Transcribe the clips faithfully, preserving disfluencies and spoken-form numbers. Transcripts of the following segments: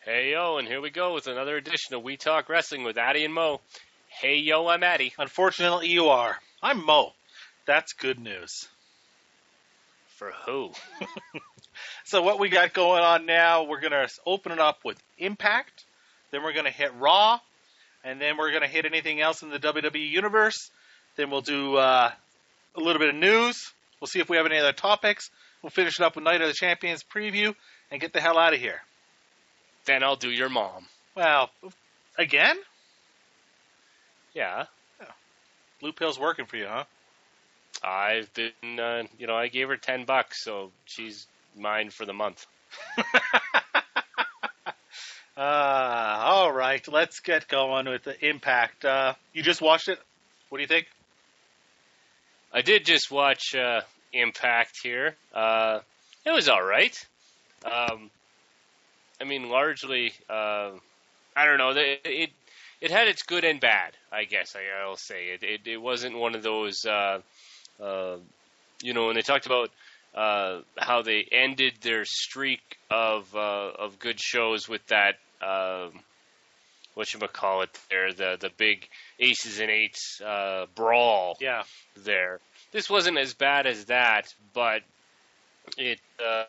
Hey yo, and here we go with another edition of We Talk Wrestling with Addy and Mo. Hey yo, I'm Addy. Unfortunately, you are. I'm Mo. That's good news. For who? So what we got going on now, we're going to open it up with Impact, then we're going to hit Raw, and then we're going to hit anything else in the W W E Universe. Then we'll do uh, a little bit of news. We'll see if we have any other topics. We'll finish it up with Night of the Champions preview and get the hell out of here. Then I'll do your mom. Well, again? Yeah. yeah. Blue Pill's working for you, huh? I've been, uh, you know, I gave her ten bucks, so she's mine for the month. uh, all right, let's get going with the Impact. Uh, you just watched it. What do you think? I did just watch uh, Impact here. Uh, it was all right. Um, I mean, largely, uh, I don't know. It, it it had its good and bad, I guess I'll say. It it, it wasn't one of those, uh, uh, you know, when they talked about uh, how they ended their streak of uh, of good shows with that, uh, whatchamacallit there, the, the big Aces and Eights uh, brawl yeah. there. This wasn't as bad as that, but it... Uh,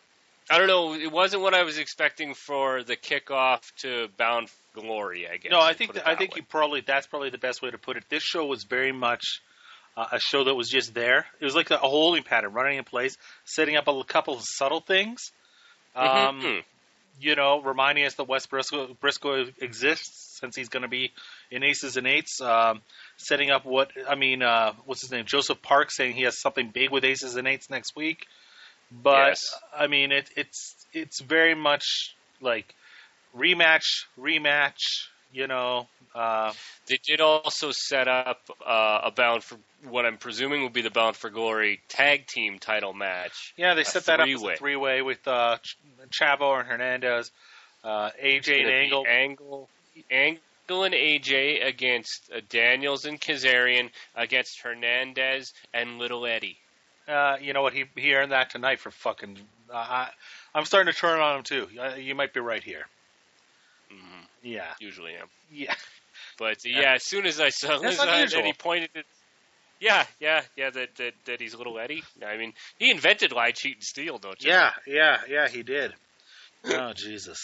I don't know. It wasn't what I was expecting for the kickoff to Bound for Glory, I guess. No, I think that, I think way. you probably that's probably the best way to put it. This show was very much uh, a show that was just there. It was like a holding pattern, running in place, setting up a couple of subtle things. Um, mm-hmm. You know, reminding us that Wes Briscoe, Briscoe exists since he's going to be in Aces and Eights. Um, setting up what I mean, uh, what's his name? Joseph Park saying he has something big with Aces and Eights next week. But yes. I mean, it, it's it's very much like rematch, rematch. You know, uh, they did also set up uh, a Bound for what I'm presuming will be the Bound for Glory tag team title match. Yeah, they set that up as three-way. a three-way with uh, Chavo and Hernandez, uh, A J and Angle. Angle, Angle and A J against uh, Daniels and Kazarian against Hernandez and Little Eddie. Uh, you know what? He he earned that tonight for fucking. Uh, I, I'm starting to turn on him too. Uh, you might be right here. Mm-hmm. Yeah. Usually am. Yeah. But yeah, yeah as soon as I saw That's that, he pointed at. Yeah, yeah, yeah. That, that that he's Little Eddie. I mean, he invented lie, cheat, and steal, don't you? Yeah, yeah, yeah. He did. Oh Jesus.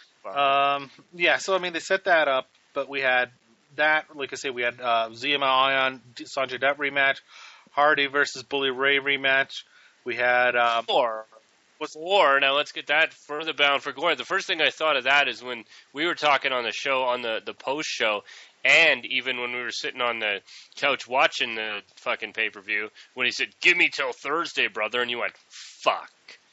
Um. Yeah. So I mean, they set that up, but we had that. Like I say, we had uh, Zema Ion, Sanjay Dutt rematch. Hardy versus Bully Ray rematch. We had um, four. What's four? Now let's get that further Bound for Glory. The first thing I thought of that is when we were talking on the show, on the, the post show, and even when we were sitting on the couch watching the fucking pay per view, when he said, "Give me till Thursday, brother," and you went, "Fuck,"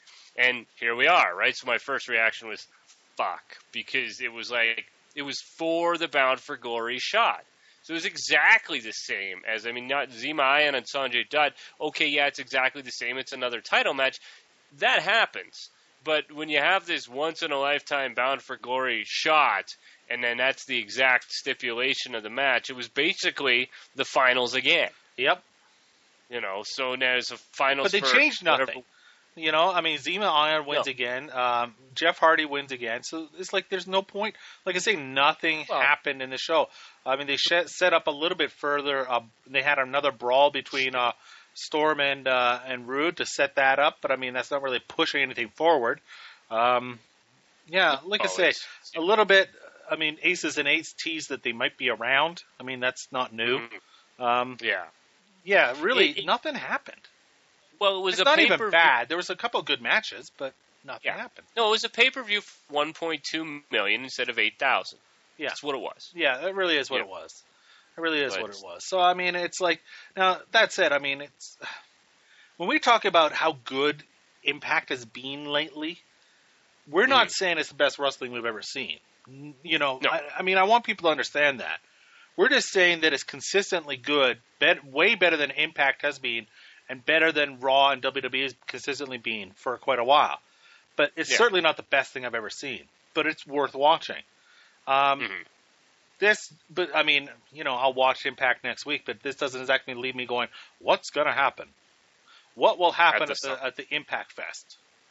and here we are, right? So my first reaction was, "Fuck," because it was like it was for the Bound for Glory shot. So it was exactly the same as, I mean, not Zema Ion and Sanjay Dutt. Okay, yeah, it's exactly the same. It's another title match. That happens. But when you have this once-in-a-lifetime Bound for Glory shot, and then that's the exact stipulation of the match, it was basically the finals again. Yep. You know, so now it's a finals. But they for changed nothing. Whatever. You know, I mean, Zema Ion wins no. again. Um, Jeff Hardy wins again. So it's like there's no point. Like I say, nothing well, happened in the show. I mean, they sh- set up a little bit further. Uh, they had another brawl between uh, Storm and uh, and Rude to set that up. But, I mean, that's not really pushing anything forward. Um, yeah, like I say, a little bit. I mean, Aces and Eights teased that they might be around. I mean, that's not new. Mm-hmm. Um, yeah. Yeah, really, it, it, nothing happened. Well, it was it's a not pay-per-view. even bad. There was a couple of good matches, but nothing yeah. happened. No, it was a pay-per-view for one point two million dollars instead of eight thousand dollars. Yeah. That's what it was. Yeah, that really is what yeah. it was. It really is but, what it was. So, I mean, it's like, now, that said, I mean, it's, when we talk about how good Impact has been lately, we're not mm. saying it's the best wrestling we've ever seen. You know, no. I, I mean, I want people to understand that. We're just saying that it's consistently good, bet, way better than Impact has been, and better than Raw and W W E has consistently been for quite a while. But it's yeah. certainly not the best thing I've ever seen. But it's worth watching. Um, mm-hmm. This, but I mean, you know, I'll watch Impact next week, but this doesn't exactly leave me going, what's going to happen? What will happen at the, at the, at the Impact Fest?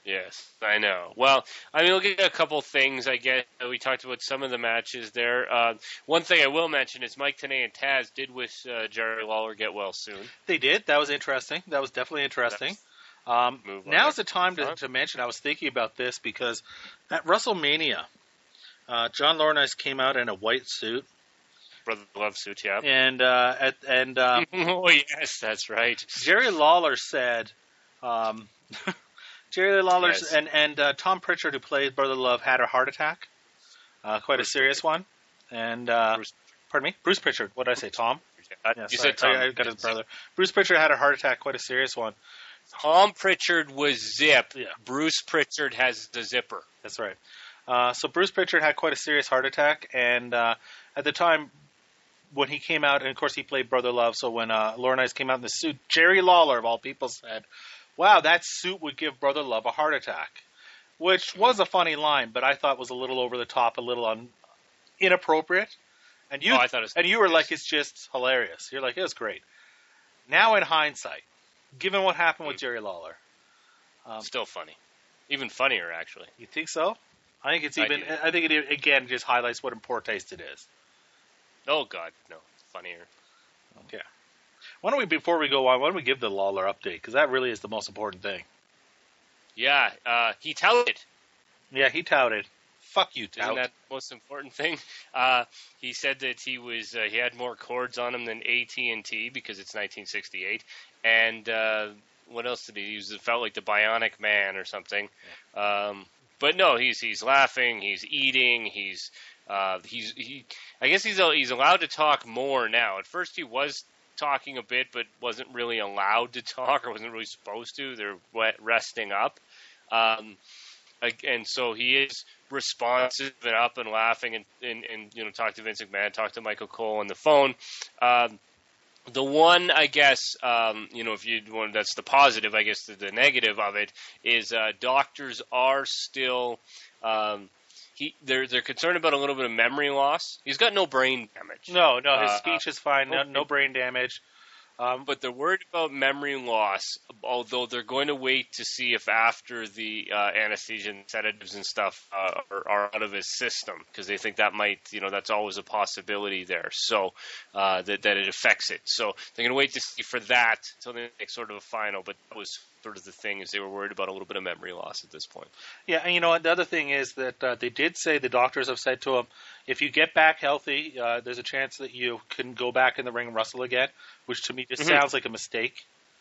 Yes, I know. Well, I mean, look at a couple things, I guess. We talked about some of the matches there. Uh, one thing I will mention is Mike Tenay and Taz did wish uh, Jerry Lawler get well soon. They did. That was interesting. That was definitely interesting. Um, now's the time to, to mention, I was thinking about this because at WrestleMania, uh, John Laurinaitis came out in a white suit. Brother Love suit, yeah. And, uh, at, and uh, oh, yes, that's right. Jerry Lawler said... Um, Jerry Lawler yes. and, and uh, Tom Pritchard, who played Brother Love, had a heart attack, uh, quite Bruce a serious Pritchard. one. And uh, Bruce. Pardon me, Bruce Pritchard. What did I say, Tom? Uh, yes, you I, said Tom. I, I got his brother. Bruce Pritchard had a heart attack, quite a serious one. Tom Pritchard was Zip. Yeah. Bruce Pritchard has the zipper. That's right. Uh, so Bruce Pritchard had quite a serious heart attack, and uh, at the time when he came out, and of course he played Brother Love. So when uh, Laurinaitis came out in the suit, Jerry Lawler, of all people, said, wow, that suit would give Brother Love a heart attack, which was a funny line, but I thought was a little over the top, a little un- inappropriate. And you, oh, I thought it was and you were like, it's just hilarious. You're like, it was great. Now in hindsight, given what happened with Jerry Lawler, um, still funny, even funnier actually. You think so? I think it's even. I, I think it again just highlights what in poor taste it is. Oh God, no, funnier. Okay. Why don't we, before we go on, why don't we give the Lawler update? Because that really is the most important thing. Yeah, uh, he touted. Yeah, he touted. Fuck you, tout. Isn't that the most important thing? Uh, he said that he was uh, he had more cords on him than A T and T because it's nineteen sixty-eight. And uh, what else did he use? It felt like the Bionic Man or something. Yeah. Um, but no, he's he's laughing, he's eating, he's uh, he's he. I guess he's he's allowed to talk more now. At first, he was talking a bit, but wasn't really allowed to talk or wasn't really supposed to. They're resting up. Um, and so he is responsive and up and laughing and, and, and you know, talk to Vince McMahon, talk to Michael Cole on the phone. Um, the one, I guess, um, you know, if you want, that's the positive, I guess the, the negative of it is uh, doctors are still, um, He, they're they're concerned about a little bit of memory loss. He's got no brain damage. No, no, his uh, speech is fine. No, no brain damage. Um, but they're worried about memory loss, although they're going to wait to see if after the uh, anesthesia and sedatives and stuff uh, are, are out of his system, because they think that might, you know, that's always a possibility there. So uh, that that it affects it. So they're going to wait to see for that until they make sort of a final. But that was sort of the thing, is they were worried about a little bit of memory loss at this point. Yeah, and you know what? The other thing is that uh, they did say, the doctors have said to him, if you get back healthy, uh, there's a chance that you can go back in the ring and wrestle again, which to me just mm-hmm. sounds like a mistake.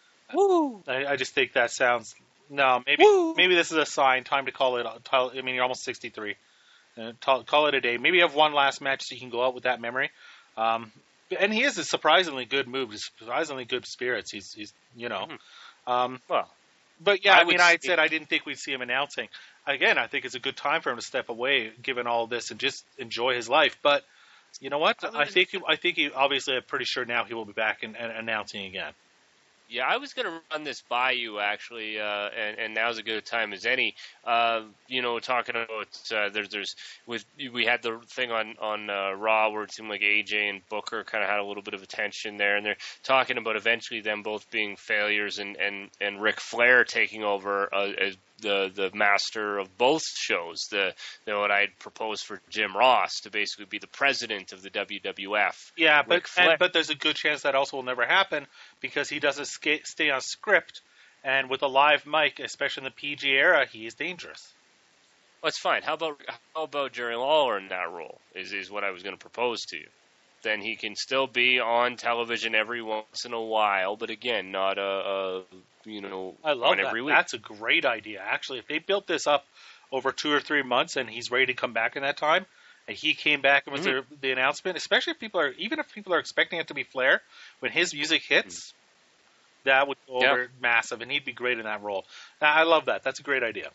Woo! I, I just think that sounds no. Maybe Woo! maybe this is a sign. Time to call it. I mean, you're almost sixty-three. Uh, call it a day. Maybe you have one last match so you can go out with that memory. Um, and he has a surprisingly good move, surprisingly good spirits. He's, he's you know. Mm-hmm. Um, well, but yeah, I, I mean, I said I didn't think we'd see him announcing. Again, I think it's a good time for him to step away, given all this, and just enjoy his life. But you know what? I think he, I think he obviously, I'm pretty sure now he will be back and, and announcing again. Yeah, I was going to run this by you, actually, uh, and, and now's a good time as any. Uh, you know, talking about uh, there's there's with we had the thing on on uh, Raw where it seemed like A J and Booker kind of had a little bit of a tension there, and they're talking about eventually them both being failures, and and and Ric Flair taking over uh, as the the master of both shows. The, the what I had proposed for Jim Ross to basically be the president of the W W F. Yeah, but and, but there's a good chance that also will never happen because he doesn't sk- stay on script, and with a live mic, especially in the P G era, he is dangerous. Well, it's fine. How about how about Jerry Lawler in that role? Is is what I was going to propose to you. Then he can still be on television every once in a while, but again, not a, a you know, I love on that. every week. That's a great idea, actually. If they built this up over two or three months and he's ready to come back in that time, and he came back and was mm-hmm. the, the announcement, especially if people are, even if people are expecting it to be Flair, when his music hits, mm-hmm. that would go over yeah. massive, and he'd be great in that role. Now, I love that. That's a great idea.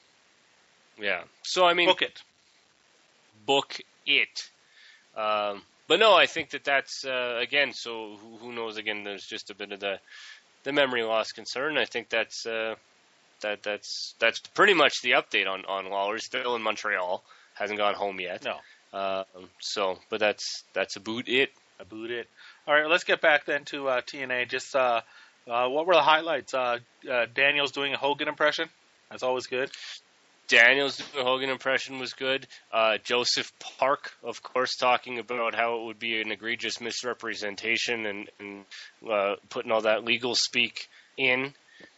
Yeah. So, I mean, book it. Book it. Um, but no, I think that that's, uh, again, so who, who knows, again, there's just a bit of the, the memory loss concern. I think that's, uh, that, that's, that's pretty much the update on, on Lawler. He's still in Montreal. Hasn't gone home yet. No. Uh, so, but that's, that's about it. About it. All right, let's get back then to, uh, T N A. Just, uh, uh, what were the highlights? Uh, uh, Daniel's doing a Hogan impression. That's always good. Daniel's Hogan impression was good. Uh, Joseph Park, of course, talking about how it would be an egregious misrepresentation and, and uh, putting all that legal speak in.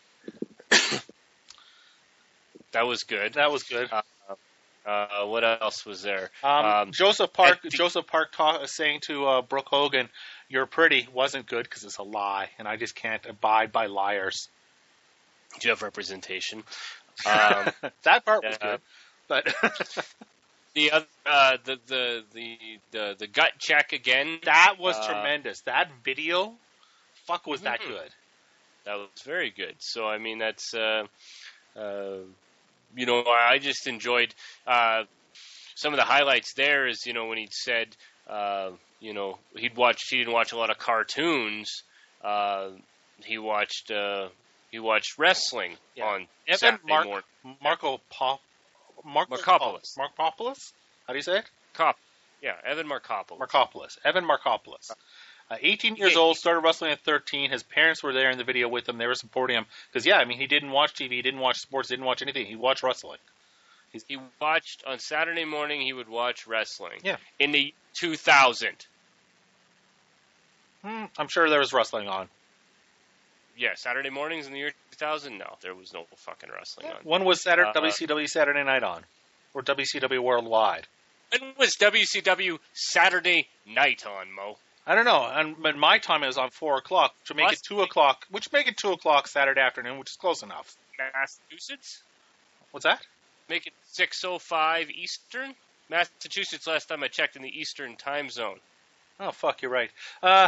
That was good. That was good. Uh, uh, what else was there? Um, Um, Joseph Park. the, Joseph Park ta- saying to uh, Brooke Hogan, "You're pretty," wasn't good because it's a lie, and I just can't abide by liars. Do you have representation? Um, that part was yeah. good, but the other, uh, the, the the the the gut check again. that was uh, tremendous. That video, fuck, was that mhm. good? That was very good. So I mean, that's uh, uh, you know, I just enjoyed uh, some of the highlights. There is, you know, when he said, uh, you know, he'd watched. He didn't watch a lot of cartoons. Uh, he watched. Uh, He watched wrestling Yeah. on Evan Saturday Mark, morning. Marco Pop, Marco Markopoulos. Markopoulos? How do you say it? Cop. Yeah, Evan Markopoulos. Markopoulos. Evan Markopoulos. Uh, eighteen years Yeah. old, started wrestling at thirteen. His parents were there in the video with him. They were supporting him. Because, yeah, I mean, he didn't watch T V, he didn't watch sports, didn't watch anything. He watched wrestling. He watched, on Saturday morning, he would watch wrestling. Yeah. In the two thousand. Hmm, I'm sure there was wrestling on. Yeah, Saturday mornings in the year two thousand? No, there was no fucking wrestling on. When was Saturday, Uh, W C W Saturday Night on? Or W C W Worldwide? When was W C W Saturday night on, Mo? I don't know. And in my time, it was on four o'clock. To make Must it two be. o'clock, which make it two o'clock Saturday afternoon, which is close enough. Massachusetts? What's that? Make it six oh five Eastern? Massachusetts, last time I checked, in the Eastern time zone. Oh, fuck, you're right. Uh,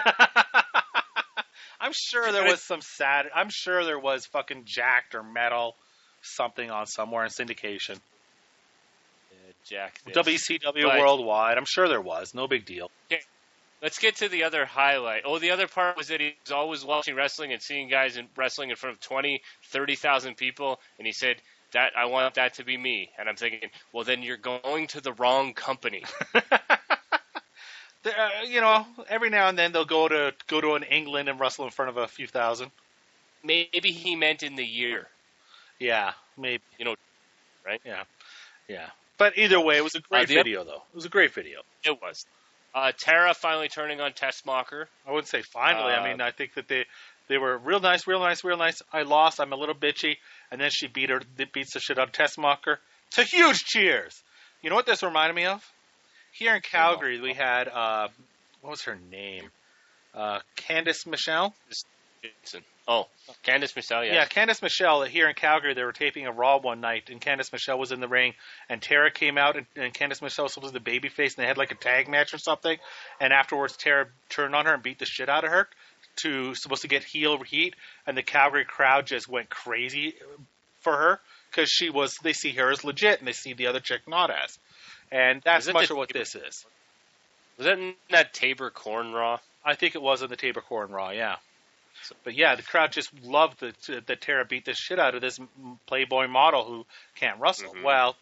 I'm sure there was some sad. I'm sure there was fucking Jacked or Metal something on somewhere in syndication. Yeah, Jack. this. W C W But- Worldwide. I'm sure there was. No big deal. Let's get to the other highlight. Oh, the other part was that he was always watching wrestling and seeing guys in wrestling in front of twenty, thirty thousand people, and he said, "That I want that to be me." And I'm thinking, well, then you're going to the wrong company. There, uh, you know, every now and then they'll go to go to an England and wrestle in front of a few thousand. Maybe he meant in the year. Yeah, maybe. You know, right? Yeah, yeah. But either way, it was a great Uh, the- video, though. It was a great video. It was. Uh, Tara finally turning on Tessmacher. I wouldn't say finally. Uh, I mean, I think that they they were real nice, real nice, real nice. I lost. I'm a little bitchy, and then she beat her, beats the shit out of Tessmacher to huge cheers. You know what this reminded me of? Here in Calgary, we had uh, what was her name? Uh, Candice Michelle. Jason. Oh, Candice Michelle, yes. Yeah, Candice Michelle. Here in Calgary, they were taping a Raw one night, and Candice Michelle was in the ring, and Tara came out, and, and Candice Michelle was supposed to be the babyface, and they had like a tag match or something. And afterwards, Tara turned on her and beat the shit out of her to supposed to get heel heat, and the Calgary crowd just went crazy for her because she was. They see her as legit, and they see the other chick not as. And that's Is it much the- of what this is. Was that in that Tabor Corn Raw? I think it was in the Tabor Corn Raw, yeah. But yeah, the crowd just loved that that Tara beat the shit out of this Playboy model who can't wrestle. Mhm. Well,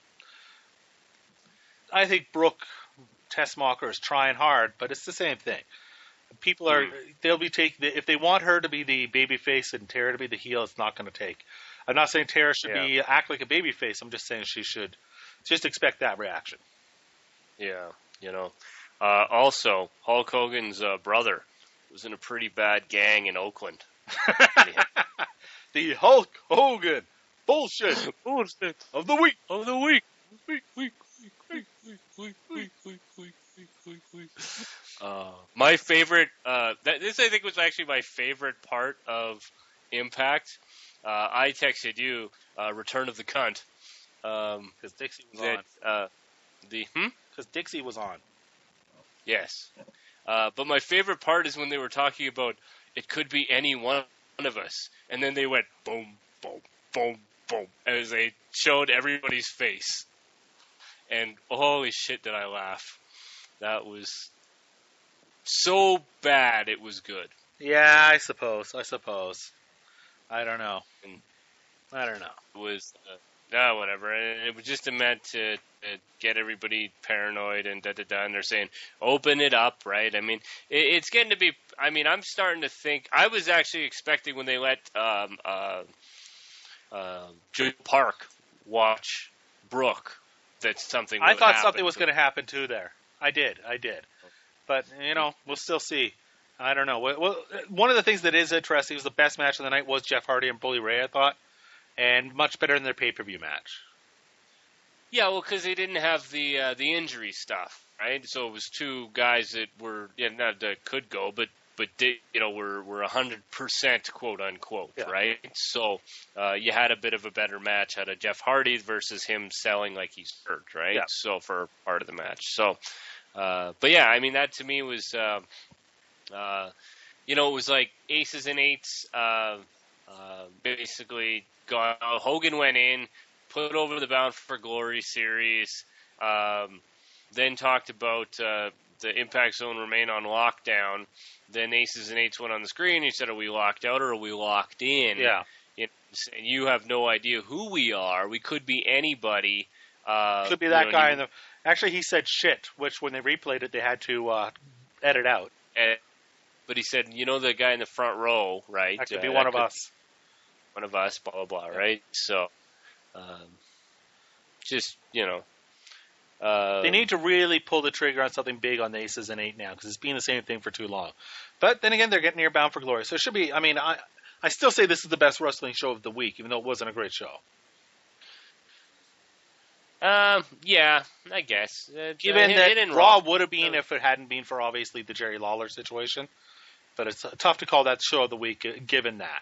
I think Brooke Tessmacher is trying hard, but it's the same thing. People are Mm. they'll be taking if they want her to be the baby face and Tara to be the heel. It's not going to take. I'm not saying Tara should Yeah. be act like a baby face. I'm just saying she should just expect that reaction. Yeah, you know. Uh, also, Hulk Hogan's uh, brother was in a pretty bad gang in Oakland. The Hulk Hogan bullshit Bullshit of the week. of the week. Week, week, week, week, week, week, week, week, week, week, week, week. Uh, my favorite, uh, that, this I think was actually my favorite part of Impact. Uh, I texted you, uh, Return of the Cunt. Um, Because Dixie was that, on. uh, the, hmm? Because Dixie was on. Yes. Uh, but my favorite part is when they were talking about it could be any one of us. And then they went boom, boom, boom, boom, as they showed everybody's face. And holy shit did I laugh. That was so bad it was good. Yeah, I suppose. I suppose. I don't know. And I don't know. it was, uh, no, whatever. And it was just meant to, to get everybody paranoid and da da da. And they're saying, open it up, right? I mean, it, it's getting to be. I mean, I'm starting to think. I was actually expecting when they let um, uh, uh, Joe Park watch Brooke that something I would thought happen. something was going to happen too there. I did, I did. But, you know, we'll still see. I don't know. Well, one of the things that is interesting was the best match of the night was Jeff Hardy and Bully Ray, I thought, and much better than their pay-per-view match. Yeah, well, because they didn't have the uh, the injury stuff, right? So it was two guys that were, yeah, not that could go, but but did, you know, were were a hundred percent quote unquote, Yeah. right? So uh, you had a bit of a better match out of Jeff Hardy versus him selling like he's hurt, right? Yeah. So for part of the match, so. Uh, but yeah, I mean that to me was, uh, uh, you know, it was like aces and eights. Uh, uh, basically, got, Hogan went in, put over the Bound for Glory series, um, then talked about uh, the Impact Zone remain on lockdown. Then aces and eights went on the screen. He said, "Are we locked out or are we locked in?" Yeah. You know, and you have no idea who we are. We could be anybody. Uh, Could be that you know, guy you, in the... Actually, he said shit, which when they replayed it, they had to uh, edit out. And, but he said, you know, the guy in the front row, right? That could Uh, be one of could us. be One of us, blah, blah, blah, right? So, um, just, you know. Uh, They need to really pull the trigger on something big on the aces and eight now, because it's been the same thing for too long. But then again, they're getting near Bound for Glory. So it should be, I mean, I, I still say this is the best wrestling show of the week, even though it wasn't a great show. Um, yeah, I guess. Uh, Given it, that it Raw would have been if it hadn't been for obviously the Jerry Lawler situation, but it's uh, tough to call that show of the week uh, given that.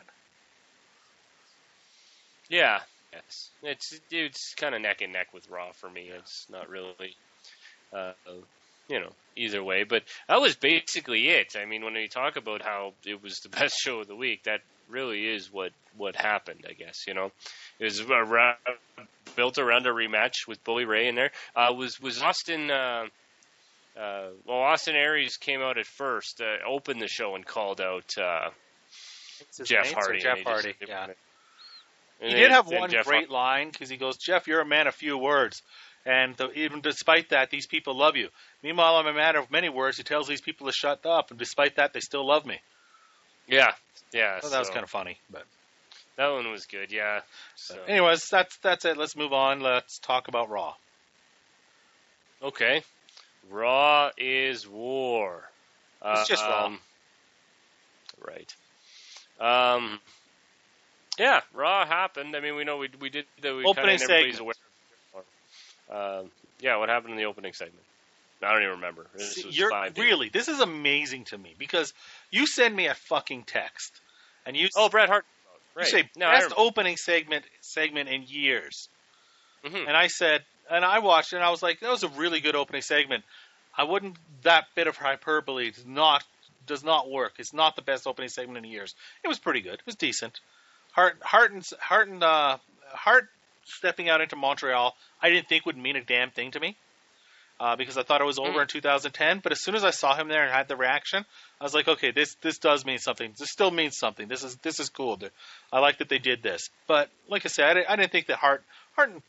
Yeah, yes. It's it's kind of neck and neck with Raw for me. It's not really, uh, you know, either way. But that was basically it. I mean, when we talk about how it was the best show of the week, that really is what, what happened, I guess, you know. It was around, built around a rematch with Bully Ray in there. Uh, was was Austin, uh, uh, well, Austin Aries came out at first, uh, opened the show and called out uh, Jeff Hardy. Jeff and they Hardy, just- yeah. and He they- did have then one Jeff great line, because he goes, Jeff, you're a man of few words. And the, even despite that, these people love you. Meanwhile, I'm a man of many words. He tells these people to shut up, and despite that, they still love me. Yeah, yeah. So that was so kind of funny. But that one was good, yeah. So. anyways, that's that's it. Let's move on. Let's talk about Raw. Okay. Raw is war. It's just Raw. Um, right. Um, yeah, Raw happened. I mean, we know we we did the we Opening kinda, everybody's segment. aware. Um, yeah, what happened in the opening segment? I don't even remember. This See, was you're five really this is amazing to me because you send me a fucking text and you Oh, Bret Hart. you Right. say no, I best remember. opening segment segment in years, Mhm. and I said and I watched it and I was like that was a really good opening segment. I wouldn't that bit of hyperbole does not does not work. It's not the best opening segment in years. It was pretty good. It was decent. Hart Hart and Hart and uh, Hart stepping out into Montreal, I didn't think would mean a damn thing to me. Uh, because I thought it was over Mm. in two thousand ten, but as soon as I saw him there and had the reaction, I was like, okay, this this does mean something. This still means something. This is this is cool. I like that they did this. But like I said, I didn't, I didn't think that Hart Hart and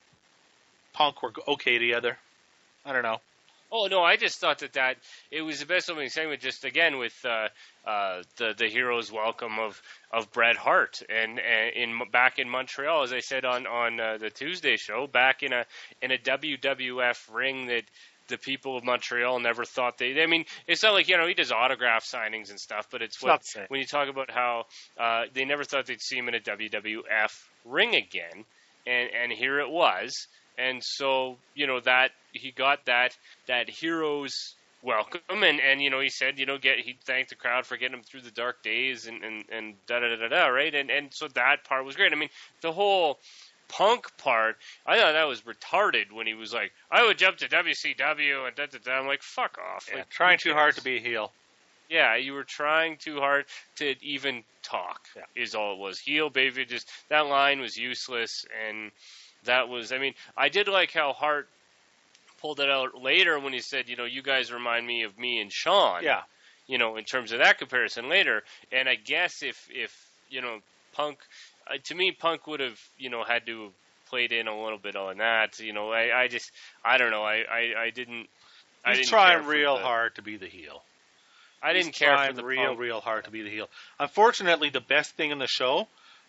Punk were okay together. I don't know. Oh no, I just thought that that it was the best opening segment. Just again with uh, uh, the the hero's welcome of, of Bret Hart and, and in back in Montreal, as I said on on uh, the Tuesday show, back in a in a W W F ring that the people of Montreal never thought they. I mean, it's not like you know he does autograph signings and stuff, but it's, It's what not the same. when you talk about how uh, they never thought they'd see him in a W W F ring again, and and here it was. And so, you know, that he got that that hero's welcome, and, and you know, he said, you know, get he thanked the crowd for getting him through the dark days, and and and da da da da da, right? And and so that part was great. I mean, the whole Punk part, I thought that was retarded when he was like, I would jump to W C W and da da da. I'm like, fuck off. Yeah, Like, trying who too hard cares? to be a heel. Yeah, you were trying too hard to even talk. Yeah. Is all it was. Heel, baby, just that line was useless, and that was. I mean, I did like how Hart pulled it out later when he said, you know, you guys remind me of me and Sean. Yeah. You know, in terms of that comparison later, and I guess if if you know Punk, uh, to me, Punk would have you know had to have played in a little bit on that. You know, I, I just I don't know. I I, I didn't. I He's didn't trying care for real the- hard to be the heel. I He's didn't care trying for the real, Punk. real hard to be the heel. Unfortunately, the best thing in the show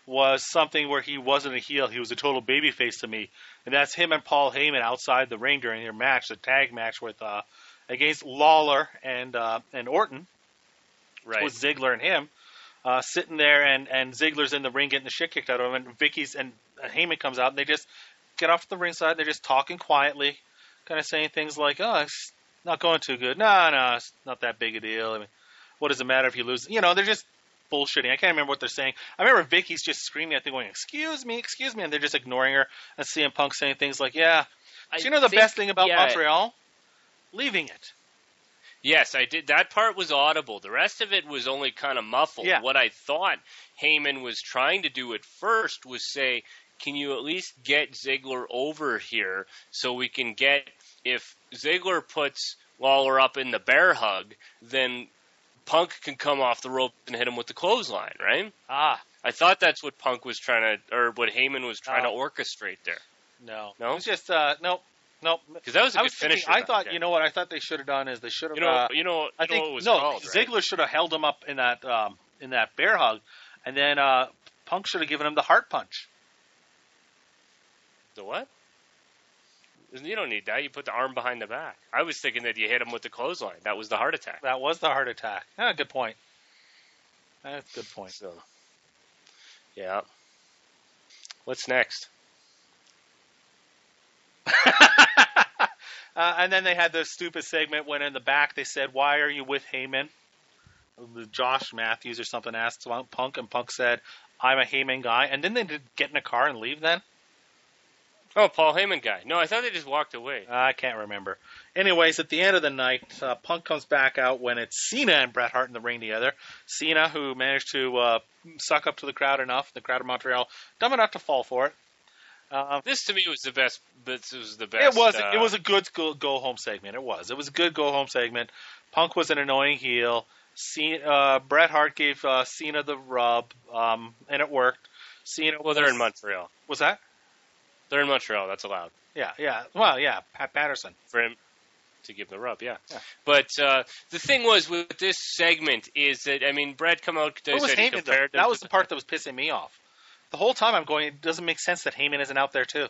was something where he wasn't a heel. He was a total babyface to me. And that's him and Paul Heyman outside the ring during their match, the tag match with uh, against Lawler and uh, and Orton. Right. With Ziggler and him. Uh, sitting there, and, and Ziggler's in the ring getting the shit kicked out of him, and Vicky's and Heyman comes out, and they just get off the ringside, and they're just talking quietly, kind of saying things like, oh, it's not going too good. No, no, it's not that big a deal. I mean, what does it matter if you lose? You know, they're just bullshitting. I can't remember what they're saying. I remember Vicky's just screaming at them going, excuse me, excuse me, and they're just ignoring her, and C M Punk saying things like, yeah. So you know the think, best thing about yeah, Montreal? Leaving it. Yes, I did. That part was audible. The rest of it was only kind of muffled. Yeah. What I thought Heyman was trying to do at first was say, can you at least get Ziggler over here so we can get, if Ziggler puts Lawler up in the bear hug, then Punk can come off the rope and hit him with the clothesline, right? Ah. I thought that's what Punk was trying to, or what Heyman was trying Uh, to orchestrate there. No. No? It's just, uh, no. Nope. Because that was a I good was thinking, finisher. I back that then. you know what I thought they should have done is they should have. You know, uh, you know, you I know think what it was no. called, right? Ziggler should have held him up in that um, in that bear hug, and then uh, Punk should have given him the heart punch. The what? You don't need that. You put the arm behind the back. I was thinking that you hit him with the clothesline. That was the heart attack. That was the heart attack. Ah, good point. That's a good point. So, yeah. What's next? uh, and then they had the stupid segment when in the back they said, "Why are you with Heyman?" Josh Matthews or something asked Punk, and Punk said, "I'm a Heyman guy." And then they did get in a car and leave. Then Oh, Paul Heyman guy. No, I thought they just walked away. I can't remember. Anyways, at the end of the night, uh, Punk comes back out when it's Cena and Bret Hart in the ring together. Cena, who managed to uh, suck up to the crowd enough, the crowd of Montreal, dumb enough to fall for it. Uh, This to me was the best. This was the best. it was uh, it was a good go, go home segment. It was it was a good go home segment. Punk was an annoying heel. Cena, uh, Bret Hart gave uh, Cena the rub, um, and it worked. Cena. Well, they're in Montreal. Was that? They're in Montreal. That's allowed Yeah, yeah. Well, yeah. Pat Patterson. for him to give the rub. Yeah. Yeah. But uh, the thing was with this segment is that I mean, Bret come out. What was said he Heyman? Though? compared them That to was the part that was pissing me off. The whole time I'm going, it doesn't make sense that Heyman isn't out there too.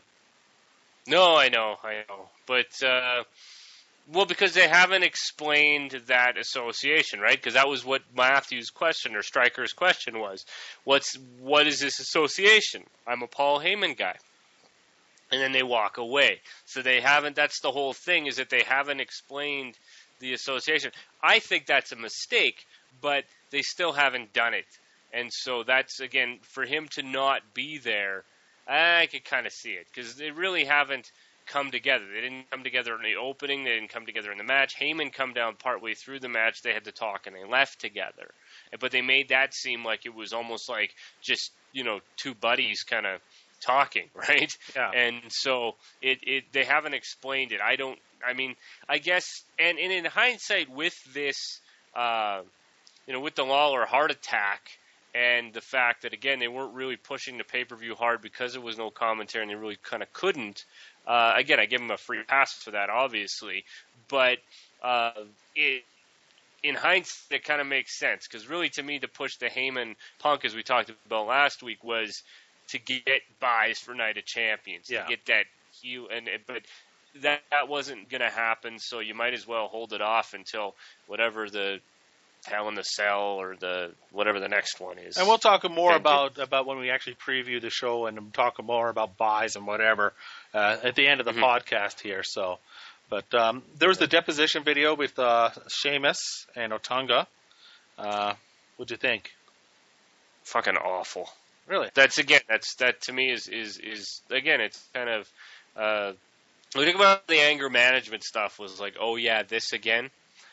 No, I know, I know. But, uh, well, because they haven't explained that association, right? Because that was what Matthew's question or Stryker's question was. What's, what is this association? I'm a Paul Heyman guy. And then they walk away. So they haven't, that's the whole thing, is that they haven't explained the association. I think that's a mistake, but they still haven't done it. And so that's, again, for him to not be there, I could kind of see it. Because they really haven't come together. They didn't come together in the opening. They didn't come together in the match. Heyman come down partway through the match. They had to talk, and they left together. But they made that seem like it was almost like just, you know, two buddies kind of talking, right? Yeah. And so it, it they haven't explained it. I don't, I mean, I guess, and, and in hindsight with this, uh, you know, with the Lawler heart attack, and the fact that, again, they weren't really pushing the pay-per-view hard because there was no commentary and they really kind of couldn't. Uh, again, I give them a free pass for that, obviously. But uh, it, in hindsight, it kind of makes sense. Because really, to me, to push the Heyman Punk, as we talked about last week, was to get buys for Night of Champions. Yeah. To get that hue. And, but that, that wasn't going to happen, so you might as well hold it off until whatever the Hell in the Cell or the whatever the next one is. And we'll talk more Thank about about when we actually preview the show and talk more about buys and whatever uh, at the end of the Mm-hmm. podcast here. So, but um, there was the deposition video with uh, Sheamus and Otunga. Uh, what'd you think? Fucking awful. Really? That's again. That's that to me is is is again. It's kind of. Uh, we think about the anger management stuff. Was like, oh yeah, this again.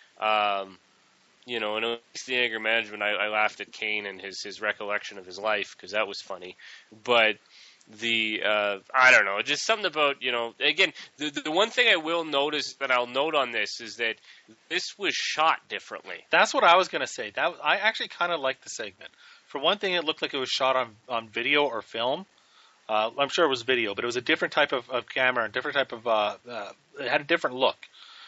Um, You know, and at least the anger management, I, I laughed at Kane and his, his recollection of his life because that was funny. But the, uh, I don't know, just something about, you know, again, the, the one thing I will notice that I'll note on this is that this was shot differently. That's what I was going to say. That I actually kind of liked the segment. For one thing, it looked like it was shot on, on video or film. Uh, I'm sure it was video, but it was a different type of, of camera, a different type of, uh, uh, it had a different look.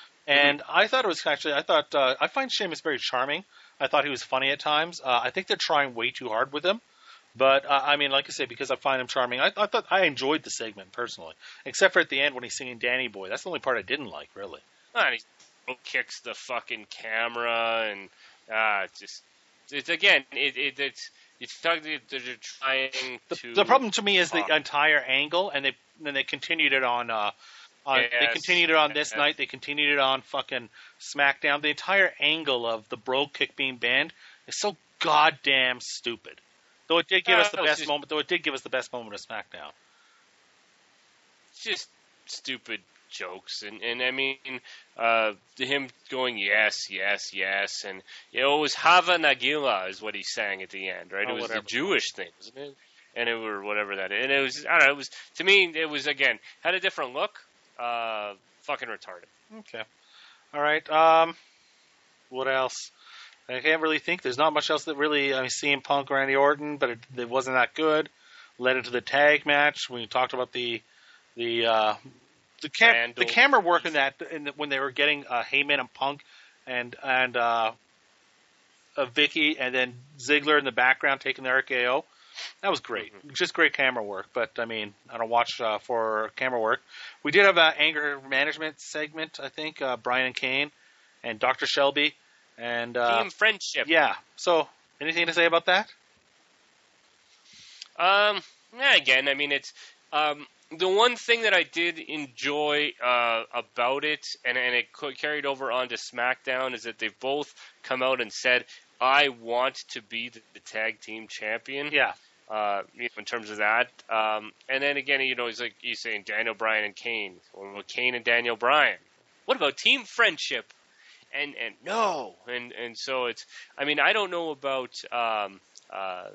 And I thought it was actually, I thought, uh, I find Sheamus very charming. I thought he was funny at times. Uh, I think they're trying way too hard with him. But uh, I mean, like I say, because I find him charming, I, I thought I enjoyed the segment personally, except for at the end when he's singing "Danny Boy." That's the only part I didn't like, really. Oh, and he kicks the fucking camera, and ah, it's just it's again, it, it it's it's they're trying the, to. The problem to me is the uh, entire angle, and they then they continued it on. Uh, on yes, they continued it on this yes. night. They continued it on fucking SmackDown. The entire angle of the bro kick being banned is so goddamn stupid. Though it did give Uh, us the it was best just- moment. Though it did give us the best moment of SmackDown. It's just stupid jokes, and and I mean, uh, him going yes, yes, yes, and you know, it was Hava Nagila is what he sang at the end, right? Oh, it was whatever. the Jewish thing, wasn't it? And it were whatever that is, and it was I don't know. It was to me, it was again had a different look. Uh, fucking retarded. Okay. All right. Um, what else? I can't really think. There's not much else that really. I mean, C M Punk, Randy Orton, but it, it wasn't that good. Led into the tag match. We talked about the the uh, the cam- Randall. the camera work in that in the, when they were getting uh, Heyman and Punk and and uh, uh, Vicky and then Ziggler in the background taking the R K O. That was great. Mm-hmm. Just great camera work. But, I mean, I don't watch uh, for camera work. We did have an anger management segment, I think. Uh, Brian Kane and Doctor Shelby. And uh, Team friendship. yeah. So, anything to say about that? Um, yeah, again, I mean, it's um, the one thing that I did enjoy uh, about it, and, and it co- carried over onto SmackDown, is that they've both come out and said, I want to be the, the tag team champion. Yeah. Uh, you know, in terms of that. Um, and then again, you know, he's like, he's saying Daniel Bryan and Kane. What about Kane and Daniel Bryan? What about team friendship? And, and no. And, and so it's, I mean, I don't know about, um, uh,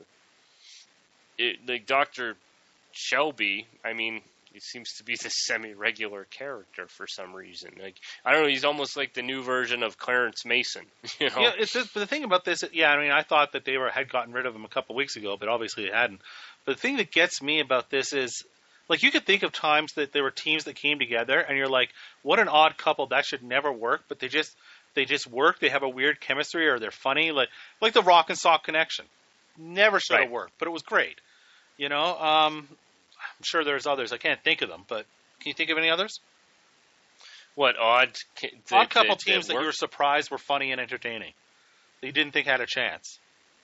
it, like Doctor Shelby. I mean, he seems to be the semi-regular character for some reason. Like, I don't know, he's almost like the new version of Clarence Mason. You know? Yeah, it's just, but the thing about this, yeah, I mean, I thought that they were had gotten rid of him a couple weeks ago, but obviously they hadn't. But the thing that gets me about this is, like, you could think of times that there were teams that came together, and you're like, what an odd couple, that should never work, but they just they just work, they have a weird chemistry, or they're funny, like like the Rock and Sock connection. Never should have Right. worked, but it was great. You know, um, I'm sure there's others. I can't think of them, but can you think of any others? What, odd? The, Odd couple the, teams the that you were surprised were funny and entertaining. That you didn't think had a chance.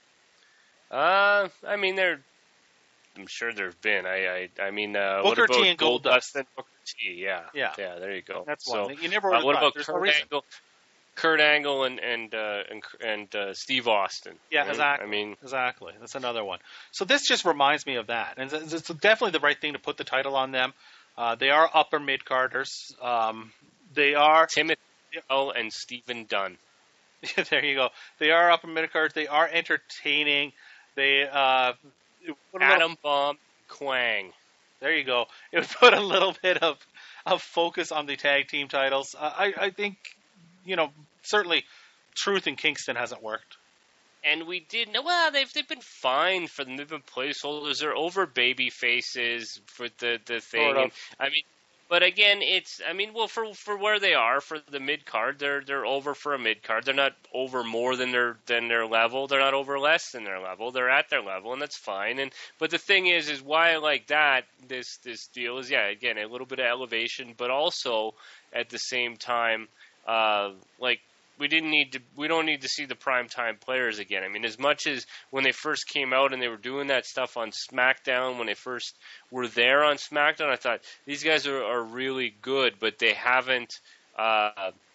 Uh, I mean, there. I'm sure there've been. I, I, I mean, uh, Booker what about T and Goldust. and Booker T? Yeah, Yeah. yeah. There you go. That's so, one. You never would uh, have what thought. about There's no Kurt reason. Angle? Kurt Angle and and uh, and, and uh, Steve Austin. Yeah, right? exactly. I mean, exactly. That's another one. So this just reminds me of that, and it's it's definitely the right thing to put the title on them. Uh, they are upper mid carders. Um, they are. Timothy Bell and Stephen Dunn. There you go. They are upper mid cards. They are entertaining. They uh, it put a little- Adam Bomb, Quang. There you go. It would put a little bit of of focus on the tag team titles. Uh, I I think you know certainly Truth and Kingston hasn't worked. And we did no. Well, they've they've been fine for them. They've been placeholders. They're over baby faces for the the thing. Sort of. And, I mean, but again, it's. I mean, well, for for where they are for the mid card, they're they're over for a mid card. They're not over more than their than their level. They're not over less than their level. They're at their level, and that's fine. And but the thing is, is why I like that this this deal is yeah, again, a little bit of elevation, but also at the same time, uh, like. We didn't need to. We don't need to see the primetime players again. I mean, as much as when they first came out and they were doing that stuff on SmackDown, when they first were there on SmackDown, I thought these guys are, are really good, but they haven't uh,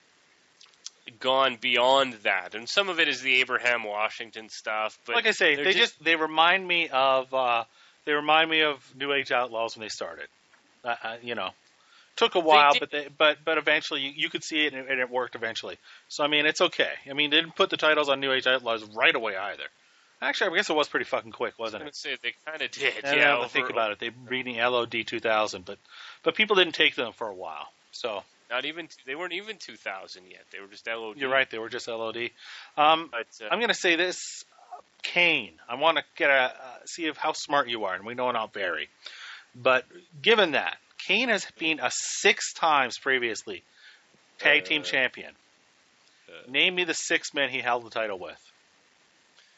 gone beyond that. And some of it is the Abraham Washington stuff. But Like I say, they're they just, they remind me of uh, they remind me of New Age Outlaws when they started. Uh, uh, you know. Took a while, did- but they, but but eventually you, you could see it and, it and it worked eventually. So I mean, it's okay. I mean, they didn't put the titles on New Age Outlaws right away either. Actually, I guess it was pretty fucking quick, I was wasn't going it? to say they kind of did. I yeah, don't have to over- think about it. They reading L O D two thousand, but but people didn't take them for a while. So Not even. They weren't even two thousand yet. They were just L O D. you're right, they were just L O D. Um, But uh, I'm going to say this, Kane. I want to get a uh, see if how smart you are, and we know not very. But given that Kane has been a six times previously tag team Uh, champion, uh, name me the six men he held the title with.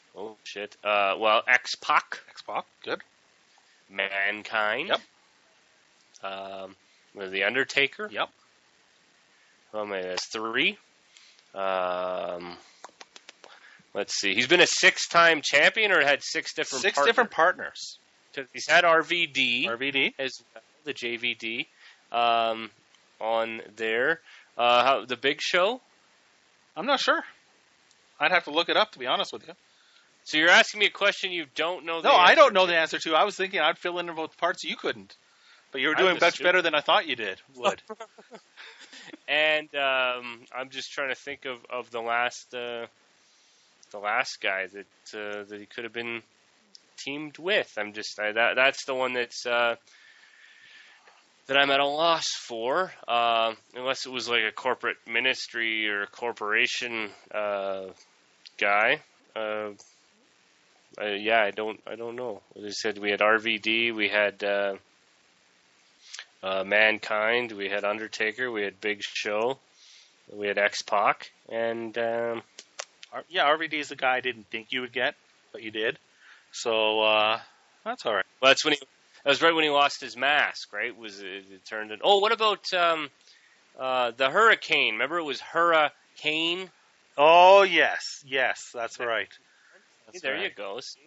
Oh shit. Uh, well, X-Pac, X-Pac, good. Mankind. Yep. Um, with the Undertaker. Yep. Oh man, that's three. Um, let's see. He's been a six-time champion, or had six different Six partners? different partners. He's had R V D, R V D, as well, the J V D, um, on there. Uh, how, the Big Show. I'm not sure. I'd have to look it up, to be honest with you. So you're asking me a question you don't know the No, answer I don't know to. the answer to. I was thinking I'd fill in both parts you couldn't. But you were doing I'm much stupid. better than I thought you did. Would. And um, I'm just trying to think of, of the last uh, the last guy that uh, that he could have been teamed with. I'm just I, that that's the one that's uh, that I'm at a loss for, uh, unless it was like a corporate ministry or a corporation uh, guy. Uh, uh, yeah, I don't I don't know. As I said, we had R V D, we had uh, uh, Mankind, we had Undertaker, we had Big Show, we had X-Pac, and um, R- yeah, R V D is the guy I didn't think you would get, but you did. So uh, that's all right. well, that's when he. That was right when he lost his mask, right? Was it, it turned in? Oh, what about um, uh, the Hurricane? Remember, it was Hurricane. Oh yes, yes, that's right. That's There right. you go. See?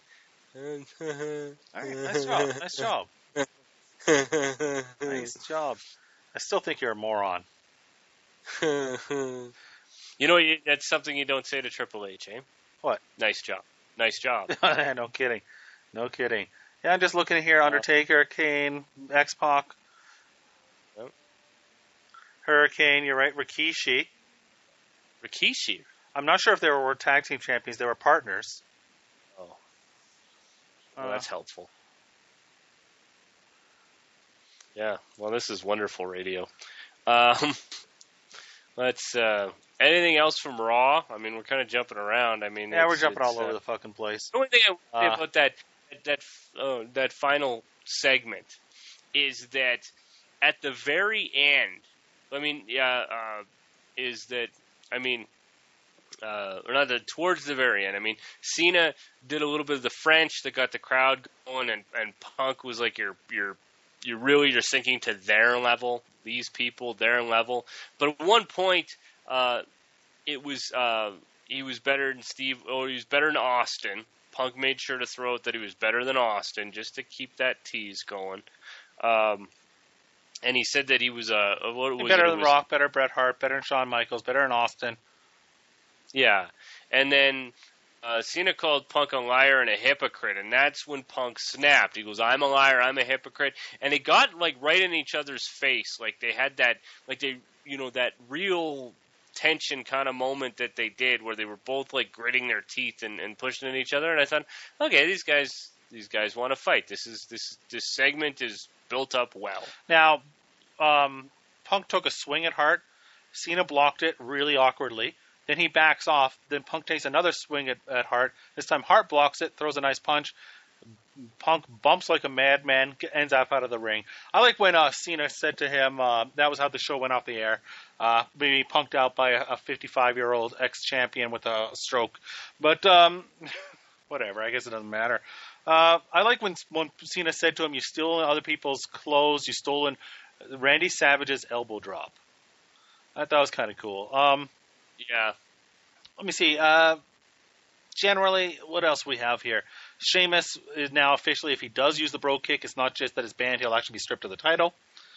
All right, nice job. Nice job. Nice job. I still think you're a moron. You know, you- that's something you don't say to Triple H, eh? What? Nice job. Nice job. No kidding. No kidding. Yeah, I'm just looking here. Undertaker, Kane, X-Pac. Yep. Hurricane, you're right. Rikishi. Rikishi. I'm not sure if they were tag team champions. They were partners. Oh, well, Uh, that's helpful. Yeah. Well, this is wonderful radio. Um, let's. Uh, anything else from Raw? I mean, we're kind of jumping around. I mean, yeah, we're it's- jumping all it's, uh, over the fucking place. The only thing I would say Uh, about that that uh, that final segment is that at the very end, I mean, yeah, uh, is that I mean, uh, or not the towards the very end. I mean, Cena did a little bit of the French that got the crowd going, and, and Punk was like your your you really you're sinking to their level, these people, their level. But at one point, uh, it was uh, he was better than Steve. Oh, he was better than Austin. Punk made sure to throw out that he was better than Austin just to keep that tease going. Um, and he said that he was uh, what was better it? It than was- Rock, better Bret Hart, better than Shawn Michaels, better than Austin. Yeah, and then uh, Cena called Punk a liar and a hypocrite, and that's when Punk snapped. He goes, "I'm a liar, I'm a hypocrite," and they got like right in each other's face, like they had that, like they, you know, that real tension kind of moment that they did, where they were both like gritting their teeth and, and pushing at each other. And I thought, okay, these guys, these guys want to fight. This is this this segment is built up well. Now, um, Punk took a swing at Hart. Cena blocked it really awkwardly. Then he backs off. Then Punk takes another swing at, at Hart. This time Hart blocks it, throws a nice punch. Punk bumps like a madman, g- ends up out of the ring. I like when uh, Cena said to him, uh, that was how the show went off the air, uh, being punked out by a fifty-five-year-old ex-champion with a stroke. But um, whatever, I guess it doesn't matter. Uh, I like when, when Cena said to him, you've stolen other people's clothes, you've stolen Randy Savage's elbow drop. I thought that was kind of cool. Um, Yeah, let me see. Uh, generally, what else we have here? Sheamus is now officially, if he does use the bro kick, it's not just that it's banned, he'll actually be stripped of the title.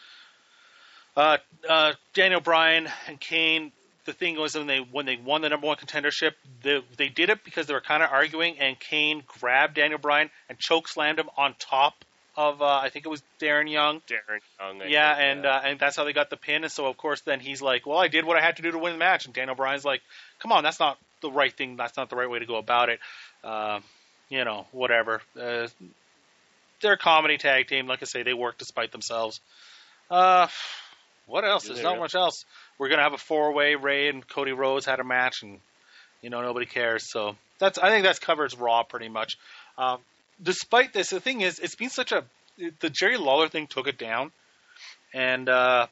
Uh, uh, Daniel Bryan and Kane, the thing was when they when they won the number one contendership, they, they did it because they were kind of arguing, and Kane grabbed Daniel Bryan and choke slammed him on top of, uh, I think it was Darren Young. Darren Young. I Yeah, think, and uh, and that's how they got the pin. And so, of course, then he's like, well, I did what I had to do to win the match. And Daniel Bryan's like, come on, that's not the right thing. That's not the right way to go about it. Uh, you know, whatever. Uh, they're a comedy tag team. Like I say, they work despite themselves. Uh, what else? Do There's they not really? much else. We're going to have a four-way. Ray and Cody Rhodes had a match, and, you know, nobody cares. So that's I think that covers Raw pretty much. Um, despite this, the thing is, it's been such a the Jerry Lawler thing took it down, and uh,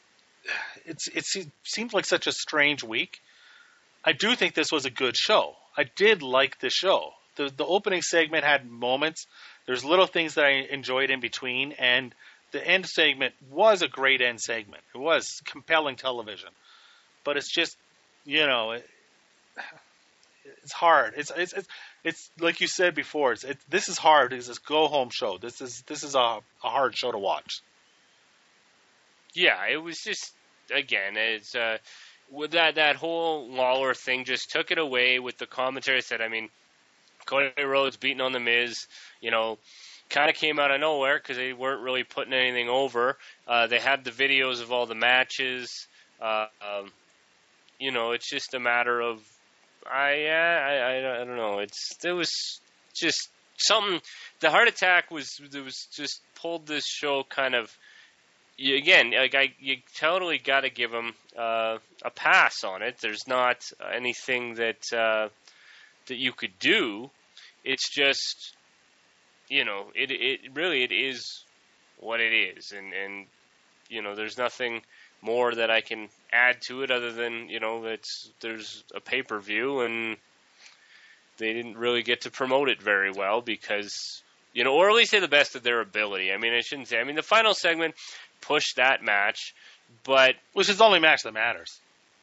it's it se- seems like such a strange week. I do think this was a good show. I did like the show. The the opening segment had moments. There's little things that I enjoyed in between, and the end segment was a great end segment. It was compelling television, but it's just, you know, it, it's hard. It's it's it's, it's like you said before. It's it, this is hard. It's this go home show. This is this is a, a hard show to watch. Yeah, it was just again, it's uh, with that that whole Lawler thing just took it away with the commentary. Said, I mean, Cody Rhodes beating on the Miz, you know, kind of came out of nowhere because they weren't really putting anything over. Uh, they had the videos of all the matches. Uh, um, you know, it's just a matter of I yeah I, I I don't know. It's it was just something. The heart attack was it was just pulled this show kind of. You, again, like I, you totally got to give them uh, a pass on it. There's not anything that uh, that you could do. It's just, you know, it it really it is what it is, and and you know, there's nothing more that I can add to it other than, you know, it's there's a pay per view, and they didn't really get to promote it very well because, you know, or at least to the best of their ability. I mean, I shouldn't say. I mean, the final segment pushed that match, but which is the only match that matters.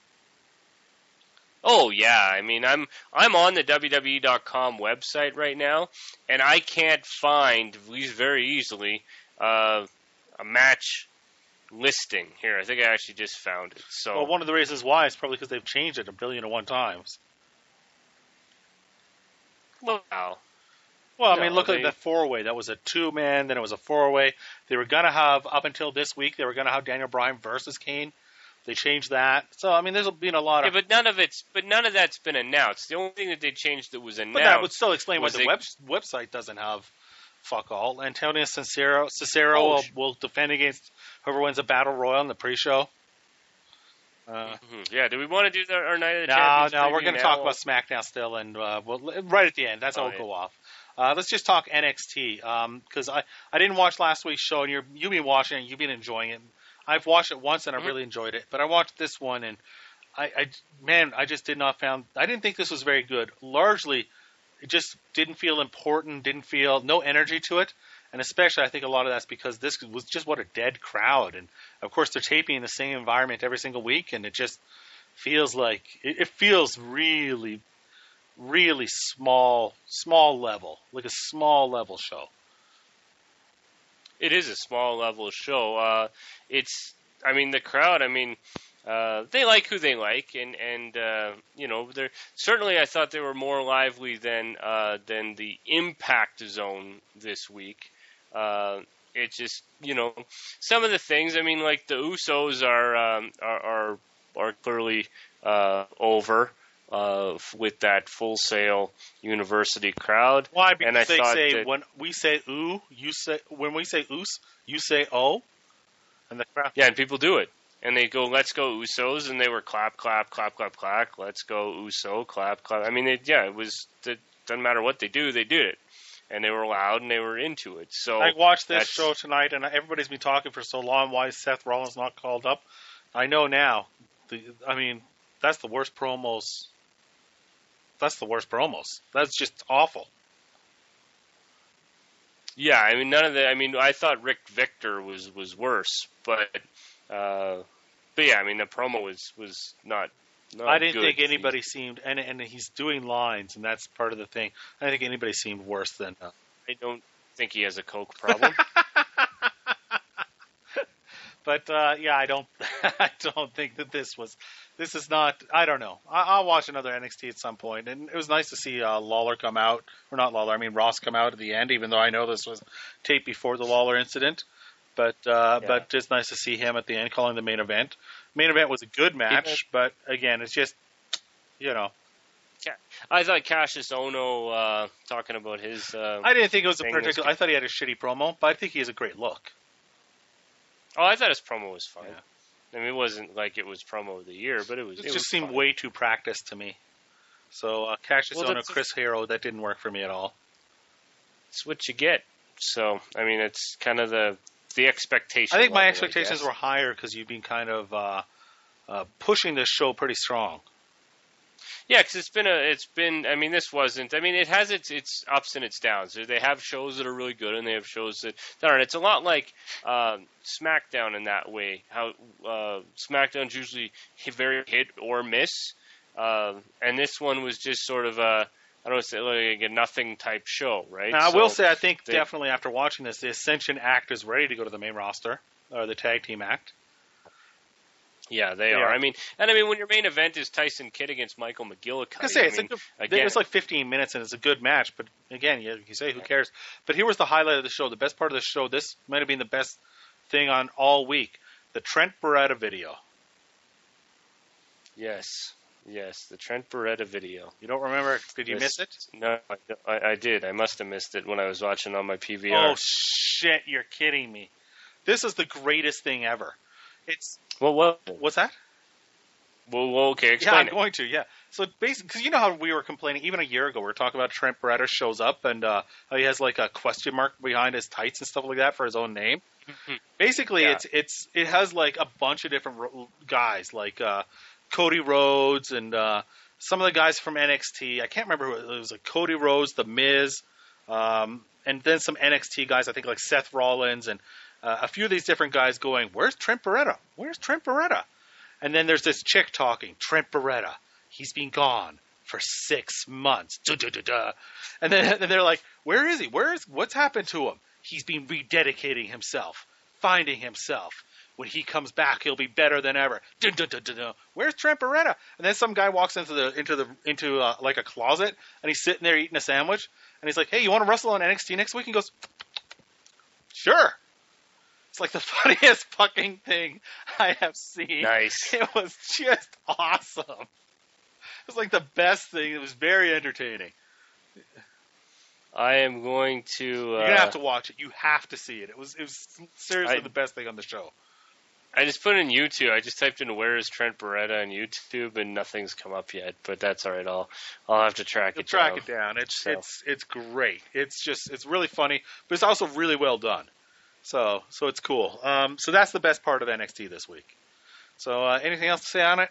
Oh yeah, I mean, I'm I'm on the W W E dot com website right now, and I can't find, at least very easily, uh, a match listing here. I think I actually just found it. So, well, one of the reasons why is probably because they've changed it a billion and one times. Wow. Well, I No, mean, look they, at the four-way. That was a two-man, then it was a four-way. They were going to have, up until this week, they were going to have Daniel Bryan versus Kane. They changed that. So, I mean, there's been a lot of... Yeah, but none of it's, but none of that's been announced. The only thing that they changed that was announced... But that would still explain why the they, web, website doesn't have fuck all. Antonio Cesaro, Cesaro oh, will, will defend against whoever wins a battle royal in the pre-show. Uh, mm-hmm. Yeah, do we want to do the, our Night of the no, Champions? No, no, we're going to talk now? about SmackDown still, and uh, we'll, right at the end. That's how oh, we'll yeah. go off. Uh, let's just talk N X T, because um, I, I didn't watch last week's show, and you're, you've been watching it, you've been enjoying it. I've watched it once, and mm-hmm. I really enjoyed it. But I watched this one, and I, I, man, I just did not found. I didn't think this was very good. Largely, it just didn't feel important, didn't feel, no energy to it. And especially, I think a lot of that's because this was just what a dead crowd. And, of course, they're taping in the same environment every single week, and it just feels like, it, it feels really, really small, small level, like a small level show. It is a small level show. Uh, it's, I mean, the crowd, I mean, uh, they like who they like, and, and uh, you know, they're, certainly I thought they were more lively than, uh, than the Impact Zone this week. Uh, it just, you know, some of the things, I mean, like the Usos are, um, are, are, are clearly, uh, over. Uh, with that Full Sail University crowd. Why? Because and I they thought say that, when we say ooh, you say when we say oos, you say oh, and the crowd. Yeah, and people do it, and they go, "Let's go Usos," and they were clap, clap, clap, clap, clap. Let's go Uso, clap, clap. I mean, it, yeah, it was. It doesn't matter what they do, they did it, and they were loud and they were into it. So I watched this show tonight, and everybody's been talking for so long. Why is Seth Rollins not called up? I know now. The, I mean, that's the worst promos. That's the worst promos. That's just awful. Yeah, I mean, none of the. I mean, I thought Rick Victor was, was worse, but uh, but yeah, I mean, the promo was was not. not I didn't good. think anybody he, seemed, and and he's doing lines, and that's part of the thing. I didn't think anybody seemed worse than. Uh, I don't think he has a coke problem. But uh, yeah, I don't. I don't think that this was. This is not. I don't know. I, I'll watch another N X T at some point, and it was nice to see uh, Lawler come out, or not Lawler. I mean Ross come out at the end, even though I know this was taped before the Lawler incident. But uh, yeah. but just nice to see him at the end, calling the main event. Main event was a good match, but again, it's just, you know. Yeah, I thought Cassius Ono uh, talking about his. Uh, I didn't think it was a particular. Was... I thought he had a shitty promo, but I think he has a great look. Oh, I thought his promo was fine. Yeah. I mean, it wasn't like it was promo of the year, but it was. It, it just was seemed fun. way too practiced to me. So uh, Cassius well, Ono, Chris Hero, that didn't work for me at all. It's what you get. So I mean, it's kind of the the expectation. I think my level, expectations were higher because you've been kind of uh, uh, pushing this show pretty strong. Yeah, because it's been a, it's been. I mean, this wasn't. I mean, it has its its ups and its downs. They have shows that are really good, and they have shows that, that aren't. It's a lot like uh, SmackDown in that way. How uh, SmackDown's usually very hit or miss, uh, and this one was just sort of a, I don't want to say like a nothing type show, right? Now, so I will say, I think they, definitely after watching this, the Ascension act is ready to go to the main roster, or the tag team act. Yeah, they They are. are. I mean, and I mean, when your main event is Tyson Kidd against Michael McGillicuddy, I say I it's mean, a good. again, It's like fifteen minutes and it's a good match. But again, you, you say who cares? But here was the highlight of the show. The best part of the show. This might have been the best thing on all week. The Trent Beretta video. yes, yes, the Trent Beretta video. You don't remember? Did you This- miss it? No, I, I did. I must have missed it when I was watching on my P V R. Oh shit! You're kidding me. This is the greatest thing ever. It's well, well, what's that? well, well okay, Yeah, explain I'm it. going to. Yeah. So basically, because you know how we were complaining even a year ago, we were talking about Trent Beretta shows up and uh, how he has like a question mark behind his tights and stuff like that for his own name. Basically, Yeah. it's it's it has like a bunch of different ro- guys, like uh, Cody Rhodes and uh, some of the guys from N X T. I can't remember who it was. It was like Cody Rhodes, The Miz, um, and then some N X T guys. I think like Seth Rollins and uh, a few of these different guys going, "Where's Trent Beretta? Where's Trent Beretta?" And then there's this chick talking, Trent Beretta. He's been gone for six months. Duh, duh, duh, duh. And then and they're like, where is he? Where is? What's happened to him? He's been rededicating himself, finding himself. When he comes back, he'll be better than ever. Duh, duh, duh, duh, duh. Where's Trent Beretta? And then some guy walks into the into the into uh, like a closet, and he's sitting there eating a sandwich, and he's like, "Hey, you want to wrestle on N X T next week?" And he goes, "Sure." It's like the funniest fucking thing I have seen. Nice. It was just awesome. It was like the best thing. It was very entertaining. I am going to. Uh, You're gonna have to watch it. You have to see it. It was it was seriously I- the best thing on the show. I just put in YouTube. I just typed in "Where is Trent Beretta" on YouTube, and nothing's come up yet. But that's all right. I'll I'll have to track You'll it track down. it down. It's So. it's it's great. It's just it's really funny, but it's also really well done. So so it's cool. Um, so that's the best part of N X T this week. So uh, anything else to say on it?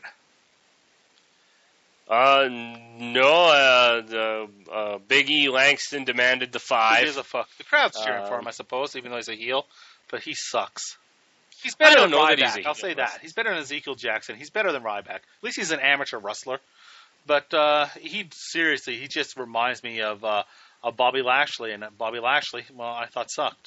Uh, no. Uh, the uh, Big E Langston demanded the He five. is a fuck. The crowd's cheering for Um, him, I suppose, even though he's a heel. But he sucks. He's I better don't than know Ryback. that he's a I'll heel. say that. He's better than Ezekiel Jackson. He's better than Ryback. At least he's an amateur wrestler. But uh, he seriously, he just reminds me of uh, of Bobby Lashley, and Bobby Lashley, well, I thought sucked.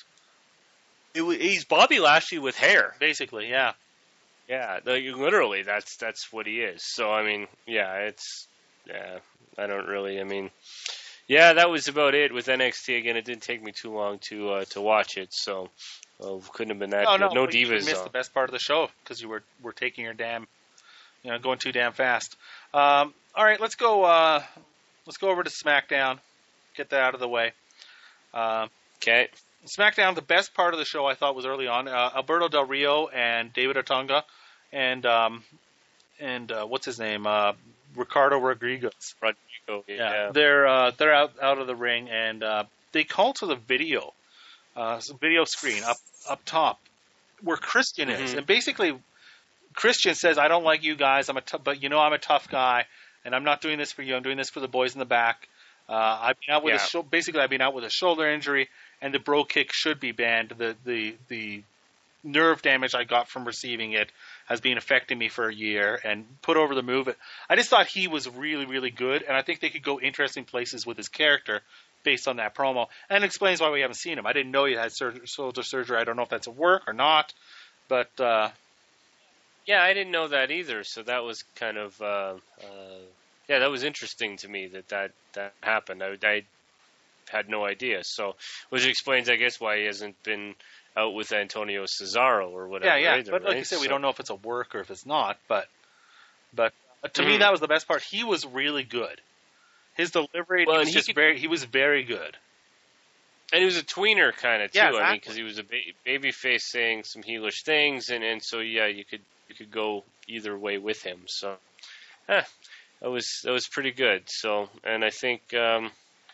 It wa- he's Bobby Lashley with hair. Basically, yeah. Yeah, like, literally, that's that's what he is. So I mean, yeah, it's yeah. I don't really. I mean, yeah, that was about it with N X T. Again, it didn't take me too long to uh, to watch it, so uh, couldn't have been that. Oh, good. no, no but you divas. missed uh, the best part of the show because you were were taking your damn, you know, going too damn fast. Um, all right, let's go. Uh, let's go over to SmackDown. Get that out of the way. Uh, Okay. SmackDown. The best part of the show I thought was early on. Uh, Alberto Del Rio and David Otunga, and um, and uh, what's his name? Uh, Ricardo Rodriguez. Rodrigo. Yeah, Yeah. they're uh, they're out out of the ring, and uh, they call to the video, uh, so video screen up up top, where Christian is, Mhm. and basically, Christian says, "I don't like you guys. I'm a t- but you know I'm a tough guy, and I'm not doing this for you. I'm doing this for the boys in the back. Uh, I've been out with Yeah. a sho- basically I've been out with a shoulder injury, and the bro kick should be banned. The the the nerve damage I got from receiving it has been affecting me for a year, and put over the move. I just thought he was really, really good, and I think they could go interesting places with his character based on that promo, and it explains why we haven't seen him. I didn't know he had sur- shoulder surgery. I don't know if that's a work or not, but uh, Yeah, I didn't know that either. So that was kind of, uh, uh, yeah, that was interesting to me that that, that happened. I, I had no idea. So, which explains, I guess, why he hasn't been out with Antonio Cesaro or whatever. yeah, yeah. Either, But like right? you said, we So- don't know if it's a work or if it's not. But but uh, to me, Mhm. that was the best part. He was really good. His delivery Well, was and he just could- very. He was very good. And he was a tweener kind of too. Yeah, I mean, exactly. because he was a ba- baby face saying some heelish things, and, and so yeah, you could you could go either way with him. So, eh, that was that was pretty good. So, and I think um,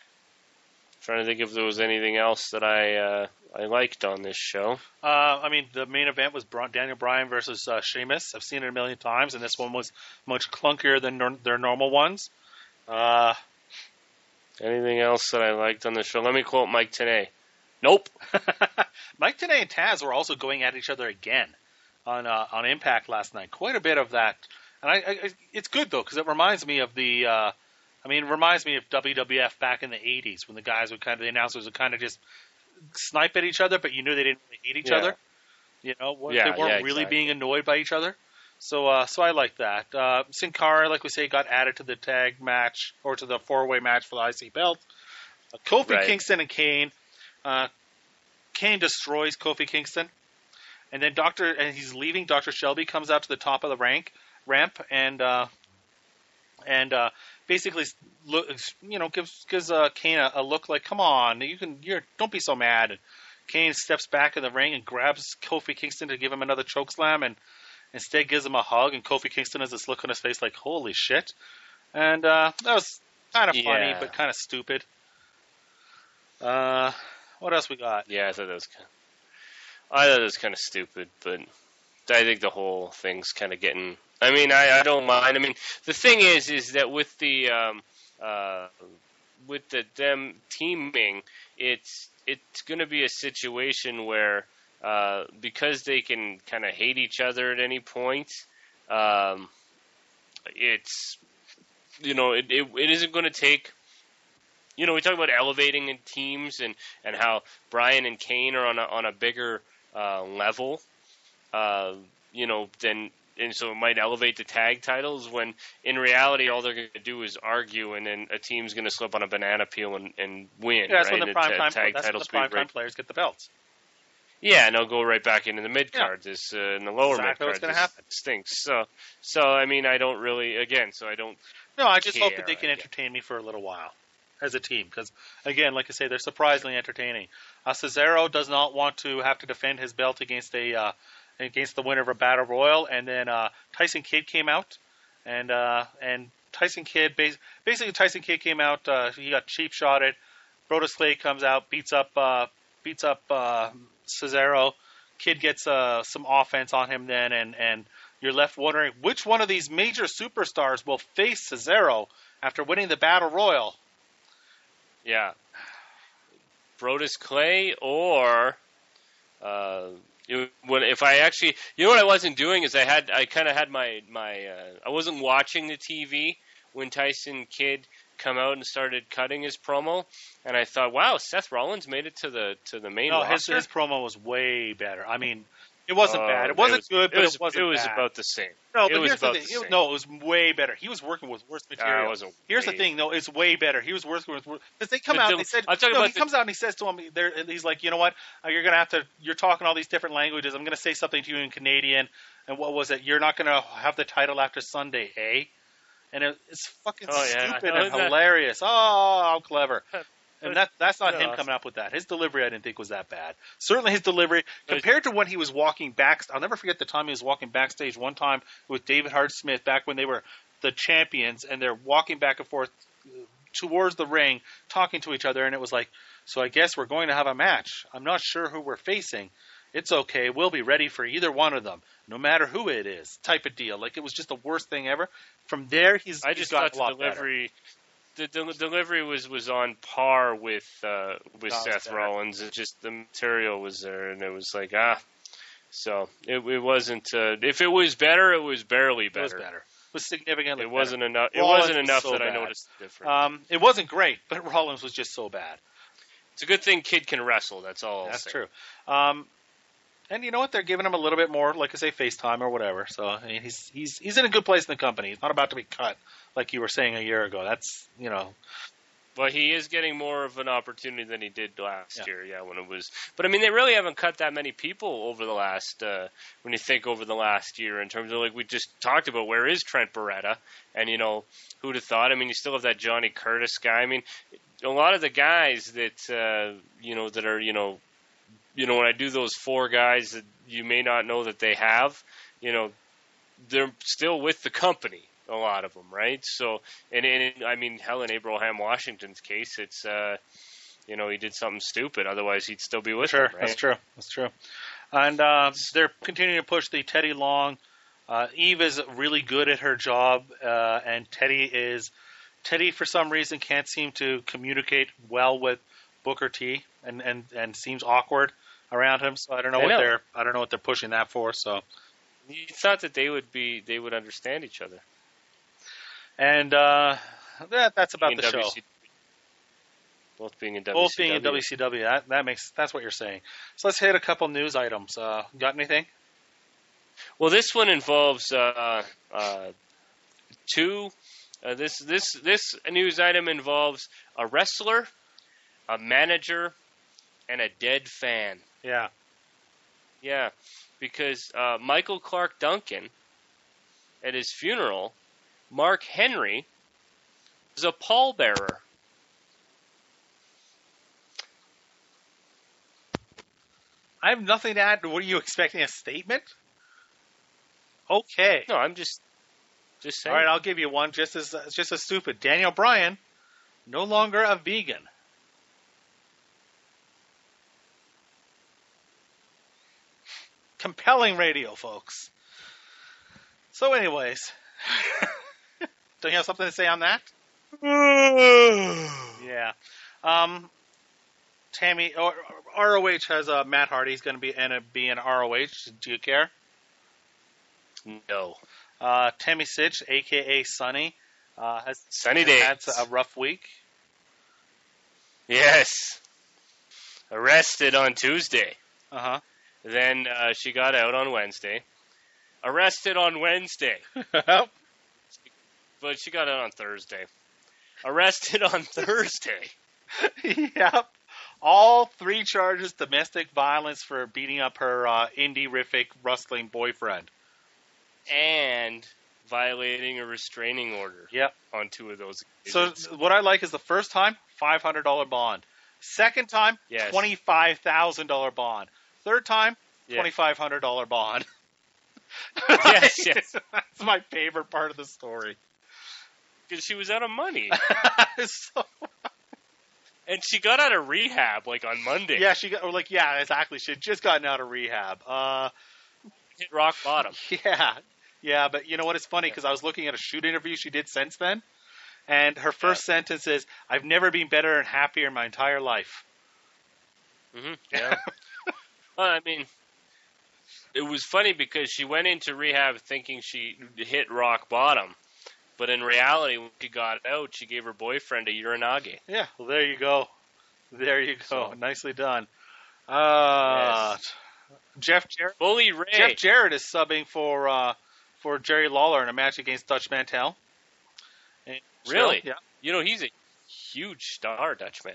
trying to think if there was anything else that I uh, I liked on this show. Uh, I mean, the main event was Bra- Daniel Bryan versus uh, Sheamus. I've seen it a million times, and this one was much clunkier than nor- their normal ones. Uh, Anything else that I liked on the show? Let me quote Mike Tenay. Nope. Mike Tenay and Taz were also going at each other again on uh, on Impact last night. Quite a bit of that, and I, I it's good though because it reminds me of the. Uh, I mean, it reminds me of W W F back in the eighties when the guys would kind of the announcers would kind of just snipe at each other, but you knew they didn't really hate each Yeah. other. You know, Yeah, they weren't yeah, really exactly. being annoyed by each other. So, uh, so I like that. Uh, Sin Cara, like we say, got added to the tag match or to the four-way match for the I C belt. Uh, Kofi Right. Kingston and Kane. Uh, Kane destroys Kofi Kingston, and then Doctor and he's leaving. Doctor Shelby comes out to the top of the rank ramp and uh, and uh, basically look, you know, gives gives uh, Kane a, a look like, "Come on, you can, you're don't be so mad." And Kane steps back in the ring and grabs Kofi Kingston to give him another chokeslam, and instead gives him a hug. And Kofi Kingston has this look on his face like, "Holy shit!" And uh, that was kind of funny, Yeah. but kind of stupid. Uh, what else we got? Yeah, I thought that was kind of, I thought it was kind of stupid, but I think the whole thing's kind of getting. I mean, I, I don't mind. I mean, the thing is, is that with the um, uh, with the them teaming, it's it's going to be a situation where uh, because they can kind of hate each other at any point, um, it's you know it it, it isn't going to take. You know, we talk about elevating in teams and, and how Bryan and Kane are on a, on a bigger uh, level, uh, you know, than and so it might elevate the tag titles when in reality all they're going to do is argue and then a team's going to slip on a banana peel and, and win. Yeah, that's right? when the ta- prime time tag that's when titles the prime be right- time players get the belts. Yeah, and they'll go right back into the mid cards. This uh, in the lower Exactly mid what's cards. gonna This happen. stinks. So, so I mean, I don't really again. So I don't. No, I just hope that care, they can I guess. entertain me for a little while as a team. Because, again, like I say, they're surprisingly entertaining. Uh, Cesaro does not want to have to defend his belt against a uh, against the winner of a battle royal. And then uh, Tyson Kidd came out, and uh, and Tyson Kidd bas- basically Tyson Kidd came out. Uh, he got cheap shotted. Brodus Clay comes out, beats up uh, beats up uh, Cesaro. Kidd gets uh, some offense on him then, and and you're left wondering which one of these major superstars will face Cesaro after winning the battle royal. Yeah. Brodus Clay or uh, you, when if I actually, you know what I wasn't doing is I had I kind of had my my uh, I wasn't watching the T V when Tyson Kidd come out and started cutting his promo, and I thought, wow, Seth Rollins made it to the to the main No, his roster. his promo was way better. I mean, it wasn't Uh, bad. It wasn't was, good, but it was, it wasn't it was bad. about the same. No, it but was here's the about thing. the It- same. no, it was way better. He was working with worse material. Uh, it wasn't Here's the way- thing, no, it's way better. He was working with because they come But out. the- They said, I'm talking no, about he the- comes out and he says to him, there, he's like, you know what? Uh, you're gonna have to. You're talking all these different languages. I'm gonna say something to you in Canadian. And what was it? You're not gonna have the title after Sunday, eh? And it, it's fucking Oh, yeah. stupid How and is that? hilarious. Oh, how clever. And that that's not Yeah, him coming up with that. His delivery I didn't think was that bad. Certainly his delivery, compared to when he was walking back, I'll never forget the time he was walking backstage one time with David Hart Smith back when they were the champions and they're walking back and forth towards the ring, talking to each other, and it was like, so I guess we're going to have a match. I'm not sure who we're facing. It's okay. We'll be ready for either one of them, no matter who it is, type of deal. Like, it was just the worst thing ever. From there, he's, I he's just gotten thought a lot the delivery, the del- delivery was, was on par with uh, with No, it's Seth better. Rollins. It just the material was there, and it was like ah. So it, it wasn't. Uh, if it was better, it was barely better. It better. was better. It was significantly It better. wasn't enough. It Rollins wasn't was enough so that I bad. noticed the difference. Um, it wasn't great, but Rollins was just so bad. It's a good thing Kid can wrestle. That's all. I'll That's say. true. Um, and you know what? They're giving him a little bit more, like I say, FaceTime or whatever. So I mean, he's he's he's in a good place in the company. He's not about to be cut, like you were saying a year ago. That's you know. But he is getting more of an opportunity than he did last Yeah. year, yeah, when it was. But I mean, they really haven't cut that many people over the last. Uh, when you think over the last year, in terms of like we just talked about, where is Trent Beretta? And you know, who'd have thought? I mean, you still have that Johnny Curtis guy. I mean, a lot of the guys that uh, you know that are you know, you know, when I do those four guys that you may not know that they have, you know, they're still with the company. A lot of them, right? So, and, and I mean, hell, in Abraham Washington's case, it's, uh, you know, he did something stupid. Otherwise, he'd still be with Sure, them, right? that's true. That's true. And uh, they're continuing to push the Teddy Long. Uh, Eve is really good at her job, uh, and Teddy is Teddy, for some reason, can't seem to communicate well with Booker T, and, and, and seems awkward around him. So I don't know I what know. they're I don't know what they're pushing that for. So You thought that they would be they would understand each other. and uh, that that's about Being the show. W C W. Both being in W C W. Both being in W C W. That that makes that's what you're saying. So let's hit a couple news items. Uh, got anything? Well, this one involves uh, uh, two. Uh, this this this news item involves a wrestler, a manager, and a dead fan. Yeah. Yeah, because uh, Michael Clark Duncan, at his funeral, Mark Henry was a pallbearer. I have nothing to add. What are you expecting? A statement? Okay. No, I'm just just saying. All right, I'll give you one. Just as just as stupid. Daniel Bryan, no longer a vegan. Compelling radio, folks. So, anyways, don't you have something to say on that? Yeah. Um, Tammy, or, R O H has uh, Matt Hardy's going to be in a, be in R O H. Do you care? No. Uh, Tammy Sitch, a k a. Sunny, uh, has, Sunny has days. had a rough week. Yes. Arrested on Tuesday. Uh Then uh, she got out on Wednesday. Arrested on Wednesday. huh. But she got out on Thursday. Arrested on Thursday. Yep. All three charges: domestic violence for beating up her uh, indie-rific wrestling boyfriend. And violating a restraining order. Yep. On two of those So occasions. what I like is the first time, five hundred dollars bond. Second time, Yes. twenty-five thousand dollars bond. Third time, Yeah. twenty-five hundred dollars bond. Yes, yes. That's my favorite part of the story. Because she was out of money. So, And she got out of rehab, like, on Monday. yeah, she got, or like, yeah, exactly. She had just gotten out of rehab. Uh, Hit rock bottom. yeah, yeah, but you know what? It's funny because I was looking at a shoot interview she did since then, and her first sentence is, "I've never been better and happier in my entire life." hmm Yeah. Well, I mean, it was funny because she went into rehab thinking she hit rock bottom. But in reality, when she got out, she gave her boyfriend a urinage. Yeah, well, there you go. There you go. So- Nicely done. Uh, Yes. Jeff Jarrett. Bully Ray. Jeff Jarrett is subbing for uh, for Jerry Lawler in a match against Dutch Mantel. And- Really? Yeah. You know, he's a huge star, Dutchman.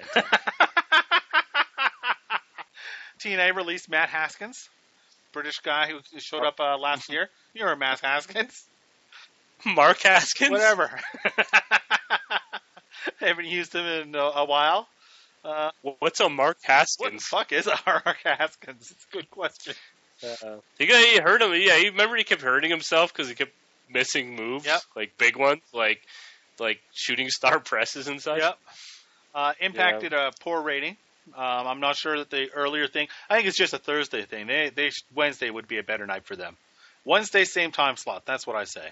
T N A released Matt Haskins, British guy who showed up uh, last year. You remember Matt Haskins? Mark Haskins? Whatever. Haven't used him in a, a while. Uh, What's a Mark what the Haskins? fuck is a Mark Haskins? It's a good question. Uh, he, got, he hurt him. Yeah, you remember he kept hurting himself because he kept missing moves, Yep. like big ones, like like shooting star presses and such. Yep. Uh, impacted a poor rating. Um, I'm not sure that the earlier thing. I think it's just a Thursday thing. They, they Wednesday would be a better night for them. Wednesday, same time slot. That's what I say.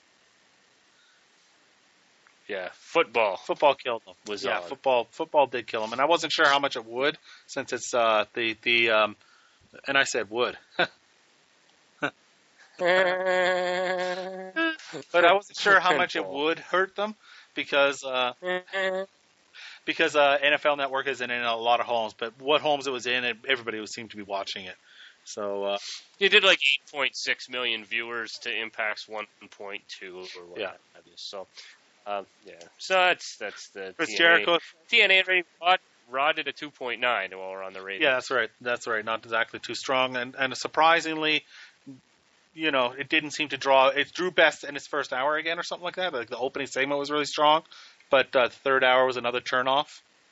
Yeah, football. Football killed them. Was yeah, on. football. Football did kill them, and I wasn't sure how much it would, since it's uh, the the. Um, and I said would, but I wasn't sure how much it would hurt them because uh, because uh, N F L Network isn't in a lot of homes, but what homes it was in, it, everybody was seemed to be watching it. So uh, You did like eight point six million viewers to Impact's one point two or what Yeah. have you. So, um, yeah. So that's that's the Chris T N A. Jericho. T N A rating. Raw, Raw did a two point nine while we're on the radio. Yeah, that's right. That's right. Not exactly too strong, and and surprisingly, you know, it didn't seem to draw. It drew best in its first hour again, or something like that. Like the opening segment was really strong, but uh, the third hour was another turnoff.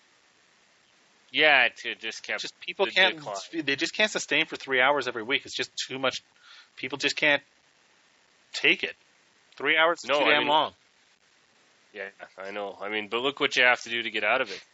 Yeah, it just kept. Just people the can't. decline. They just can't sustain for three hours every week. It's just too much. People just can't take it. Three hours is No, too I damn mean- long. Yeah, I know. I mean, but look what you have to do to get out of it.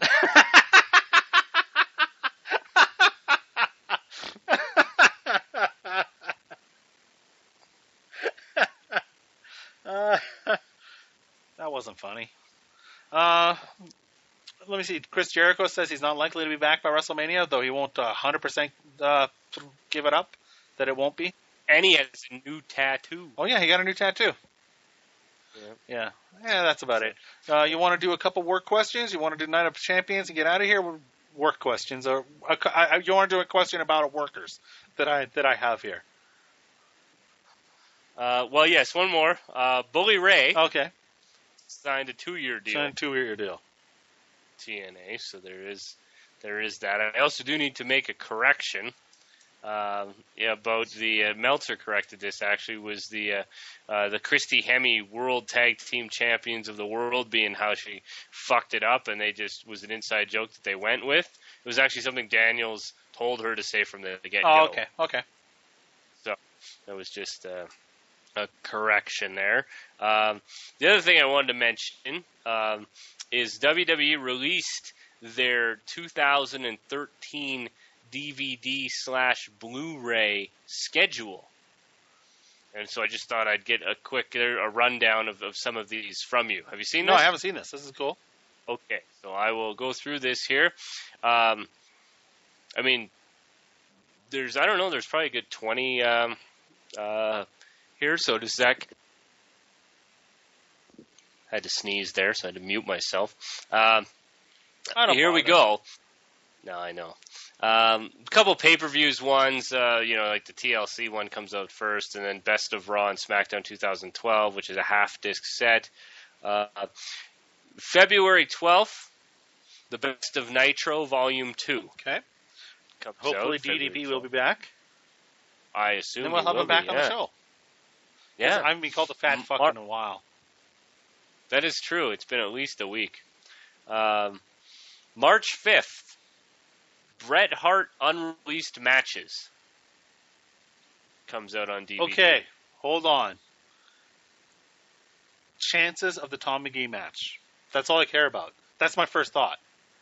Uh, that wasn't funny. Uh, let me see. Chris Jericho says he's not likely to be back by WrestleMania, though he won't uh, one hundred percent uh, give it up that it won't be. And he has a new tattoo. Oh, yeah, he got a new tattoo. Yeah. Yeah, yeah, that's about it. Uh, you want to do a couple work questions? You want to do Night of Champions and get out of here? Work questions, or uh, I, you want to do a question about workers that I that I have here? Uh, well, yes, one more. Uh, Bully Ray Okay, signed a two-year deal. signed a two-year deal. T N A, so there is there is that. I also do need to make a correction. Um, yeah, about the uh, Meltzer corrected this. Actually, was the uh, uh, the Christy Hemme World Tag Team Champions of the World being how she fucked it up, and they just was an inside joke that they went with. It was actually something Daniels told her to say from the get-go. Oh, okay, okay. So that was just uh, a correction there. Um, the other thing I wanted to mention um, is W W E released their two thousand thirteen D V D slash Blu-ray schedule. And so I just thought I'd get a quick a rundown of, of some of these from you. Have you seen no, this? No, I haven't seen this. This is cool. Okay, so I will go through this here. Um, I mean, there's, I don't know, there's probably a good twenty um, uh, here. So does that... I had to sneeze there, so I had to mute myself. Um, I don't here we bother. go. No, I know. Um, a couple pay-per-views ones, uh, you know, like the T L C one comes out first, and then Best of Raw and SmackDown twenty twelve, which is a half-disc set. Uh, February twelfth, the Best of Nitro Volume two. Okay. Comes Hopefully out D D P February will be back. I assume Then we'll he have will him back be, on yeah. the show. Yeah, I haven't been called a fat fuck Mar- in a while. that is true. It's been at least a week. Um, March fifth, Bret Hart Unreleased Matches comes out on D V D. Okay, hold on. Chances of the Tom McGee match. That's all I care about. That's my first thought.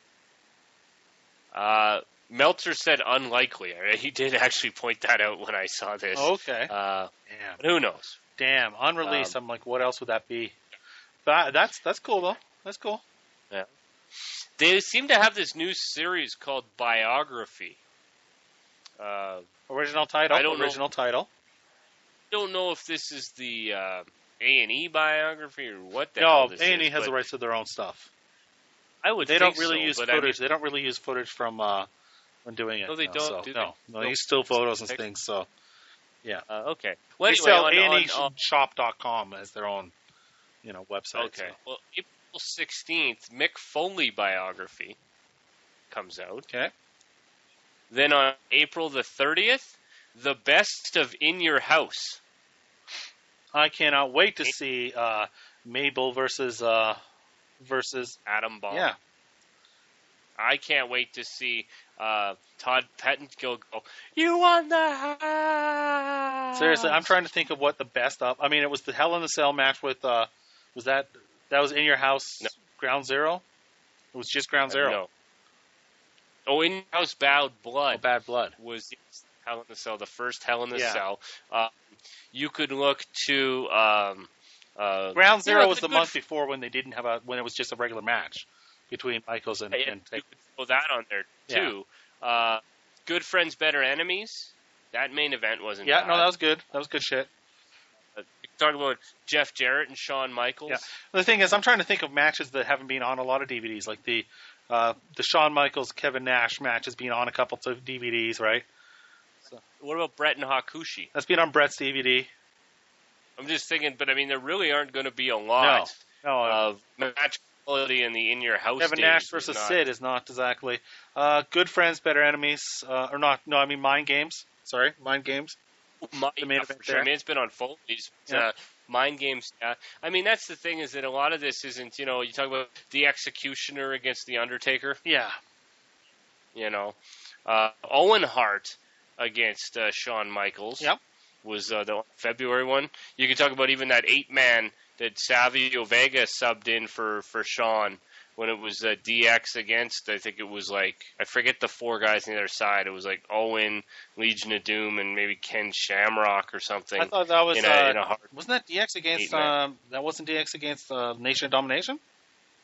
Uh, Meltzer said unlikely. He did actually point that out when I saw this. Okay. Uh, Damn. but who knows? Damn. Unreleased. Um, I'm like, what else would that be? That, that's that's cool though. That's cool. Yeah. They seem to have this new series called Biography. Uh, Original title. I don't know. Original title. don't know if this is the uh, A and E biography or what the No, hell this A and E is, has but the rights to their own stuff. I would They think don't really so, use but footage. I mean, they don't really use footage from uh, when doing it. No, they no, don't, So, do no, they? no, No. they use still photos and things. So uh, okay. Well, they anyway, sell on, A and E on, on, shop dot com as their own, you know, website. okay. So. Well, April sixteenth, Mick Foley biography comes out. Okay. Then on April the thirtieth, the best of In Your House. I cannot wait to see uh, Mabel versus uh, versus Adam Bomb. yeah. I can't wait to see uh, Todd Pettengill go, you won the house! Seriously, I'm trying to think of what the best of. I mean, it was the Hell in the Cell match with. Uh, was that that was In Your House No. Ground Zero? It was just Ground Zero. No. Oh, In Your House Bad Blood Oh, Bad Blood. was Hell in the Cell, the first Hell in the Yeah. Cell. Uh, you could look to... Um, uh, Ground you Zero know, was the the good month before when they didn't have a when it was just a regular match between Michaels and, And and you could throw that on there, too. Uh, Good Friends, Better Enemies. That main event wasn't yeah, bad. no, that was good. That was good shit. Uh, talking about Jeff Jarrett and Shawn Michaels. Yeah. The thing is, I'm trying to think of matches that haven't been on a lot of D V Ds, like the uh, the Shawn Michaels Kevin Nash match has been on a couple of D V Ds, right? What about Brett and Hakushi? That's been on Brett's D V D. I'm just thinking, but I mean, there really aren't going to be a lot No, no. uh, of match quality in the In Your House Kevin days Nash is versus not- Sid is not exactly uh, Good Friends, Better Enemies, uh, or not? No, I mean Mind Games. Sorry, Mind Games. My, the main yeah, event for sure. there. I mean, it's been on Foley's. But, Yeah. uh, Mind Games. Uh, I mean, that's the thing is that a lot of this isn't, you know, you talk about the Executioner against the Undertaker, Yeah, you know, uh, Owen Hart against uh, Shawn Michaels. Yep. Was uh, the February one. You can talk about even that eight man that Savio Vega subbed in for for Shawn when it was uh, D X against. I think it was like I forget the four guys on the other side. It was like Owen, Legion of Doom, and maybe Ken Shamrock or something. I thought that was in a, uh, in a hard, wasn't that D X against? Eight man. Um, that wasn't D X against uh, Nation of Domination.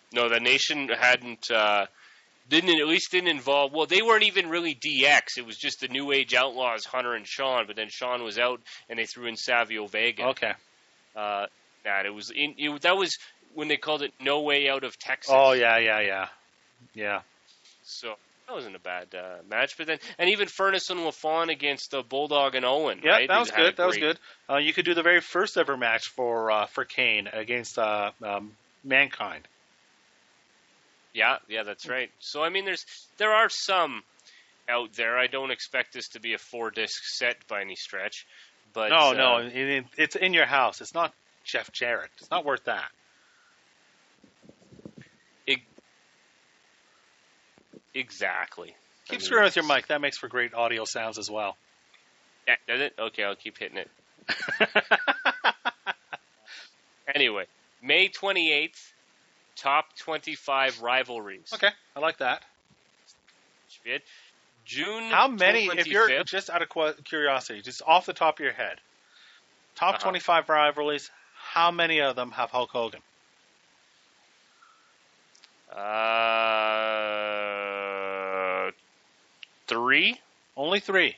no, the Nation hadn't. Uh, Didn't at least didn't involve. Well, they weren't even really D X. It was just the New Age Outlaws, Hunter and Sean. But then Sean was out, and they threw in Savio Vega. Okay. Uh, that it was in. It, that was when they called it No Way Out of Texas. Oh yeah, yeah, yeah, yeah. So that wasn't a bad uh, match. But then, and even Furnace and LaFawn against uh, Bulldog and Owen. Yeah, right? that was They had a good. That was great- good. Uh, you could do the very first ever match for uh, for Kane against uh, um, Mankind. Yeah, yeah, that's right. So I mean, there's there are some out there. I don't expect this to be a four disc set by any stretch. But No, uh, no, it, it, it's in your house. It's not Jeff Jarrett. It's not worth that. It, exactly. Keep I mean, screwing with your mic. That makes for great audio sounds as well. Yeah, does it? Okay, I'll keep hitting it. Anyway, May twenty-eighth, top twenty-five rivalries. Okay, I like that. June How many, if you're twenty-fifth, just out of cu- curiosity, just off the top of your head, top Uh-huh. twenty-five rivalries, how many of them have Hulk Hogan? uh, three. Only three.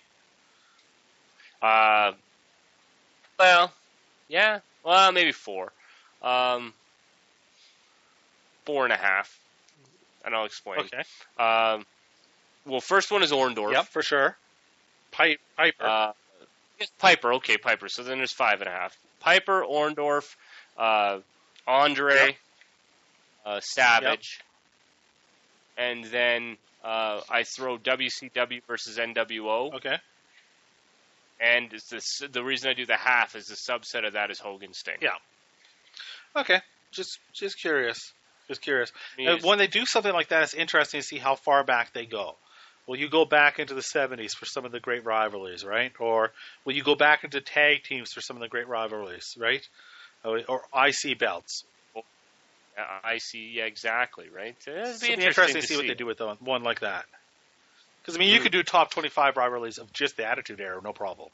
Uh, well, yeah. Well, maybe four. Um, four and a half. And I'll explain. Okay. Um, well, first one is Orndorff. Yep, for sure. Pipe, Piper. Uh, Piper. Okay, Piper. So then there's five and a half. Piper, Orndorff, uh, Andre, Yep. uh, Savage, and then uh, I throw W C W versus N W O. okay. And it's this, the reason I do the half is the subset of that is Hogan Sting. Yeah. Okay. Just, just curious. Just curious. I mean, Uh, it's- when they do something like that, it's interesting to see how far back they go. Will you go back into the seventies for some of the great rivalries, right? Or will you go back into tag teams for some of the great rivalries, right? Or, or I C belts. uh, I see, yeah, exactly, right? Uh, It'd It'd be be interesting, interesting to see what they do with the, one like that. Because, I mean, you Mm. could do top twenty-five rivalries of just the Attitude Era, no problem.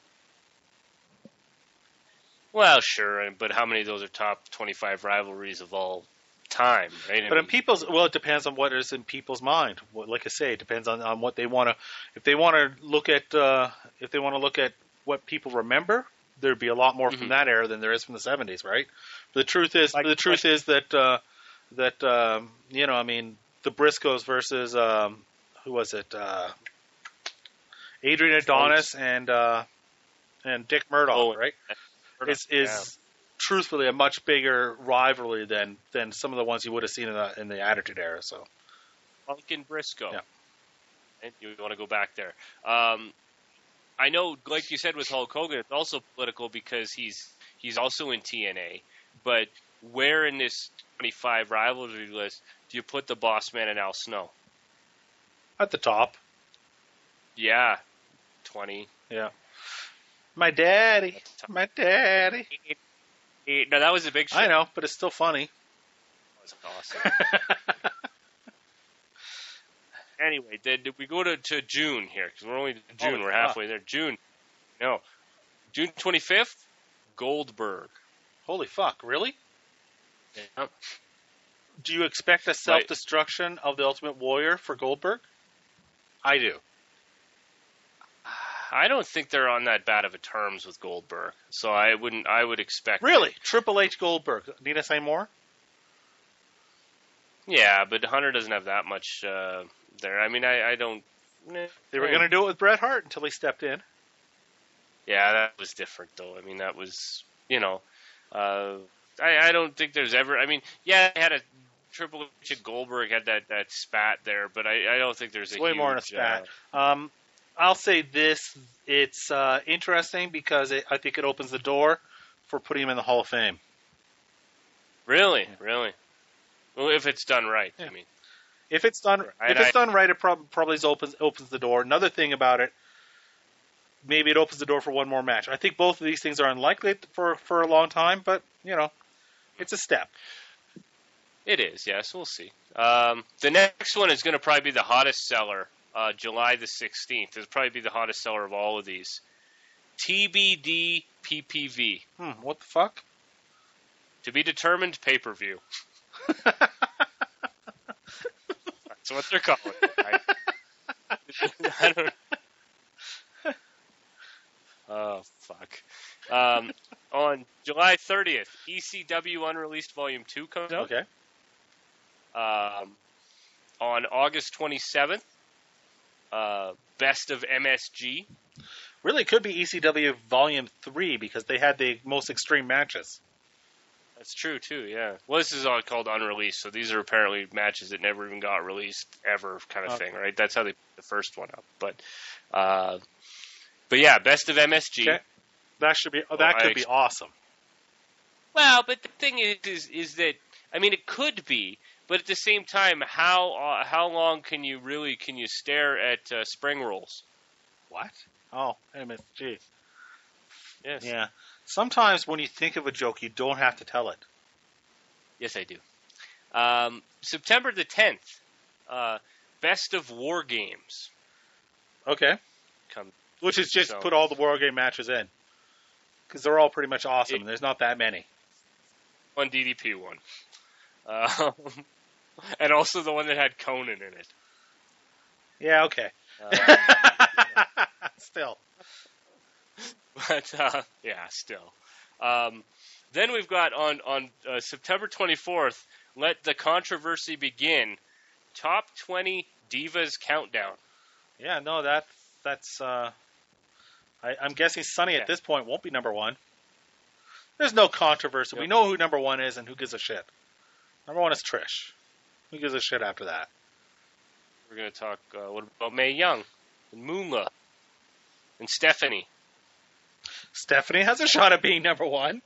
Well, sure, but how many of those are top twenty-five rivalries of all time, right? I But in mean, people's, well, it depends on what is in people's mind. What- Like I say, it depends on, on what they want to. If they want to look at, uh, if they want to look at what people remember, there'd be a lot more from Mhm. that era than there is from the seventies, right? But the truth is, Like- the truth is that uh, that um, you know, I mean, the Briscoes versus um, who was it? Uh, Adrian Adonis and uh, and Dick Murdoch, Oh, right? Is yeah. is truthfully a much bigger rivalry than than some of the ones you would have seen in the in the Attitude Era. So Punk and Briscoe. Yeah. And you want to go back there. Um, I know, like you said with Hulk Hogan, it's also political because he's he's also in T N A. But where in this twenty-five rivalry list do you put the Boss Man and Al Snow? at the top, Yeah, twenty. yeah. My daddy, my daddy. No, that was a big show. I know, but it's still funny. That was awesome. Anyway, did, did we go to, to June here? Because we're only June. Holy we're fuck. halfway there. June. No. June twenty-fifth, Goldberg. Holy fuck! Really? Yeah. Do you expect a self-destruction of the Ultimate Warrior for Goldberg? I do. I don't think they're on that bad of a terms with Goldberg. So I wouldn't. I would expect. Really? Triple H Goldberg. Need I say more? Yeah, but Hunter doesn't have that much uh, there. I mean, I, I don't. eh, They were eh. going to do it with Bret Hart until he stepped in. Yeah, that was different, though. I mean, that was, you know, uh, I, I don't think there's ever. I mean, yeah, they had a Triple H and Goldberg had that, that spat there, but I, I don't think there's It's a way huge, more than a spat. uh, Um, I'll say this: it's uh, interesting because it, I think it opens the door for putting him in the Hall of Fame. really, really. Well, if it's done right, Yeah. I mean. If it's done, And if it's I- done right, it prob- probably opens opens the door. Another thing about it, maybe it opens the door for one more match. I think both of these things are unlikely for for a long time, but you know, it's a step. It is, yes. We'll see. Um, the next one is going to probably be the hottest seller, uh, July the sixteenth. It'll probably be the hottest seller of all of these. T B D P P V. Hmm, what the fuck? To be determined pay-per-view. That's what they're calling it. I, I don't. Oh fuck. Um, on July thirtieth, E C W Unreleased Volume Two comes out. Okay. Um, on August twenty-seventh, uh, Best of M S G. Really, it could be E C W Volume Three because they had the most extreme matches. That's true too. Yeah. Well, this is all called unreleased, so these are apparently matches that never even got released ever, kind of Okay. thing, right? That's how they put the first one up. But, uh, but yeah, Best of M S G. Okay. That should be. Oh, that Oh, could I be ex- awesome. Well, but the thing is, is, is that I mean, it could be, but at the same time, how uh, how long can you really can you stare at uh, spring rolls? What? Oh, M S G. Yes. Yeah. Sometimes when you think of a joke, you don't have to tell it. Yes, I do. Um, September the tenth, uh, Best of War Games. Okay. Come. Which is just So- put all the War Game matches in. Because they're all pretty much awesome. It- and there's not that many. One D D P one. Um, and also the one that had Conan in it. Yeah, okay. Uh, Still. but, uh, yeah, still. Um, then we've got on, on uh, September twenty-fourth, Let the Controversy Begin, Top twenty Divas Countdown. Yeah, no, that, that's... Uh, I, I'm guessing Sunny Yeah. at this point won't be number one. There's no controversy. Yep. We know who number one is and who gives a shit. Number one is Trish. Who gives a shit after that? We're going to talk, uh, what about Mae Young, and Moonla, and Stephanie. Stephanie has a shot at being number one.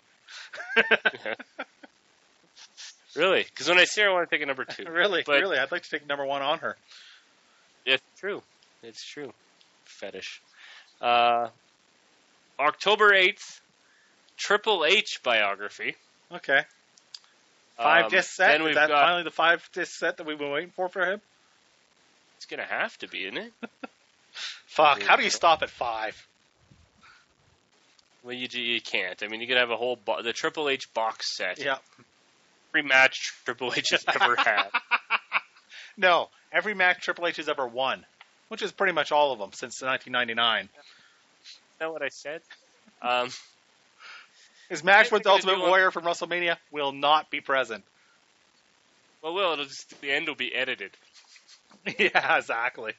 Really? Because when I see her, I want to take a number two. really, But really. I'd like to take number one on her. it's true. It's true. Fetish. Uh, October eighth, Triple H biography. Okay. Five Um, disc set? Then Is we've that got, finally the five disc set that we've been waiting for for him? it's going to have to be, isn't it? Fuck, how do you stop at five? Well, you, you can't. I mean, you could have a whole, bo- the Triple H box set. Yeah. Every match Triple H has ever had. No, every match Triple H has ever won, which is pretty much all of them since nineteen ninety-nine. Is that what I said? Um, His match think with the they're gonna Ultimate do a- Warrior from WrestleMania will not be present. well, will it'll just, the end will be edited. Yeah, exactly.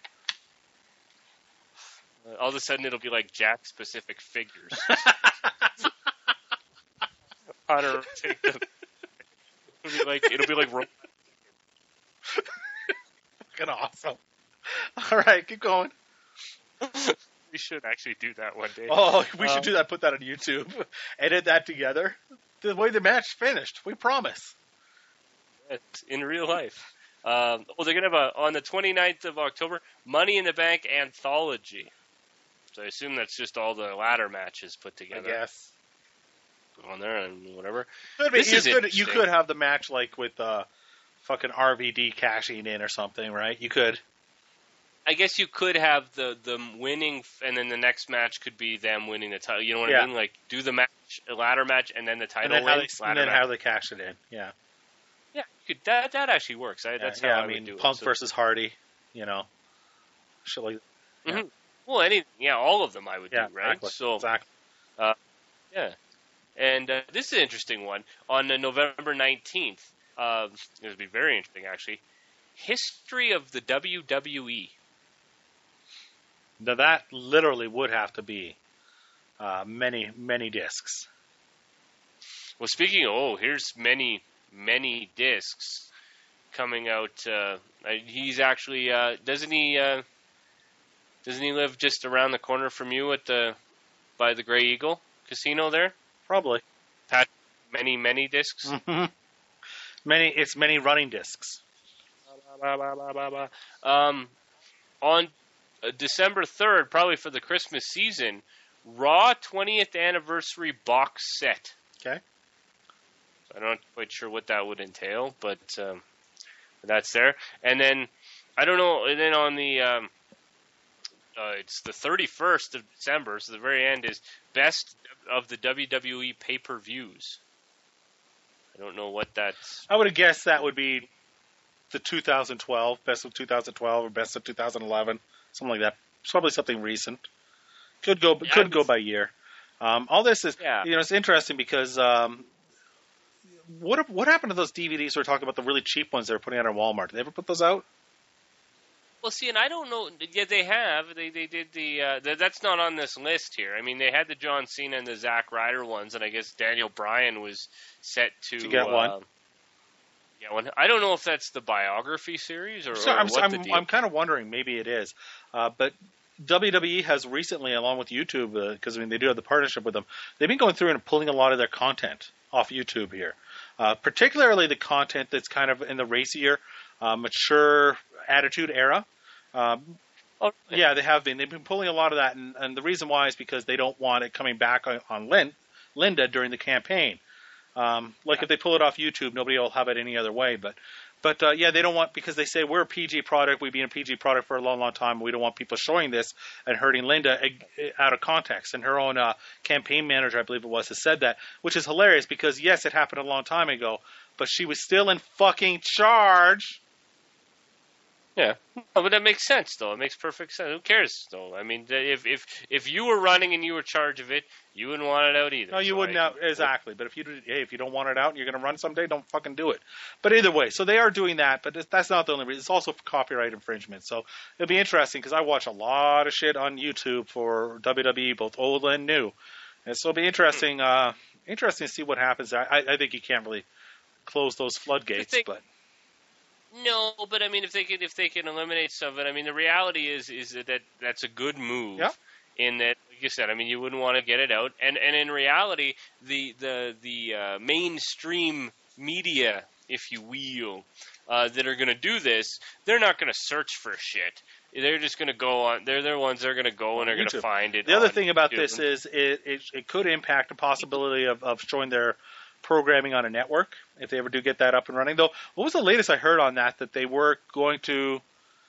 Uh, all of a sudden, it'll be like Jack-specific figures. Hunter, take the. It'll be like it'll be like. Ro- Fucking awesome. All right, keep going. we should actually do that one day. Oh, we should Um, do that. Put that on YouTube. Edit that together. The way the match finished. We promise. It's in real life. Um, well, they're gonna have a on the twenty-ninth of October, Money in the Bank anthology. So I assume that's just all the ladder matches put I together guess. on there and whatever. Could be, This you, is could, you interesting. could have the match like with uh, fucking R V D cashing in or something, right? You could. I guess you could have the the winning, and then the next match could be them winning the title. You know what Yeah. I mean? Like do the match, a ladder match, and then the And title then, how wins. they, and ladder then match. how they cash it in. Yeah. Yeah, you could, that that actually works. I, that's yeah, how I I, mean, would do Punk it. So- versus Hardy, you know. Shit like yeah. Mhm. Well, any yeah, all of them I would Yeah, do, right? exactly. So exactly. yeah, and uh, this is an interesting one on uh, November nineteenth. Uh, it would be very interesting, actually. History of the W W E. Now that literally would have to be uh, many, many discs. Well, speaking of, oh, here's many, many discs coming out. Uh, uh, he's actually, uh, doesn't he, uh, doesn't he live just around the corner from you at the, by the Grey Eagle Casino there? Probably. Many, many discs. Mm-hmm. Many, it's many running discs. Blah, blah, blah, blah, blah. Um, on uh, December third, probably for the Christmas season, Raw twentieth Anniversary Box Set. Okay. I'm not quite sure what that would entail, but um, that's there. And then, I don't know, and then on the, um, uh, it's the thirty-first of December, so the very end is Best of the W W E Pay-Per-Views. I don't know what that's... I would have guessed that would be the two thousand twelve, best of two thousand twelve, or best of two thousand eleven, something like that. Probably something recent. Could go, Yeah, could go by year. Um, all this is, Yeah. you know, it's interesting because um, what what happened to those D V Ds we were talking about, the really cheap ones they were putting out at Walmart? Did they ever put those out? Well, see, and I don't know. Yeah, they have. They they did the. Uh, the that's not on this list here. I mean, they had the John Cena and the Zack Ryder ones, and I guess Daniel Bryan was set to, To get uh, one. Yeah, one. I don't know if that's the biography series or, So or I'm, what I'm, the deal. I'm kind of wondering, maybe it is. Uh, but W W E has recently, along with YouTube, because I mean they do have the partnership with them, they've been going through and pulling a lot of their content off YouTube here, uh, particularly the content that's kind of in the racier, uh, mature attitude era. Um, Oh, yeah, they have been. They've been pulling a lot of that, and, and the reason why is because they don't want it coming back on, on Lin, Linda during the campaign. Um, like Yeah. if they pull it off YouTube, nobody will have it any other way. But, but uh, yeah, they don't want, because they say we're a P G product. We've been a P G product for a long, long time. We don't want people showing this and hurting Linda uh, out of context. And her own uh, campaign manager, I believe it was, has said that, which is hilarious because yes, it happened a long time ago, but she was still in fucking charge. Yeah, oh, but that makes sense, though. It makes perfect sense. Who cares, though? I mean, if if if you were running and you were in charge of it, you wouldn't want it out either. No, you So wouldn't I- out, exactly. But if you hey, if you don't want it out and you're going to run someday, don't fucking do it. But either way, so they are doing that. But that's not the only reason. It's also for copyright infringement. So it'll be interesting because I watch a lot of shit on YouTube for W W E, both old and new, and so it'll be interesting. Uh, interesting to see what happens. I, I think you can't really close those floodgates, think- but. No, but I mean, if they can, if they can eliminate some of it, I mean, the reality is, is that, that that's a good move. Yeah. In that, like you said, I mean, you wouldn't want to get it out, and and in reality, the the the uh, mainstream media, if you will, uh, that are going to do this, they're not going to search for shit. They're just going to go on. They're the ones that are going to go and they're going to YouTube. find it. The other on thing about YouTube. this is it, it it could impact the possibility of, of showing their programming on a network if they ever do get that up and running. Though, what was the latest I heard on that? That they were going to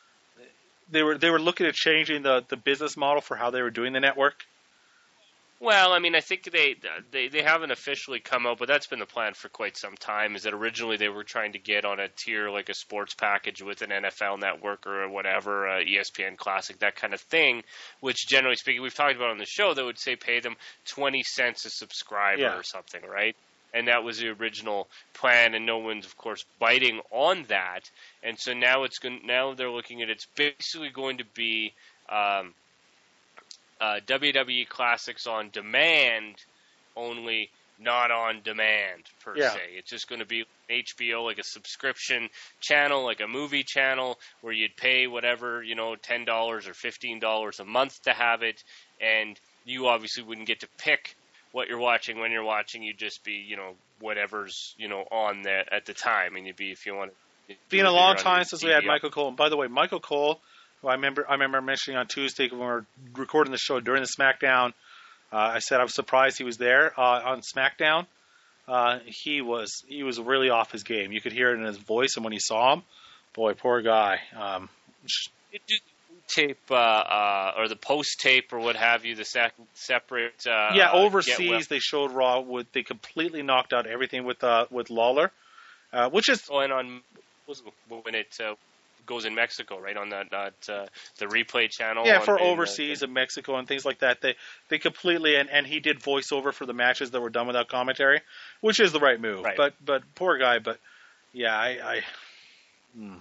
they were they were looking at changing the, the business model for how they were doing the network. Well, I mean, I think they, they they haven't officially come out, but that's been the plan for quite some time. Is that originally they were trying to get on a tier like a sports package with an N F L network or whatever, uh, E S P N Classic, that kind of thing. Which, generally speaking, we've talked about on the show, that would say pay them twenty cents a subscriber Yeah. or something, right? And that was the original plan, and no one's, of course, biting on that. And so now it's going. Now they're looking at it's basically going to be. Um, Uh, W W E Classics on demand only, not on demand per Yeah. se. It's just going to be H B O, like a subscription channel, like a movie channel, where you'd pay whatever, you know, ten dollars or fifteen dollars a month to have it, and you obviously wouldn't get to pick what you're watching when you're watching. You'd just be, you know, whatever's, you know, on there at the time, and you'd be, if you want to. Been a long time since we had Michael Cole. And by the way, Michael Cole, who I remember I remember mentioning on Tuesday when we were recording the show during the SmackDown, uh, I said I was surprised he was there uh, on SmackDown. Uh, he was he was really off his game. You could hear it in his voice, and when you saw him, boy, poor guy. Um, Did you tape uh, uh, or the post tape or what have you, the sec- separate? Uh, yeah, Get overseas Well- they showed Raw with they completely knocked out everything with uh, with Lawler, uh, which is Oh, and on was when it uh, goes in Mexico, right on that, that uh, the replay channel. yeah on, for in, uh, overseas in Mexico and things like that. They they completely and, and he did voiceover for the matches that were done without commentary, which is the right move. Right. But but poor guy. But yeah, I. I hmm.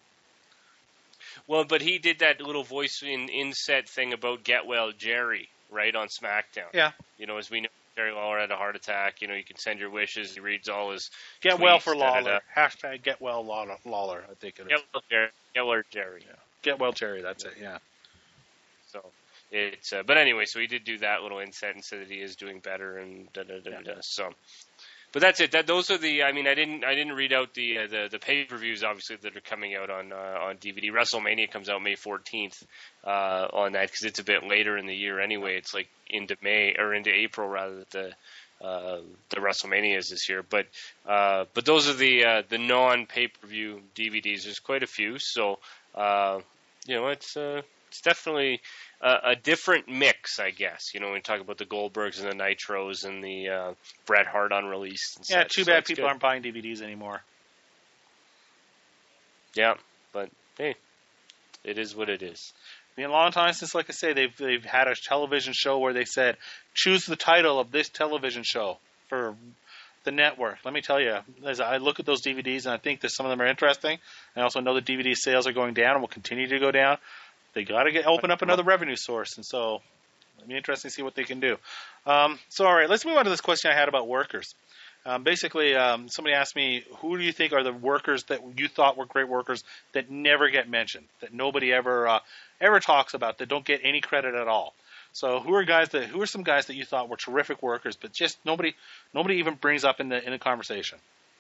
Well, but he did that little voice in inset thing about Get Well Jerry, right, on SmackDown. Yeah. You know, as we know, Jerry Lawler had a heart attack. You know, you can send your wishes. He reads all his Get tweets, well for da-da-da. Lawler. Hashtag get well Lawler. Lawler I think it is. Get Well Jerry. Get Well Jerry. Yeah. Get well Terry. That's it. Yeah. So it's, uh, but anyway, so he did do that little inset and said that he is doing better and da da da da. da. So, but that's it. That those are the. I mean, I didn't I didn't read out the uh, the the pay per views obviously that are coming out on uh, on D V D. WrestleMania comes out May fourteenth uh, on that because it's a bit later in the year anyway. It's like into May or into April rather than the uh, the WrestleMania is this year. But uh, but those are the uh, the non pay per view D V Ds. There's quite a few. So uh, you know it's. Uh, It's definitely a, a different mix, I guess. You know, when we talk about the Goldbergs and the Nitros and the uh, Bret Hart unreleased. And Yeah. such. Too So bad it's people good. aren't buying D V Ds anymore. Yeah, but hey, it is what it is. It's been a long time since, like I say, they've they've had a television show where they said, choose the title of this television show for the network. Let me tell you, as I look at those D V Ds and I think that some of them are interesting, I also know that D V D sales are going down and will continue to go down. They got to get open up another revenue source, and so it'll be interesting to see what they can do. Um, so, all right, let's move on to this question I had about workers. Um, basically, um, somebody asked me, who do you think are the workers that you thought were great workers that never get mentioned, that nobody ever uh, ever talks about, that don't get any credit at all? So, who are guys that who are some guys that you thought were terrific workers, but just nobody nobody even brings up in the in the conversation?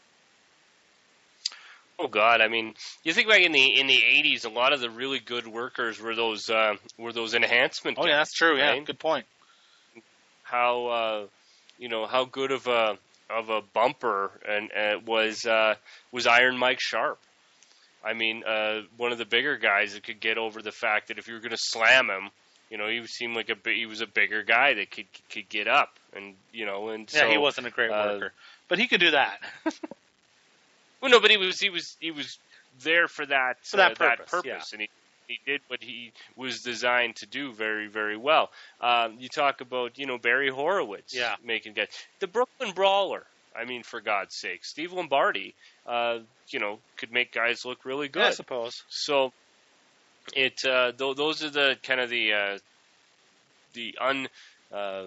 Oh God! I mean, you think back in the in the eighties, a lot of the really good workers were those uh, were those enhancement. Oh guys, yeah, that's true. Yeah, right? good point. How uh, you know how good of a of a bumper and uh, was uh, was Iron Mike Sharp. I mean, uh, one of the bigger guys that could get over the fact that if you were going to slam him, you know, he seemed like a he was a bigger guy that could could get up, and you know, and yeah, so, he wasn't a great uh, worker, but he could do that. Well, no, but he was he was he was there for that for that uh, purpose, that purpose yeah. and he he did what he was designed to do very very well. Um, you talk about you know Barry Horowitz, yeah. making guys, the Brooklyn Brawler. I mean, for God's sake, Steve Lombardi, uh, you know, could make guys look really good. Yeah, I suppose. So it uh, th- those are the kind of the uh, the un uh,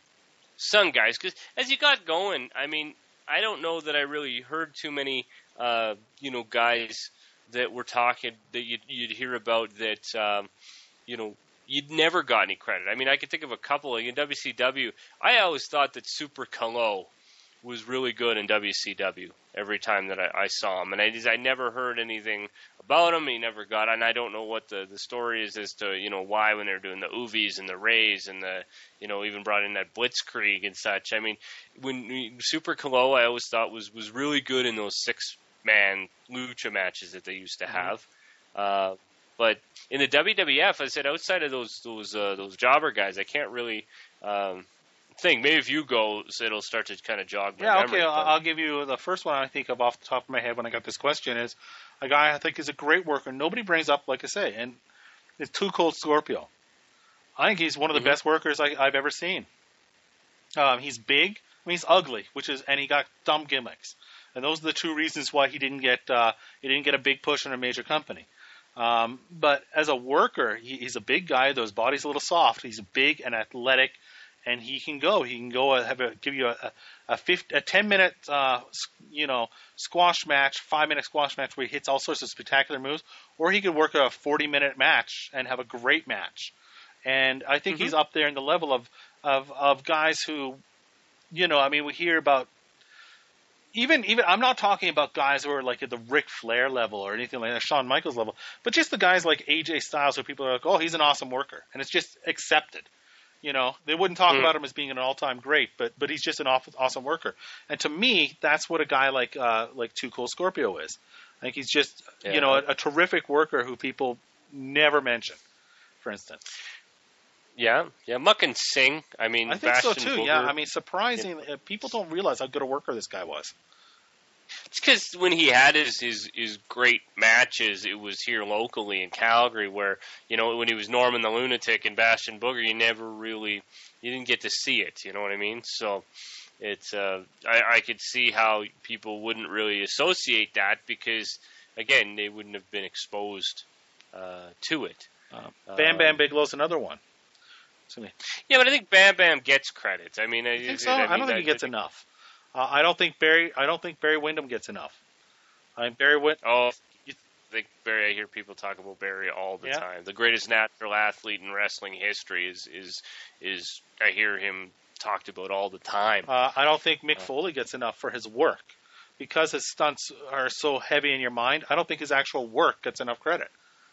sung guys, because as you got going, I mean, I don't know that I really heard too many, uh, you know, guys that were talking that you'd, you'd hear about that, um, you know, you'd never got any credit. I mean, I could think of a couple. Like in W C W, I always thought that Super Kalo was really good in W C W every time that I, I saw him. And I, just, I never heard anything about him. He never got, and I don't know what the, the story is as to, you know, why when they were doing the Uvis and the Rays and the, you know, even brought in that Blitzkrieg and such. I mean, when Super Kalo, I always thought was, was really good in those six-man lucha matches that they used to have. Mm-hmm. Uh, but in the W W F, I said, outside of those those uh, those jobber guys, I can't really um, think. Maybe if you go, so it'll start to kind of jog my yeah, memory. okay, But I'll give you the first one I think of off the top of my head when I got this question is a guy I think is a great worker. Nobody brings up, like I say, and it's Too Cold Scorpio. I think he's one of the mm-hmm. best workers I, I've ever seen. Um, he's big. I mean, he's ugly, which is, and he got dumb gimmicks, and those are the two reasons why he didn't get uh, he didn't get a big push in a major company. Um, but as a worker, he, he's a big guy. Though his body's a little soft. He's big and athletic, and he can go. He can go uh, have a, give you a a, fifty, a ten minute uh, you know squash match, five minute squash match where he hits all sorts of spectacular moves, or he could work a forty minute match and have a great match. And I think mm-hmm. he's up there in the level of, of of guys who, you know, I mean, we hear about. Even, even, I'm not talking about guys who are like at the Ric Flair level or anything like that, Shawn Michaels level, but just the guys like A J Styles who people are like, oh, he's an awesome worker. And it's just accepted. You know, they wouldn't talk mm. about him as being an all-time great, but but he's just an awesome worker. And to me, that's what a guy like uh, like Too Cold Scorpio is. I think he's just, yeah. you know, a, a terrific worker who people never mention, for instance. Yeah, yeah, Muck and Singh. I mean, I think Bastion so too. Booger. Yeah, I mean, surprisingly, yeah. people don't realize how good a worker this guy was. It's because when he had his, his his great matches, it was here locally in Calgary, where you know when he was Norman the Lunatic and Bastion Booger, you never really you didn't get to see it. You know what I mean? So it's uh, I, I could see how people wouldn't really associate that because again, they wouldn't have been exposed uh, to it. Uh, Bam Bam Bigelow's another one. Yeah, but I think Bam Bam gets credit. I mean, I think so. I, mean, I don't think he gets enough. Uh, I don't think Barry. I don't think Barry Windham gets enough. I mean, Barry Windham. Oh, you think Barry? I hear people talk about Barry all the yeah. time. The greatest natural athlete in wrestling history is is is. I hear him talked about all the time. Uh, I don't think Mick uh, Foley gets enough for his work because his stunts are so heavy in your mind. I don't think his actual work gets enough credit.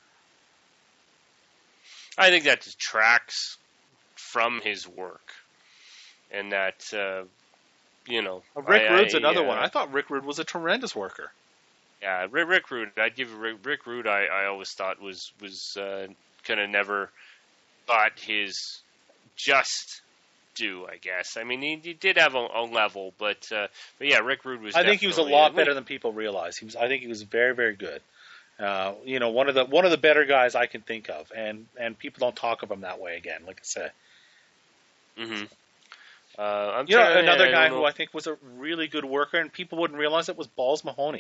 I think that detracts from his work, and that uh, you know, Rick I, Rude's I, another uh, one. I thought Rick Rude was a tremendous worker. Yeah, Rick, Rick Rude. I'd give Rick, Rick Rude. I, I always thought was was uh, kind of never got his just due. I guess. I mean, he, he did have a, a level, but uh, but yeah, Rick Rude was. I think he was a lot better than people realize. He was. I think he was very very good. Uh, you know, one of the one of the better guys I can think of, and and people don't talk of him that way again. Like I said, Mm-hmm. Uh, I'm you know, trying to- another I guy don't who know. I think was a really good worker, and people wouldn't realize it was Balls Mahoney.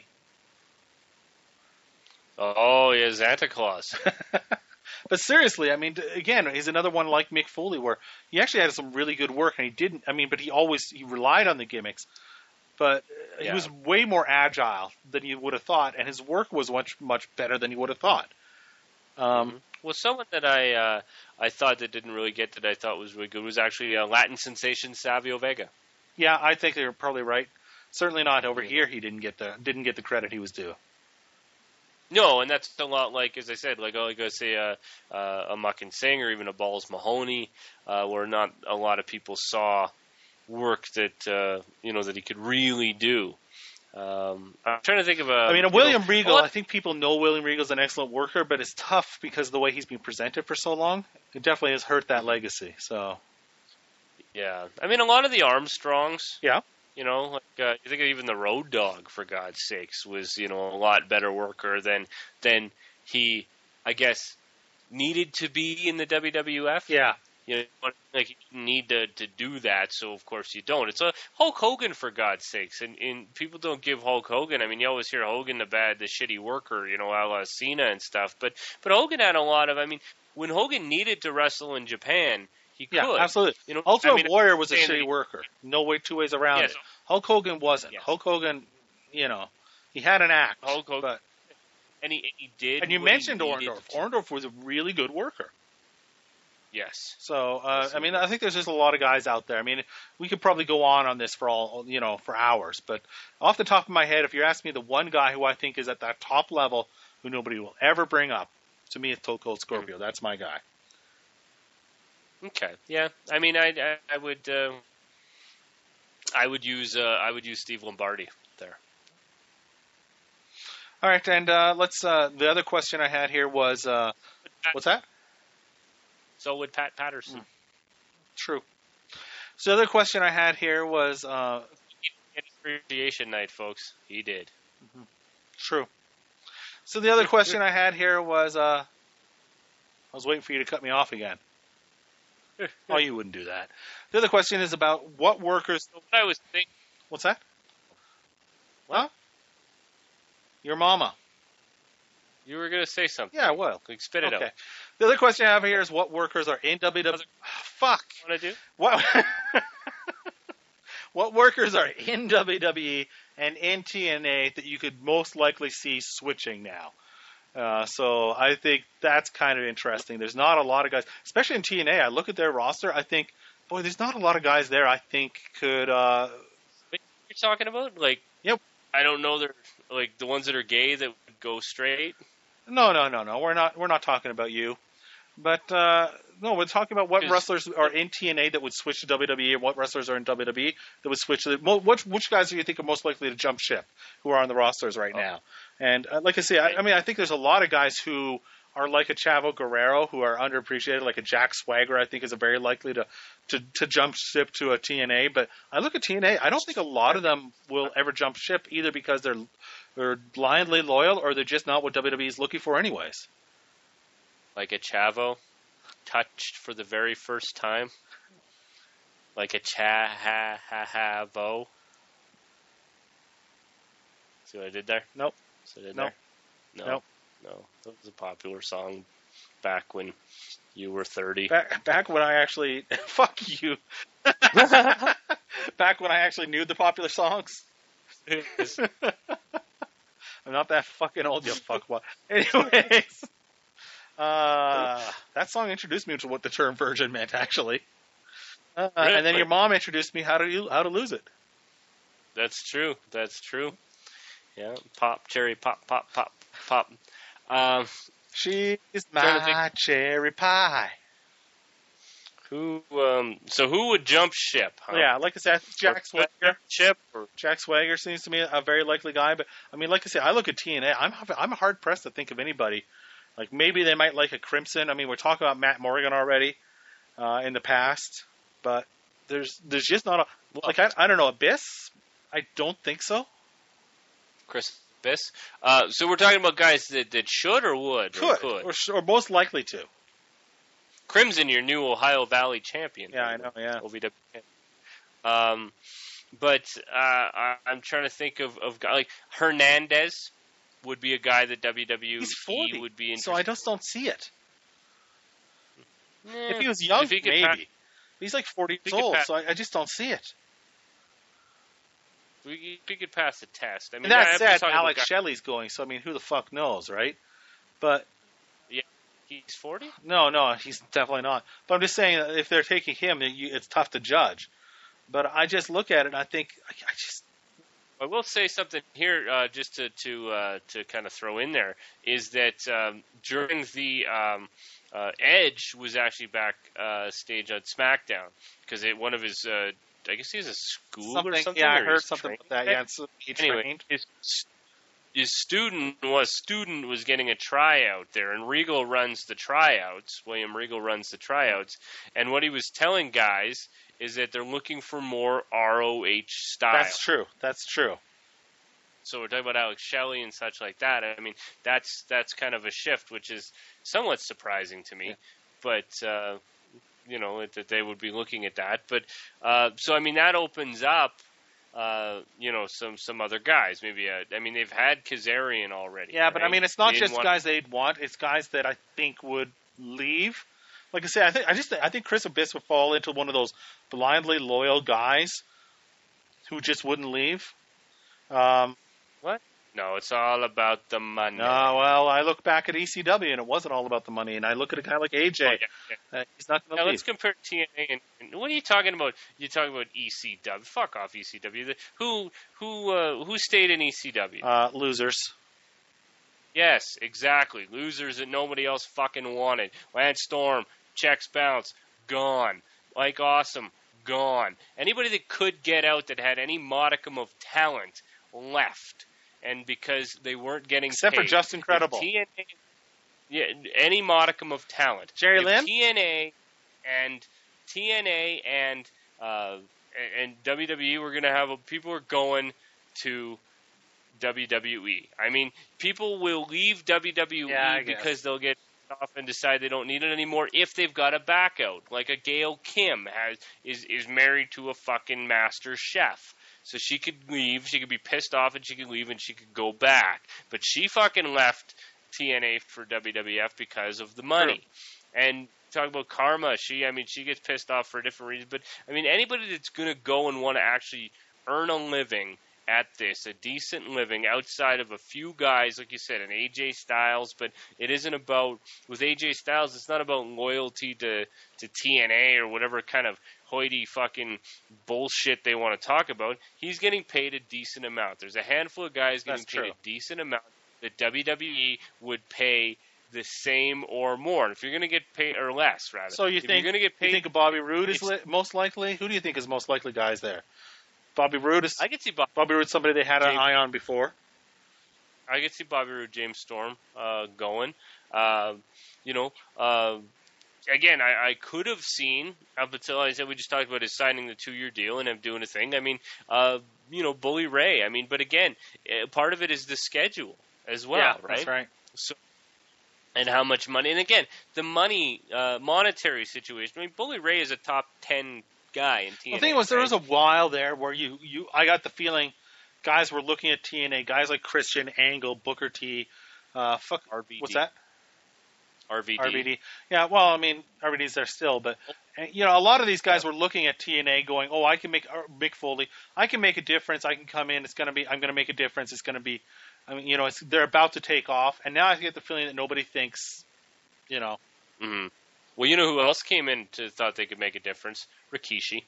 Oh, yeah, Santa Claus. But seriously, I mean, d- again, he's another one like Mick Foley, where he actually had some really good work, and he didn't. I mean, but he always he relied on the gimmicks, but uh, he Yeah. was way more agile than you would have thought, and his work was much much better than you would have thought. Um, Mhm. Well, someone that I uh, I thought that didn't really get that I thought was really good was actually uh, Latin sensation Savio Vega. Yeah, I think they're probably right. Certainly not over Yeah. here. He didn't get the didn't get the credit he was due. No, and that's a lot like, as I said, like, oh, like I say, uh, uh, a Muckin Singh or even a Balls Mahoney, uh, where not a lot of people saw work that, uh, you know, that he could really do. Um, I'm trying to think of a. I mean, a you William know, Regal. well, I think people know William Regal's an excellent worker, but it's tough because of the way he's been presented for so long. It definitely has hurt that legacy. So Yeah, I mean, a lot of the Armstrongs. yeah, You know, like uh, you think of even the Road Dogg, for God's sakes, was you know a lot better worker than than he, I guess, needed to be in the W W F. yeah. You know, like you need to to do that, so of course you don't. It's a Hulk Hogan, for God's sakes, and, and people don't give Hulk Hogan. I mean, you always hear Hogan the bad, the shitty worker, you know, a la Cena and stuff. But but Hogan had a lot of. I mean, when Hogan needed to wrestle in Japan, he Yeah, could. absolutely. You know, Ultimate I mean, Warrior was a saying that shitty he- worker. No way, two ways around Yes. it. Hulk Hogan wasn't. Yes. Hulk Hogan, you know, he had an act. Hulk Hogan, but and he, he did. and you what he mentioned needed Orndorff. to- Orndorff was a really good worker. Yes. So, uh, I mean, I think there's just a lot of guys out there. I mean, we could probably go on on this for all, you know, for hours. But off the top of my head, if you're asking me the one guy who I think is at that top level who nobody will ever bring up, to me, it's Stone Cold Scorpio. Mm. That's my guy. Okay. Yeah. I mean, I I, I would uh, I would use uh, I would use Steve Lombardi there. All right, and uh, let's. Uh, the other question I had here was, uh, what's that? So would Pat Patterson. True. So the other question I had here was, uh, Appreciation night, folks. He did. true. So the other question I had here was, uh, I was waiting for you to cut me off again. Oh, you wouldn't do that. The other question is about what workers. So what I was thinking. What's that? What? Huh? Your mama. You were going to say something. Yeah, well. Like, spit it Okay. out. The other question I have here is what workers are in W W E. Fuck. Want to do? What? What workers are in W W E and in T N A that you could most likely see switching now? Uh, so I think that's kind of interesting. There's not a lot of guys, especially in T N A. I look at their roster. I think, boy, there's not a lot of guys there. I think could. Uh, What you're talking about? Like, Yep. I don't know. They're like the ones that are gay that would go straight. no, no, no, no. We're not. We're not talking about you. But uh, no, we're talking about what Is- wrestlers are in T N A that would switch to W W E, and what wrestlers are in W W E that would switch to. The, mo- which which guys do you think are most likely to jump ship? Who are on the rosters right Oh. now? And uh, like I say, I, I mean, I think there's a lot of guys who are like a Chavo Guerrero who are underappreciated, like a Jack Swagger. I think is a very likely to, to to jump ship to a T N A. But I look at T N A. I don't think a lot of them will ever jump ship either because they're they're blindly loyal or they're just not what W W E is looking for, anyways. Like a Chavo, touched for the very first time. Like a cha ha ha ha vo. See what I did there? Nope. See what I did Nope. there? No. Nope. No. That was a popular song back when you were thirty. Back, back when I actually, fuck you. Back when I actually knew the popular songs. I'm not that fucking old, you fuckwad. Anyways, uh, that song introduced me to what the term virgin meant, actually. Uh, and then your mom introduced me how to you how to lose it. That's true. That's true. Yeah. Pop, cherry, pop, pop, pop, pop. Um, She's Trying to my cherry pie. who? Um, so who would jump ship? Huh? Yeah, like I said, Jack Or Swagger. Ship or Jack Swagger seems to me a very likely guy, but I mean, like I said, I look at T N A. I'm I'm hard pressed to think of anybody. Like maybe they might like a Crimson. I mean, we're talking about Matt Morgan already uh, in the past, but there's there's just not a like I, I don't know Abyss. I don't think so. Chris Abyss. Uh, so we're talking about guys that, that should or would Could, or could. or, sh- or most likely to. Crimson, your new Ohio Valley champion. Yeah, I know, yeah. O V W. Um, but uh, I, I'm trying to think of, of guy- like Hernandez would be a guy that W W E He's forty, would be interested. so I just don't see it. Eh, If he was young, if he could maybe. pass- He's like forty he years could old, pass- so I, I just don't see it. we, we could pass the test. I mean, And that I'm just said, talking about Alex guys- Shelley's going, so I mean, who the fuck knows, right? But he's forty. no, no, he's definitely not. But I'm just saying, that if they're taking him, it- you- it's tough to judge. But I just look at it and I think, I, I just, I will say something here, uh, just to to uh, to kind of throw in there, is that um, during the um, uh, Edge was actually back uh, stage on SmackDown because one of his, uh, I guess he has a school something, or something. yeah, I or heard he's something trained about that. there. Yeah, it's, he Anyway, trained. his his student was student was getting a tryout there, and Regal runs the tryouts. William Regal runs the tryouts, and what he was telling guys is that they're looking for more R O H style. That's true. That's true. So we're talking about Alex Shelley and such like that. I mean, that's that's kind of a shift, which is somewhat surprising to me. Yeah. But uh, you know that they would be looking at that. But uh, so I mean, that opens up. Uh, you know, some some other guys. Maybe uh, I mean they've had Kazarian already. Yeah, but I right? mean, it's not They just didn't want- guys they'd want; it's guys that I think would leave. Like I say, I think I just I think Chris Abyss would fall into one of those blindly loyal guys who just wouldn't leave. Um, No, it's all about the money. no, well, I look back at E C W and it wasn't all about the money, and I look at a guy like A J. Oh, yeah, yeah. Uh, he's not going Now to let's leave. compare T N A and, and what are you talking about? You're talking about E C W. Fuck off, E C W. The, who who uh, who stayed in E C W? Uh, losers. Yes, exactly. Losers that nobody else fucking wanted. Lance Storm, checks bounce, gone. Mike Awesome, gone. Anybody that could get out that had any modicum of talent left, and because they weren't getting Except paid. for Justin Credible. If T N A, yeah, any modicum of talent. Jerry if Lynn? T N A and T N A and uh, and W W E were going to have a, people are going to W W E. I mean, people will leave W W E Yeah, I guess. because they'll get off and decide they don't need it anymore if they've got a back out. Like a Gail Kim has is is married to a fucking master chef. So she could leave, she could be pissed off and she could leave and she could go back. But she fucking left T N A for W W F because of the money. True. And talk about karma, she I mean she gets pissed off for different reasons, but I mean anybody that's going to go and want to actually earn a living at this, a decent living outside of a few guys, like you said, an A J Styles, but it isn't about, with A J Styles, it's not about loyalty to, to T N A or whatever kind of hoity fucking bullshit they want to talk about. He's getting paid a decent amount. There's a handful of guys getting That's paid true. a decent amount that W W E would pay the same or more. And if you're going to get paid, or less, rather. So you if think you're going to get paid, you think Bobby Roode is it's- li- most likely? Who do you think is most likely guys there? Bobby Roode is I could see Bob. Bobby Roode's somebody they had an James- eye on before. I could see Bobby Roode, James Storm uh, going. Uh, you know, uh, again, I, I could have seen up until I said we just talked about his signing the two-year deal and him doing a thing. I mean, uh, you know, Bully Ray. I mean, but again, uh, part of it is the schedule as well, yeah, right? that's right. So, and how much money? And again, the money, uh, monetary situation. I mean, Bully Ray is a top ten guy in T N A. The thing was, there right? was a while there where you, you I got the feeling guys were looking at T N A, guys like Christian, Angle, Booker T, uh, fuck, R V D. what's that? R V D. R V D. Yeah, well, I mean, R V D's there still, but uh, you know, a lot of these guys were looking at T N A, going, "Oh, I can make uh, Mick Foley. I can make a difference. I can come in. It's gonna be. I'm gonna make a difference. It's gonna be. I mean, you know, it's, they're about to take off, and now I get the feeling that nobody thinks, you know." Mm-hmm. Well, you know who else came in to thought they could make a difference? Rikishi.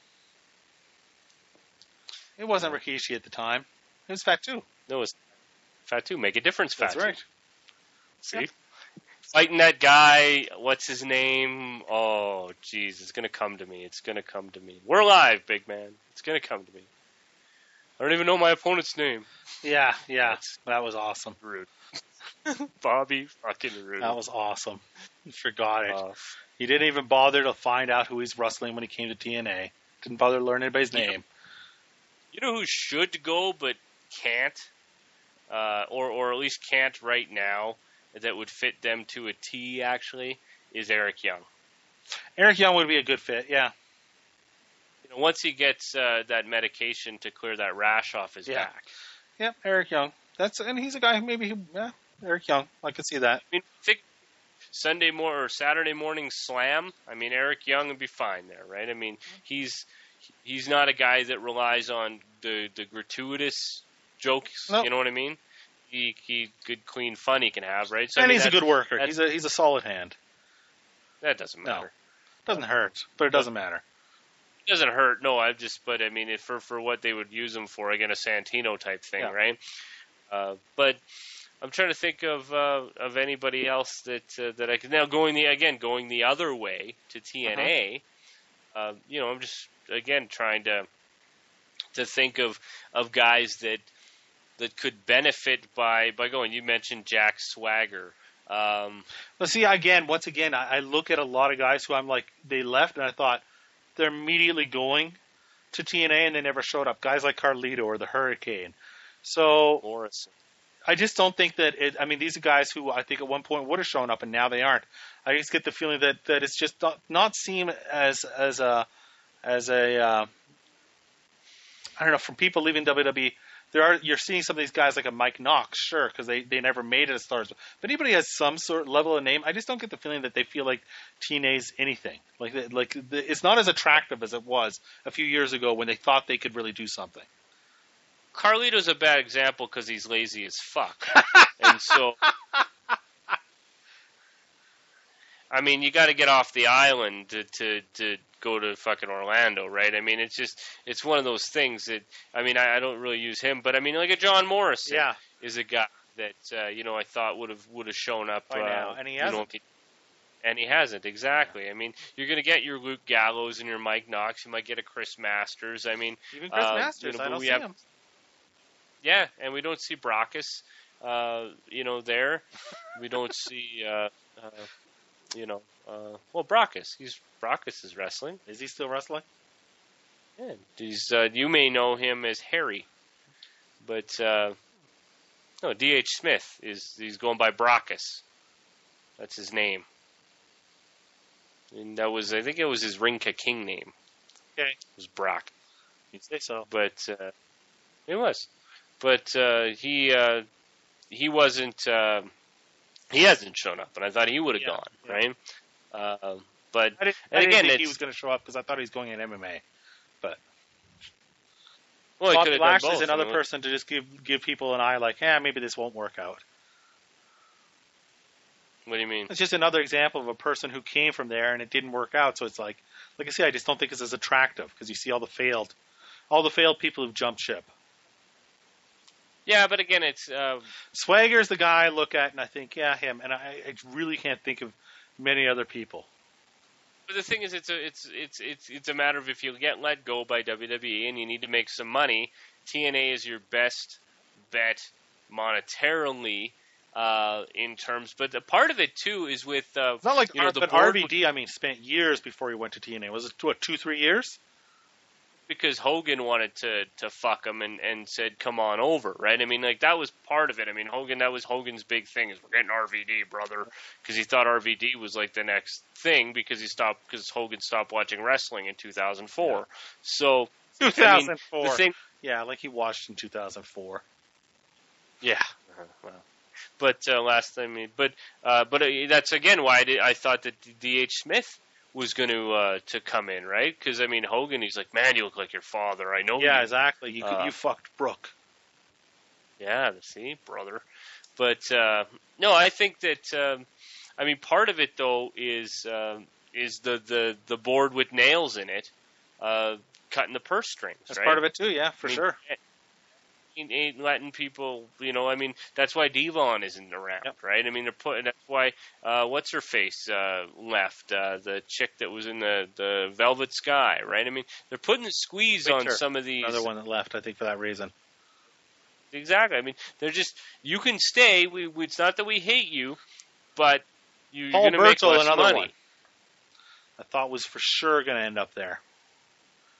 It wasn't Rikishi at the time. It was Fatu. No, it was Fatu. Make a difference, Fatu. That's right. See? Yep. Fighting that guy, what's his name? Oh, jeez, it's going to come to me. It's going to come to me. We're live, big man. It's going to come to me. I don't even know my opponent's name. Yeah, yeah. That's- That was awesome. Rude. Bobby fucking Rude. That was awesome. You forgot it. Uh, He didn't even bother to find out who he's wrestling when he came to T N A. Didn't bother to learn anybody's Yeah. name. you know who should go but can't? uh, or or at least can't right now, that would fit them to a T. Actually, is Eric Young. Eric Young would be a good fit. Yeah. You know, once he gets uh, that medication to clear that rash off his Yeah. back. Yep, Eric Young. That's and he's a guy who maybe he, yeah, Eric Young. I could see that. I mean, think Sunday morning or Saturday morning slam. I mean, Eric Young would be fine there, right? I mean, he's he's not a guy that relies on the, the gratuitous jokes. Nope. You know what I mean? He he good clean fun he can have, right? So And I mean, he's a that- good worker. that- He's a he's a solid hand. That doesn't No. matter. Doesn't hurt, but it doesn't matter. It doesn't hurt. No, I just, but I mean, it, for for what they would use him for, again, a Santino type thing, Yeah. right? Uh, but I'm trying to think of uh, of anybody else that uh, that I could now going the again going the other way to T N A. Uh-huh. Uh, you know, I'm just again trying to to think of of guys that that could benefit by by going. You mentioned Jack Swagger. Um, But see, again, once again, I, I look at a lot of guys who I'm like, they left, and I thought they're immediately going to T N A, and they never showed up. Guys like Carlito or the Hurricane. So Morrison. I just don't think that it. I mean, these are guys who I think at one point would have shown up, and now they aren't. I just get the feeling that, that it's just not, not seen as as a as a uh, I don't know, from people leaving W W E. There are you're seeing some of these guys like a Mike Knox, sure, because they, they never made it as stars. If anybody has some sort of level of name, I just don't get the feeling that they feel like T N A's anything. Like like it's not as attractive as it was a few years ago when they thought they could really do something. Carlito's a bad example because he's lazy as fuck, and so. I mean, you got to get off the island to, to to go to fucking Orlando, right? I mean, it's just it's one of those things that I mean, I, I don't really use him, but I mean, like a John Morrison Yeah. is a guy that uh, you know I thought would have would have shown up By uh, now, and he you know, hasn't. if he- and he hasn't exactly. I mean, you're going to get your Luke Gallows and your Mike Knox. You might get a Chris Masters. I mean, Even Chris uh, Masters, you know, I but don't we see have- him. Yeah, and we don't see Brockus, uh, you know, there. We don't see, uh, uh, you know, uh, well, Brockus. He's Brockus is wrestling. Is he still wrestling? Yeah, he's. Uh, you may know him as Harry, but uh, no, D H Smith is. He's going by Brockus. That's his name, and that was. I think it was his Ring Ka King name. Okay. It was Brock. You'd say so. But uh, it was. But uh, he uh, he wasn't. Uh, he hasn't shown up, and I thought he would have Yeah, gone, yeah. right? Uh, but I didn't, I and didn't again, think he it's- was going to show up because I thought he was going in M M A. well, he Bobby could have done Lashley's both. another I mean, person to just give give people an eye, like, yeah, maybe this won't work out. What do you mean? It's just another example of a person who came from there and it didn't work out. So it's like, like I say, I just don't think it's as attractive because you see all the failed, all the failed people who've jumped ship. Yeah, but again, it's uh, Swagger's the guy I look at and I think, yeah, him. And I, I really can't think of many other people. but the thing is, it's a it's it's it's it's a matter of if you get let go by W W E and you need to make some money, T N A is your best bet monetarily. Uh, in terms, but the part of it too is with uh, It's not like you know, R- the but board R V D, I mean, spent years before he went to T N A. Was it, what, two, three years? because Hogan wanted to to fuck him and, and said, come on over, right? I mean, like, that was part of it. I mean, Hogan, that was Hogan's big thing, is we're getting R V D, brother, because he thought R V D was, like, the next thing because he stopped, because Hogan stopped watching wrestling in two thousand four. Yeah. So, two thousand four. I mean, the thing, Yeah, like he watched in two thousand four. yeah, uh, well, but uh, last time, I mean, but uh, but uh, that's again why I, did, I thought that D H Smith was going to uh, to come in, right? Because I mean, Hogan, he's like, man, you look like your father. I know. Yeah, you. exactly. You, Uh, you fucked Brooke. Yeah, see, brother. But uh, no, I think that um, I mean part of it though is um is the, the, the board with nails in it, uh, cutting the purse strings. That's right? part of it too, yeah, for I mean, sure. Ain't, ain't letting people, you know. I mean, that's why Devon isn't around, Yep. right? I mean, they're putting. That's why uh, what's her face uh, left, uh, the chick that was in the, the Velvet Sky, right? I mean, they're putting the squeeze on Victor, some of these. Another one that left, I think, for that reason. Exactly. I mean, they're just, you can stay. We, we it's not that we hate you, but you, you're Paul going to make Bertel, less another money. one. I thought was for sure going to end up there.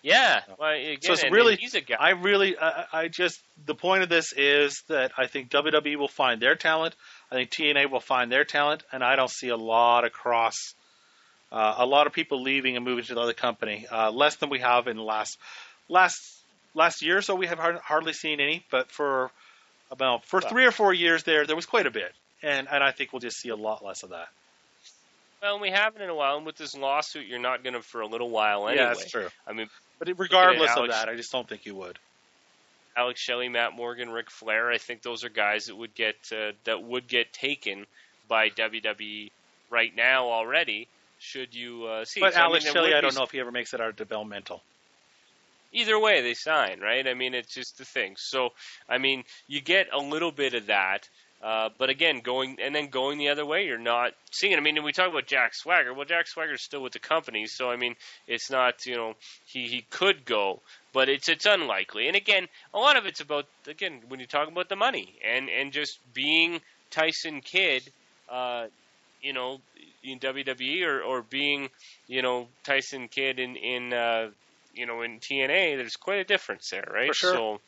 Yeah. Well, again, So it's and, really, and he's a guy. I really, I, I just, the point of this is that I think W W E will find their talent. I think T N A will find their talent, and I don't see a lot of cross, uh, a lot of people leaving and moving to the other company. Uh, less than we have in the last, last, last year or so. We have hard, hardly seen any, but for about for Well. three or four years there, there was quite a bit, and and I think we'll just see a lot less of that. Well, we haven't in a while, and with this lawsuit, you're not going to for a little while anyway. Yeah, that's true. I mean, But regardless of Alex, that, I just don't think you would. Alex Shelley, Matt Morgan, Ric Flair. I think those are guys that would get uh, that would get taken by W W E right now already. Should you uh, see? But so, Alex I mean, Shelley, I don't be, know if he ever makes it out of developmental. Either way, they sign, right? I mean, it's just the thing. So, I mean, you get a little bit of that. Uh, but again, going and then going the other way, you're not seeing it. I mean, we talk about Jack Swagger. Well, Jack Swagger's still with the company, so I mean, it's not, you know, he, he could go, but it's it's unlikely. And again, a lot of it's about, again, when you talk about the money and and just being Tyson Kidd, uh, you know, in W W E or or being, you know, Tyson Kidd in in uh, you know in T N A. There's quite a difference there, right? For sure. So.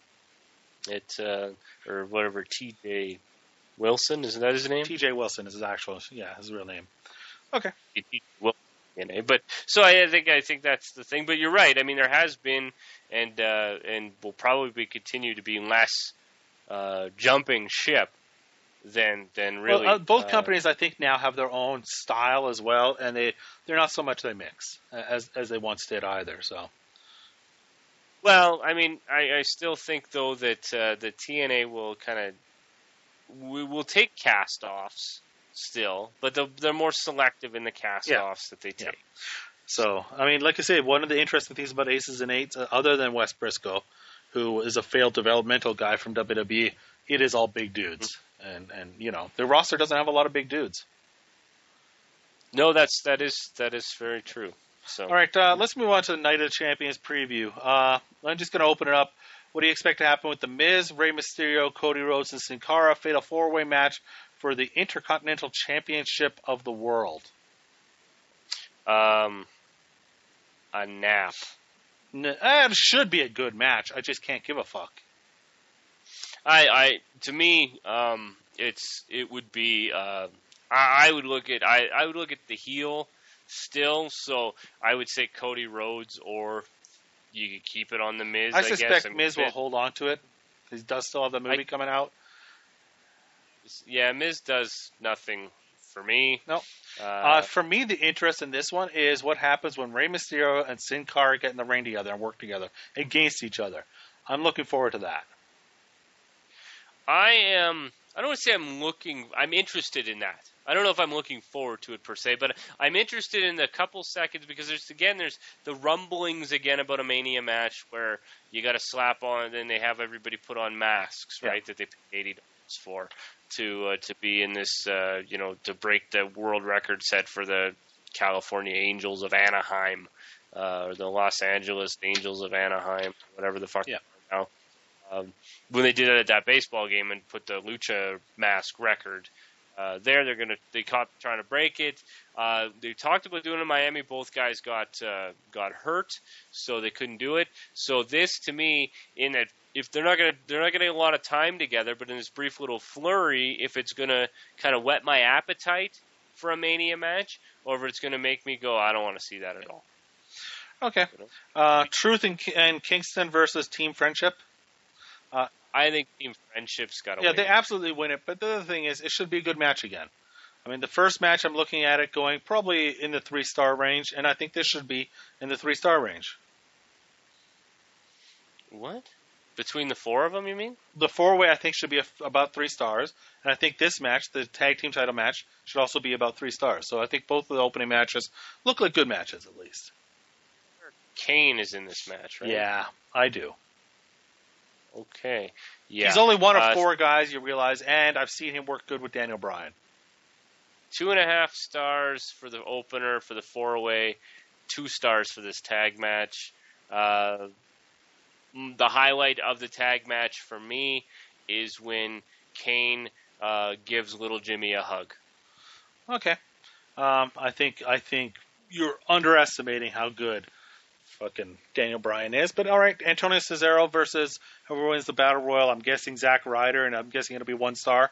It uh, or whatever T J Wilson, isn't that his name? T J Wilson is his actual, yeah, his real name. Okay. Wilson, but so I think I think that's the thing. But you're right. I mean, there has been and uh, and will probably continue to be less uh, jumping ship than than really. Well, uh, both uh, companies, I think, now have their own style as well, and they they're not so much they mix as as they once did either. So. Well, I mean, I, I still think though that uh, the T N A will kind of we will take cast-offs still, but they're, they're more selective in the cast-offs yeah. that they take. Yeah. So, I mean, like I say, one of the interesting things about Aces and Eights, uh, other than Wes Briscoe, who is a failed developmental guy from W W E, it is all big dudes, mm-hmm. and and you know their roster doesn't have a lot of big dudes. No, that's that is that is very true. So. All right, uh, let's move on to the Night of the Champions preview. Uh, I'm just going to open it up. What do you expect to happen with The Miz, Rey Mysterio, Cody Rhodes, and Sin Cara? Fatal four-way match for the Intercontinental Championship of the world. Um, a nap. N- uh, it should be a good match. I just can't give a fuck. I, I to me, um, it's it would be. Uh, I, I would look at I, I would look at the heel. Still, so I would say Cody Rhodes, or you could keep it on the Miz. I, I suspect guess. I mean, Miz will hold on to it. He does still have the movie I, coming out. Yeah, Miz does nothing for me. No. Uh, uh, for me, the interest in this one is what happens when Rey Mysterio and Sin Cara get in the ring together and work together against each other. I'm looking forward to that. I am. I don't want to say I'm looking. I'm interested in that. I don't know if I'm looking forward to it per se, but I'm interested in the couple seconds because there's again there's the rumblings again about a Mania match where you got to slap on, and then they have everybody put on masks, right? Yeah. That they paid eighty dollars for to uh, to be in this, uh, you know, to break the world record set for the California Angels of Anaheim, uh, or the Los Angeles Angels of Anaheim, whatever the fuck. Yeah. Now, um, when they did it at that baseball game and put the Lucha mask record. Uh, there, they're gonna they caught trying to break it. Uh, they talked about doing it in Miami. Both guys got uh, got hurt, so they couldn't do it. So this, to me, in that if they're not gonna they're not gonna get a lot of time together, but in this brief little flurry, if it's gonna kind of whet my appetite for a Mania match, or if it's gonna make me go, I don't want to see that at all. Okay. Uh, Truth and, and Kingston versus Team Friendship. Uh, I think Team Friendship's got to yeah, win. Yeah, they absolutely win it. But the other thing is, it should be a good match again. I mean, the first match, I'm looking at it going probably in the three-star range, and I think this should be in the three-star range. What? Between the four of them, you mean? The four-way, I think, should be a, about three stars. And I think this match, the tag team title match, should also be about three stars. So I think both of the opening matches look like good matches, at least. Kane is in this match, right? Yeah, I do. Okay. Yeah. He's only one of uh, four guys, you realize, and I've seen him work good with Daniel Bryan. Two and a half stars for the opener, for the four-way. Two stars for this tag match. Uh, the highlight of the tag match for me is when Kane uh, gives little Jimmy a hug. Okay. Um, I think I think you're underestimating how good fucking Daniel Bryan is. But all right, Antonio Cesaro versus whoever wins the Battle Royal. I'm guessing Zack Ryder, and I'm guessing it'll be one star.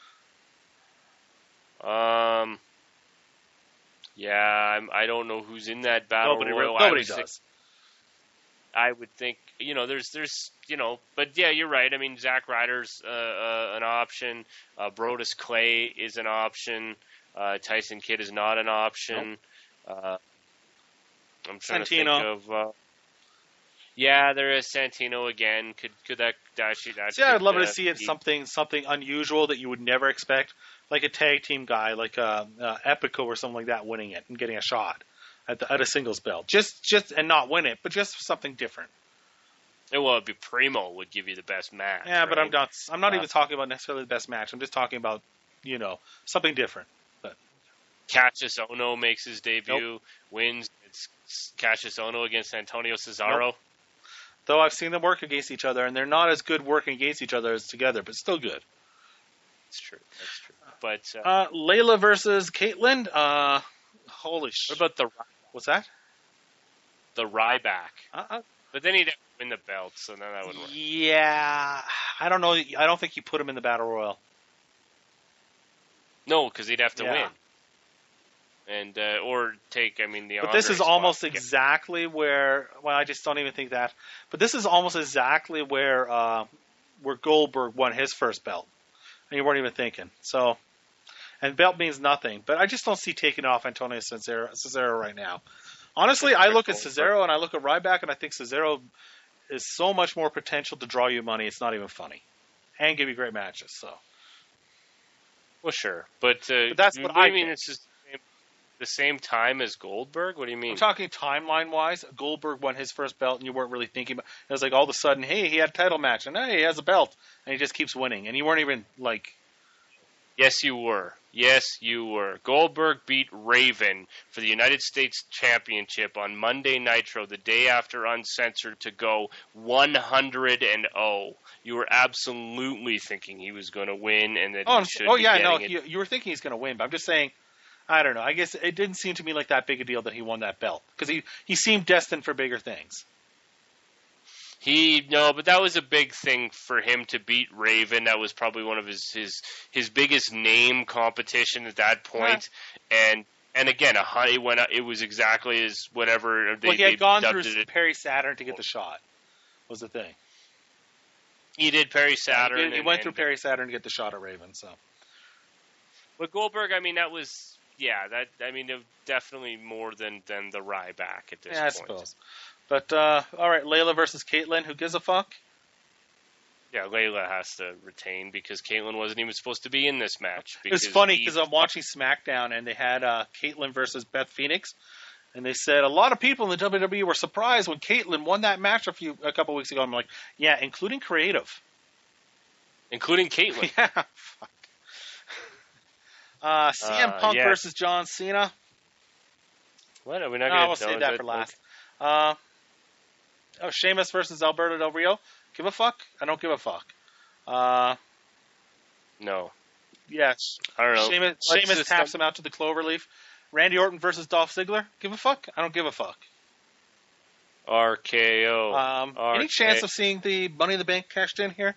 Um. Yeah, I'm, I don't know who's in that Battle Nobody, Royal. nobody I does. Think, I would think, you know, there's, there's, you know, but yeah, you're right. I mean, Zack Ryder's uh, uh, an option. Uh, Brodus Clay is an option. Uh, Tyson Kidd is not an option. Nope. Uh, I'm trying Santino. to think of. Uh, yeah, there is Santino again. Could could that actually? That See, I'd could, love uh, to see it be, something something unusual that you would never expect, like a tag team guy, like uh, uh, Epico or something like that, winning it and getting a shot at the, at a singles belt. Just just and not win it, but just something different. Well, it'd be Primo would give you the best match. Yeah, right? but I'm not. I'm not uh, even talking about necessarily the best match. I'm just talking about, you know, something different. But Cassius Ohno makes his debut, Nope. wins. It's Cassius Ohno against Antonio Cesaro. Nope. Though I've seen them work against each other, and they're not as good working against each other as together, but still good. That's true. That's true. But uh, Uh, Layla versus Caitlyn. Uh, holy shit! what about the What's that? the Ryback? Uh, But then he'd have to win the belt, so then that would work. yeah, I don't know. I don't think you put him in the battle royal. No, because he'd have to Yeah. win. And uh, or take, I mean, the. But this Andre is spot. almost Yeah. exactly where. Well, I just don't even think that. But this is almost exactly where uh, where Goldberg won his first belt, and you weren't even thinking. So, and belt means nothing. But I just don't see taking off Antonio Cesaro, Cesaro right now. Honestly, I look at Cesaro and I look at Ryback, and I think Cesaro is so much more potential to draw you money. It's not even funny, and give you great matches. So, Well, sure, but, uh, But that's what do you I mean. think. It's just the same time as Goldberg. What do you mean? I'm talking timeline wise. Goldberg won his first belt, and you weren't really thinking about. It was like all of a sudden, hey, he had a title match, and hey, he has a belt, and he just keeps winning, and you weren't even like. Yes, you were. Yes, you were. Goldberg beat Raven for the United States Championship on Monday Nitro, the day after Uncensored, to go one hundred and oh. You were absolutely thinking he was going to win, and that Oh, he should oh be yeah, getting no, it. you, you were thinking he's going to win, but I'm just saying. I don't know. I guess it didn't seem to me like that big a deal that he won that belt because he he seemed destined for bigger things. He no, but that was a big thing for him to beat Raven. That was probably one of his his, his biggest name competition at that point. And and again, a honey went. It was exactly as whatever they. Well, he had they gone dubbed through it. Perry Saturn to get the shot. Was the thing. He did Perry Saturn. He, he and, went through and, Perry Saturn to get the shot at Raven. So. But Goldberg, I mean, that was yeah. That I mean, it was definitely more than than the Ryback at this Yeah, I point. suppose. But uh, all right, Layla versus Caitlyn. Who gives a fuck? Yeah, Layla has to retain because Caitlyn wasn't even supposed to be in this match. It was funny because I'm watching SmackDown and they had uh, Caitlyn versus Beth Phoenix, and they said a lot of people in the W W E were surprised when Caitlyn won that match a few a couple weeks ago. I'm like, yeah, including creative, including Caitlyn. yeah, fuck. Uh, C M Uh, Punk yeah. versus John Cena. What are we not No, going we'll to? save that for last. Uh, oh, Sheamus versus Alberto Del Rio. Give a fuck? I don't give a fuck. Uh, No, yes. I don't know. Sheamus, Let's Sheamus just- taps him out to the Cloverleaf. Randy Orton versus Dolph Ziggler. Give a fuck? I don't give a fuck. R K O. Um, R K. any chance of seeing the Money in the Bank cashed in here?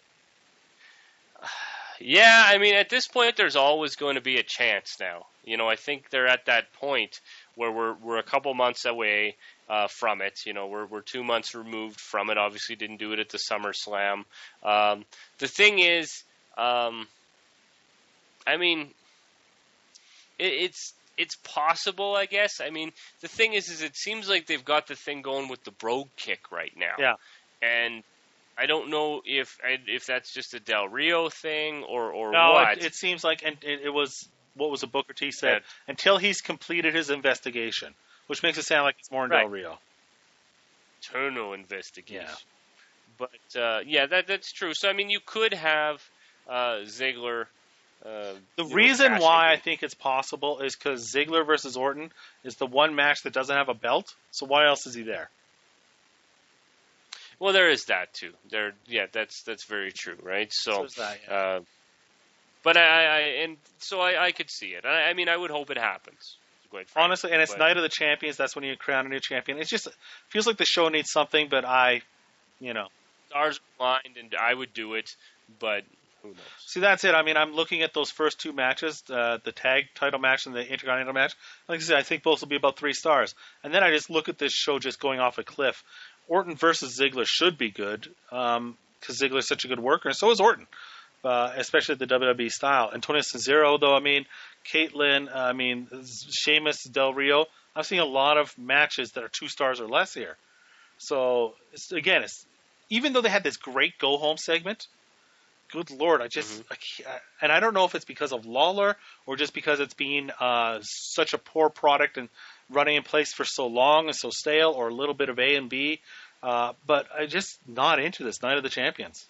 Yeah, I mean, at this point, there's always going to be a chance now. You know, I think they're at that point where we're we're a couple months away uh, from it. You know, we're we're two months removed from it. Obviously, didn't do it at the SummerSlam. Um, the thing is, um, I mean, it, it's it's possible, I guess. I mean, the thing is, is it seems like they've got the thing going with the Brogue Kick right now. Yeah. And I don't know if if that's just a Del Rio thing or, or No, what. it, it seems like, and it, it was, what was a Booker T said, Yeah. until he's completed his investigation, which makes it sound like it's more in Del Right. Rio. Internal investigation. Yeah. But uh, yeah, that that's true. So I mean, you could have uh, Ziggler. Uh, The you know, reason cashing why I in. think it's possible is because Ziggler versus Orton is the one match that doesn't have a belt, so why else is he there? Well, there is that too. There, yeah, that's that's very true, right? So, So is that, yeah. uh, but I, I and so I, I could see it. I, I mean, I would hope it happens. To quite frankly. Honestly, and it's but Night of the Champions. That's when you crown a new champion. It's just feels like the show needs something, but I, you know. stars aligned, and I would do it, but who knows? See, that's it. I mean, I'm looking at those first two matches, uh, the tag title match and the Intercontinental match. Like I said, I think both will be about three stars. And then I just look at this show just going off a cliff. Orton versus Ziggler should be good because um, Ziggler's such a good worker, and so is Orton, uh, especially the W W E style. Antonio Cesaro, though, I mean, Caitlyn, uh, I mean, Sheamus, Del Rio. I'm seeing a lot of matches that are two stars or less here. So, it's, again, it's even though they had this great go-home segment, good Lord, I just, mm-hmm. I can't, and I don't know if it's because of Lawler or just because it's been uh, such a poor product and running in place for so long and so stale, or a little bit of A and B, uh, but I'm just not into this Night of the Champions.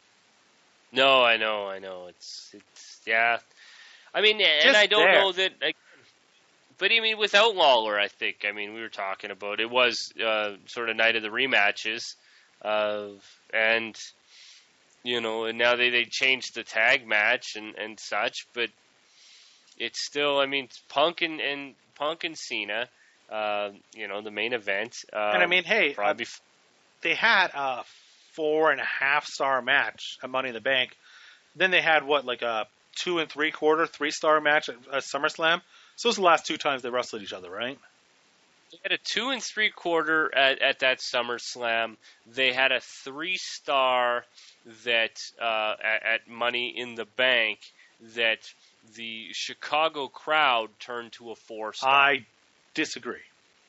No, I know, I know. It's, it's yeah. I mean, and just I don't there. know that, I, but I mean, without Lawler, I think, I mean, we were talking about, it was uh, sort of night of the rematches, uh, and... You know, and now they, they changed the tag match and, and such, but it's still, I mean, Punk and, and Punk and Cena, uh, you know, the main event. Um, and I mean, hey, probably uh, they had a four and a half star match at Money in the Bank. Then they had what, like a two and three quarter, three star match at, at SummerSlam. So those are the last two times they wrestled each other, right? They had a two and three quarter at, at that SummerSlam. They had a three star that uh, at, at Money in the Bank that the Chicago crowd turned to a four star. I disagree.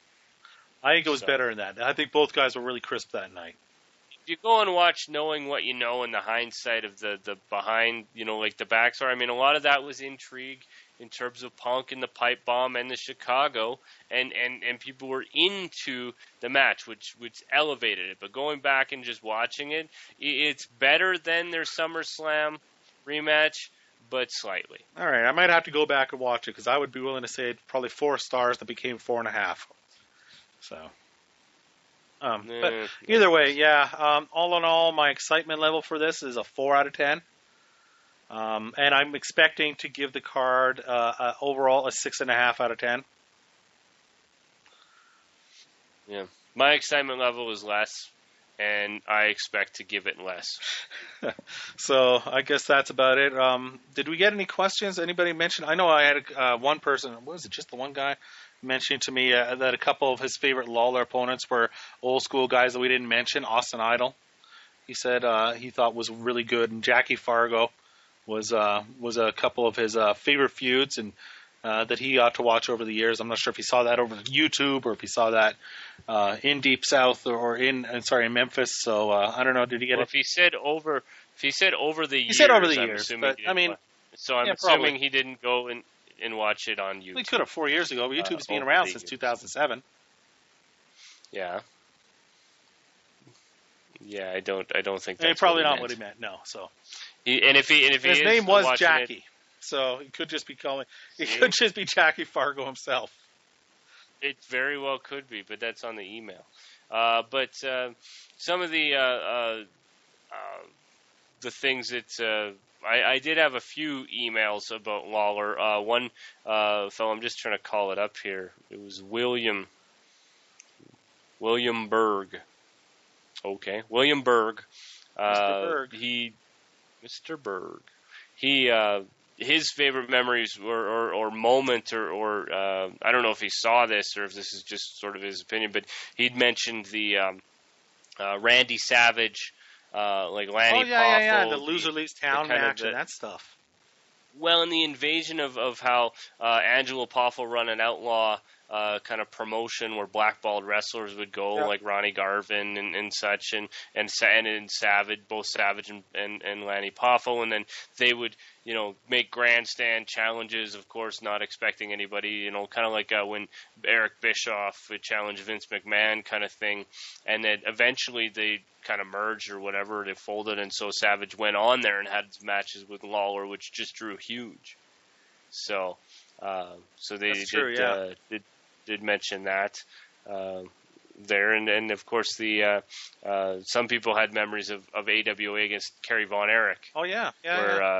I think it was so. better than that. I think both guys were really crisp that night. You go and watch knowing what you know in the hindsight of the, the behind, you know, like the backstory. I mean, a lot of that was intrigue in terms of Punk and the pipe bomb and the Chicago, and, and, and people were into the match, which which elevated it. But going back and just watching it, it's better than their SummerSlam rematch, but slightly. All right, I might have to go back and watch it because I would be willing to say it's probably four stars that became four and a half. So, um, yeah, but either way, yeah. Um, all in all, my excitement level for this is a four out of ten. Um, and I'm expecting to give the card uh, uh, overall a six and a half out of ten. Yeah, my excitement level is less, and I expect to give it less. So I guess that's about it. Um, did we get any questions? Anybody mention? I know I had uh, one person. What was it? Just the one guy mentioning to me uh, that a couple of his favorite Lawler opponents were old school guys that we didn't mention. Austin Idol, he said uh, he thought was really good, and Jackie Fargo was uh, was a couple of his uh, favorite feuds and uh, that he ought to watch over the years. I'm not sure if he saw that over YouTube or if he saw that uh, in Deep South or in uh, sorry in Memphis. So uh, I don't know. Did he get well, it? If he said over, if he said over the he years, said over the I'm years, assuming but he I mean, watch. so I'm yeah, assuming probably. he didn't go and, and watch it on YouTube. We could have four years ago. But YouTube's uh, been around since years. two thousand seven. Yeah. Yeah, I don't. I don't think And that's probably what he not meant. what he meant. No. So He, and if he and if and his he name is was watching Jackie, it, so he could just be calling. He See? could just be Jackie Fargo himself. it very well could be, but that's on the email. Uh, but uh, some of the uh, uh, uh, the things that uh, I, I did have a few emails about Lawler. Uh, one uh, fellow, I'm just trying to call it up here. It was William William Berg. Okay, William Berg. Uh, Mister Berg. He, Mister Berg. He, uh, his favorite memories or, or, or moment or, or uh, I don't know if he saw this or if this is just sort of his opinion, but he'd mentioned the um, uh, Randy Savage, uh, like Lanny Oh yeah, yeah, yeah. Poffo, The loser leaves town the kind of match the- and that stuff. Well, in the invasion of, of how uh, Angelo Poffo run an outlaw uh, kind of promotion where blackballed wrestlers would go, Yeah. like Ronnie Garvin and, and such, and and, Sa- and and Savage, both Savage and, and, and Lanny Poffo, and then they would, you know, make grandstand challenges, of course, not expecting anybody, you know, kind of like uh, when Eric Bischoff would challenge Vince McMahon kind of thing, and then eventually they kind of merged or whatever, they folded, and so Savage went on there and had matches with Lawler, which just drew huge. So, uh, so they That's did, true, yeah. uh, did did mention that uh, there, and, and of course the uh, uh, some people had memories of, of A W A against Kerry Von Erich, Oh yeah, yeah. where yeah. uh,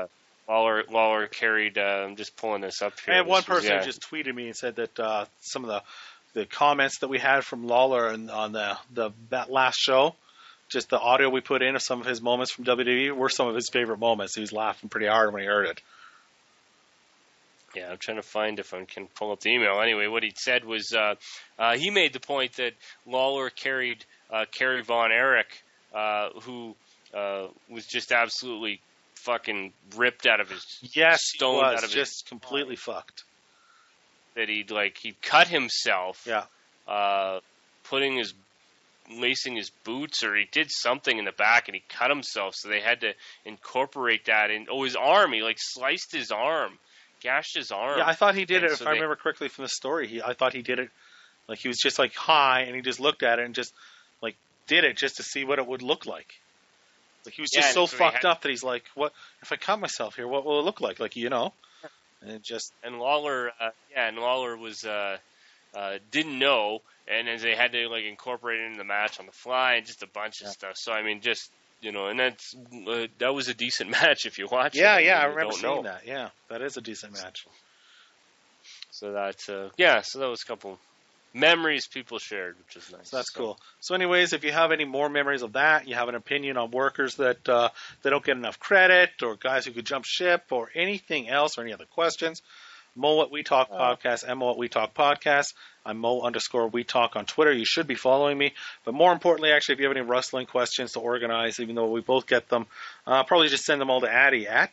Lawler, Lawler carried. Uh, I'm just pulling this up here. And one This was- person yeah. just tweeted me and said that uh, some of the the comments that we had from Lawler and on the, the that last show, just the audio we put in of some of his moments from W W E were some of his favorite moments. He was laughing pretty hard when he heard it. Yeah, I'm trying to find if I can pull up the email. Anyway, what he said was uh, uh, he made the point that Lawler carried uh, Kerry Von Erich, uh, who uh, was just absolutely fucking ripped out of his Yes, stoned he was out of just his completely fucked. that he like he cut himself. Yeah. Uh, putting his lacing his boots, or he did something in the back, and he cut himself. So they had to incorporate that in. Oh, his arm! He like sliced his arm, gashed his arm. Yeah, I thought he did And it. If so I they- remember correctly from the story, he I thought he did it like he was just like high, and he just looked at it and just like did it just to see what it would look like. Like he was just Yeah, so and so he fucked had- up that he's like, "What if I cut myself here? What will it look like?" Like you know, and it just And Lawler, uh, yeah, and Lawler was uh, uh, didn't know, and as they had to like incorporate it into the match on the fly, and just a bunch of Yeah. stuff. So I mean, just you know, and that's uh, that was a decent match if you watch yeah, it. yeah. I mean, you remember don't seeing know. that. Yeah, that is a decent match. So that's uh, yeah. So that was a couple memories people shared, which is nice. So that's cool. So, anyways, if you have any more memories of that, you have an opinion on workers that uh, they don't get enough credit, or guys who could jump ship, or anything else, or any other questions, Mo at We Talk Podcast, Mo at We Talk Podcast. I'm Mo underscore We Talk on Twitter. You should be following me. But more importantly, actually, if you have any wrestling questions to organize, even though we both get them, uh, probably just send them all to Addy at.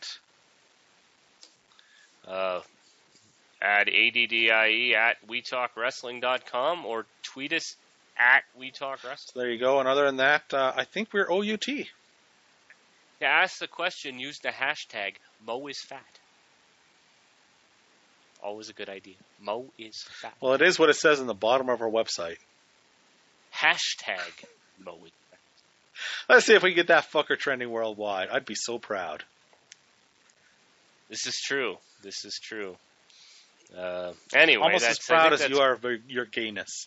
Uh, at A D D I E at we talk wrestling dot com or tweet us at We Talk Wrestling. So there you go. And other than that, uh, I think we're O U T. To ask the question, use the hashtag Mo is fat. Always a good idea. Mo is fat. Well, it is what it says in the bottom of our website. Hashtag Mo is fat. Let's see if we can get that fucker trending worldwide. I'd be so proud. This is true. This is true. Uh, anyway, Almost as that's, I proud think as you that's- are of your gayness.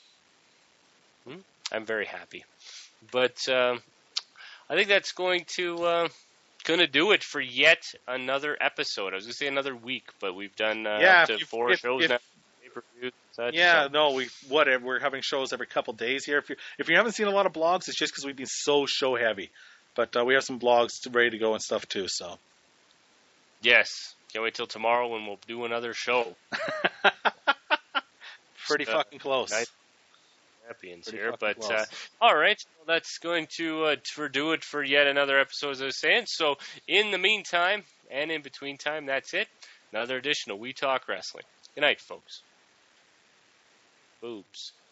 I'm very happy. But um, I think that's going to uh, going to do it for yet another episode. I was going to say another week, but we've done uh, Yeah, up to if you- four if- shows if- now. Pay-per-views and such, Yeah, so- no, we whatever. We're having shows every couple days here. If you if you haven't seen a lot of blogs, it's just because we've been so show heavy. But uh, we have some blogs ready to go and stuff too. So Yes. Can't wait till tomorrow when we'll do another show. pretty Uh, fucking close. nice. Champions Pretty here, fucking but close. uh, all right, well, that's going to uh, for do it for yet another episode, as I was saying. So, in the meantime and in between time, that's it. Another edition of We Talk Wrestling. Good night, folks. Boobs.